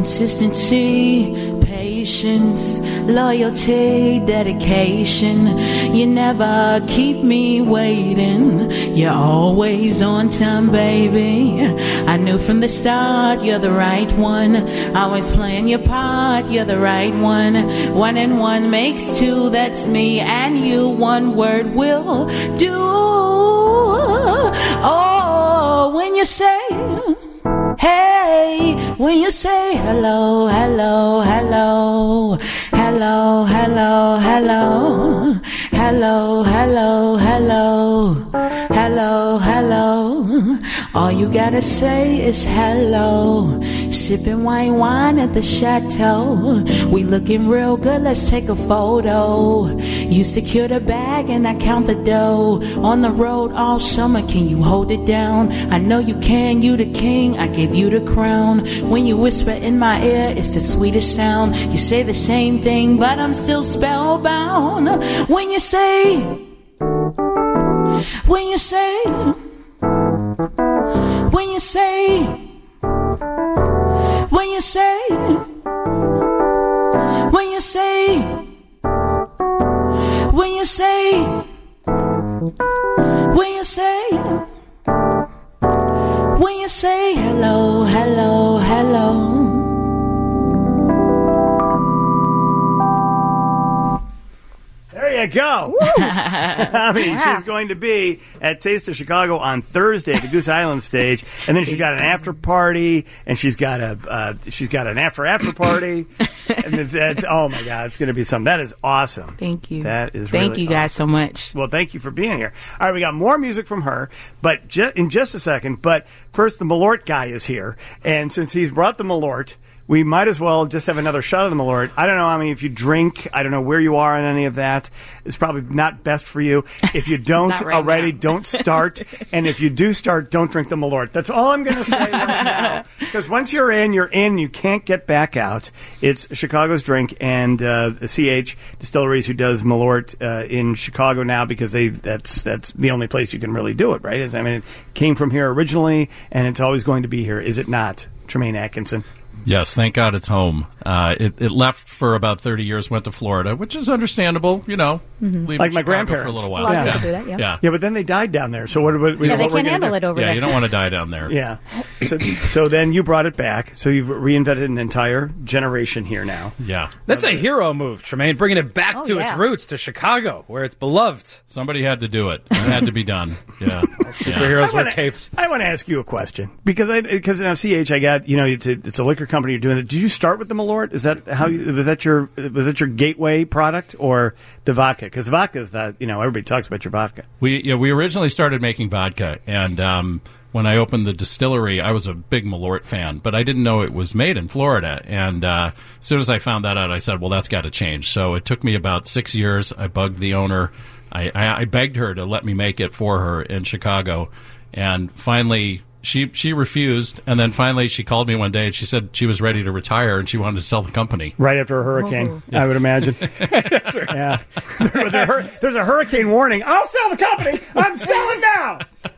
Consistency, patience, loyalty, dedication. You never keep me waiting. You're always on time, baby. I knew from the start you're the right one. Always playing your part, you're the right one. 1 and 1 makes 2, that's me and you. One word will do. Oh, when you say hey, when you say hello, hello, hello, hello, hello, hello, hello, hello, hello, hello, hello, all you gotta say is hello. Sipping white wine at the chateau. We looking real good, let's take a photo. You secure the bag and I count the dough. On the road all summer, can you hold it down? I know you can, you the king, I gave you the crown. When you whisper in my ear, it's the sweetest sound. You say the same thing, but I'm still spellbound. When you say, when you say, when you say, when you say, when you say, when you say, when you say, when you say hello, hello, hello. There you go. I mean, she's going to be at Taste of Chicago on Thursday at the Goose Island stage, and then she's got an after party, and she's got an after party, and it's oh my God, it's going to be something. That is awesome. Thank you. That is thank really you guys awesome. so much. Well, thank you for being here. All right, we got more music from her, but in just a second. But first, the Malort guy is here, and since he's brought the Malort, we might as well just have another shot of the Malort. I don't know. I mean, if you drink, I don't know where you are on any of that. It's probably not best for you. If you don't right already, don't start. And if you do start, don't drink the Malort. That's all I'm going to say right now. Because once you're in, you can't get back out. It's Chicago's drink, and CH Distilleries, who does Malort in Chicago now, because that's the only place you can really do it, right? I mean, it came from here originally, and it's always going to be here. Is it not, Tremaine Atkinson? Yes, thank God it's home. It left for about 30 years, went to Florida, which is understandable, you know. Mm-hmm. Like my grandparents. For a little while. A lot of people do that, yeah. Yeah, but then they died down there. So what they can't handle it over there. Yeah, you don't want to die down there. Yeah. So then you brought it back. So you've reinvented an entire generation here now. Yeah. That's a hero move, Tremaine, bringing it back to its roots, to Chicago, where it's beloved. Somebody had to do it. It had to be done. Yeah. Superheroes wear capes. I want to ask you a question, because now CH, I got, it's a liquor company you're doing it. Did you start with the Malort? Is that how was that your gateway product, or the vodka? Because vodka is that, everybody talks about your vodka. We originally started making vodka, and when I opened the distillery, I was a big Malort fan, but I didn't know it was made in Florida. And as soon as I found that out, I said, well, that's got to change. So it took me about 6 years. I bugged the owner. I begged her to let me make it for her in Chicago, and finally she refused. And then finally she called me one day and she said she was ready to retire and she wanted to sell the company right after a hurricane. I would imagine. Yeah, there's a hurricane warning. I'll sell the company. I'm selling now.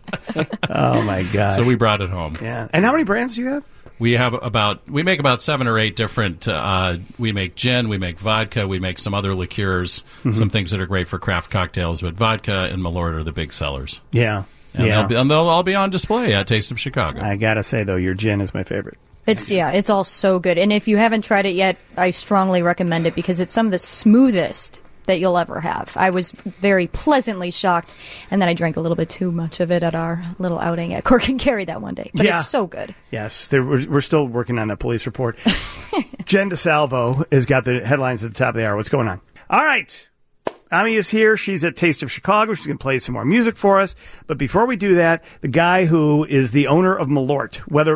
Oh my gosh! So we brought it home. Yeah. And how many brands do you have? We make about 7 or 8 different. We make gin, we make vodka, we make some other liqueurs, some things that are great for craft cocktails. But vodka and Malort are the big sellers. Yeah, and they'll all be on display at Taste of Chicago. I gotta say though, your gin is my favorite. It's all so good. And if you haven't tried it yet, I strongly recommend it, because it's some of the smoothest that you'll ever have. I was very pleasantly shocked, and then I drank a little bit too much of it at our little outing at Cork and Kerry that one day. But it's so good. Yes, we're still working on that police report. Jen DeSalvo has got the headlines at the top of the hour. What's going on? All right. Ami is here. She's at Taste of Chicago. She's going to play some more music for us. But before we do that, the guy who is the owner of Malort, whether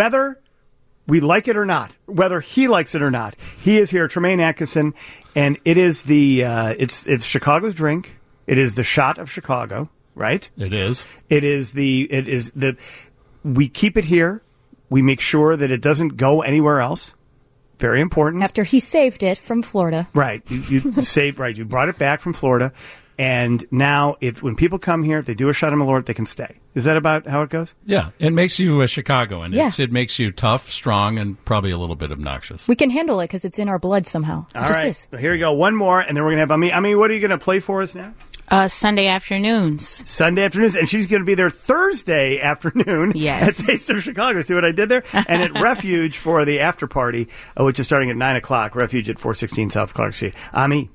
we like it or not, whether he likes it or not, he is here, Tremaine Atkinson, and it is it's Chicago's drink. It is the shot of Chicago, right? It is. We keep it here. We make sure that it doesn't go anywhere else. Very important. After he saved it from Florida. Right. You saved, right. You brought it back from Florida. And now, when people come here, if they do a shot of Malort, they can stay. Is that about how it goes? Yeah. It makes you a Chicagoan. Yeah. It makes you tough, strong, and probably a little bit obnoxious. We can handle it because it's in our blood somehow. It All just right. is. So here we go. One more, and then we're going to have Ami. Ami, what are you going to play for us now? Sunday afternoons. Sunday afternoons. And she's going to be there Thursday afternoon Yes. at Taste of Chicago. See what I did there? And at Refuge for the after party, which is starting at 9 o'clock. Refuge at 416 South Clark Street. Ami.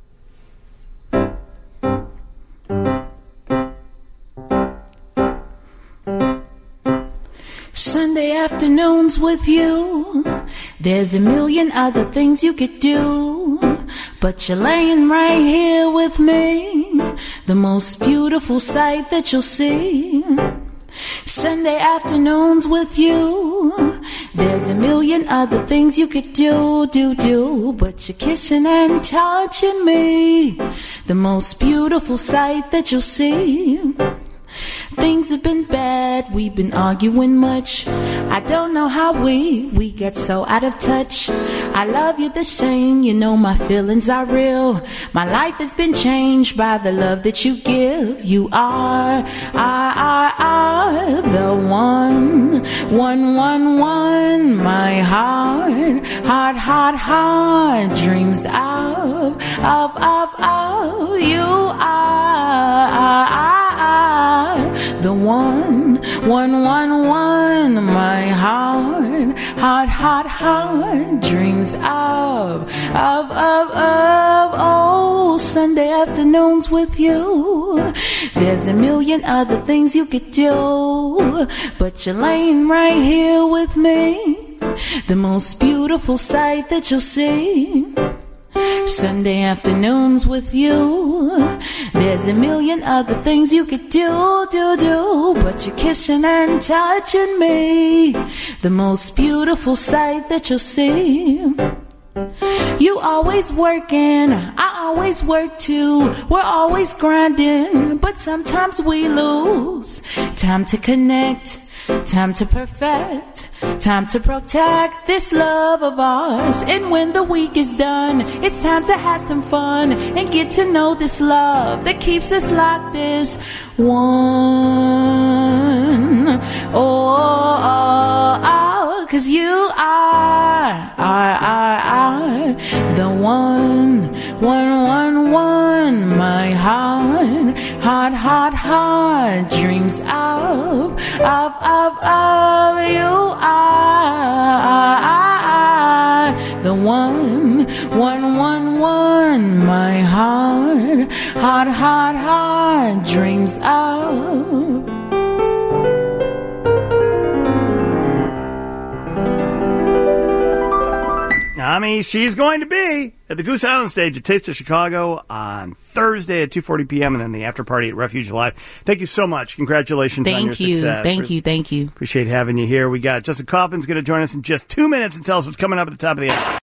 Sunday afternoons with you. There's a million other things you could do, but you're laying right here with me, the most beautiful sight that you'll see. Sunday afternoons with you. There's a million other things you could do, but you're kissing and touching me, the most beautiful sight that you'll see. Things have been bad, we've been arguing much. I don't know how we get so out of touch. I love you the same, you know my feelings are real. My life has been changed by the love that you give. You are the one. My heart dreams of you are the one. My heart dreams of oh, Sunday afternoons with you. There's a million other things you could do, but you're laying right here with me, the most beautiful sight that you'll see. Sunday afternoons with you. There's a million other things you could do, but you're kissing and touching me, the most beautiful sight that you'll see. You always working, I always work too. We're always grinding, but sometimes we lose. Time to connect, time to perfect, time to protect this love of ours. And when the week is done, it's time to have some fun and get to know this love that keeps us locked as one. Oh, 'cause you are the one. My heart dreams of you are the one. My heart dreams of. Ami, she's going to be at the Goose Island stage at Taste of Chicago on Thursday at 2:40 p.m. and then the after party at Refuge Live. Thank you so much. Congratulations on your success. Thank you. Appreciate having you here. We got Justin Kaufman's going to join us in just 2 minutes and tell us what's coming up at the top of the hour.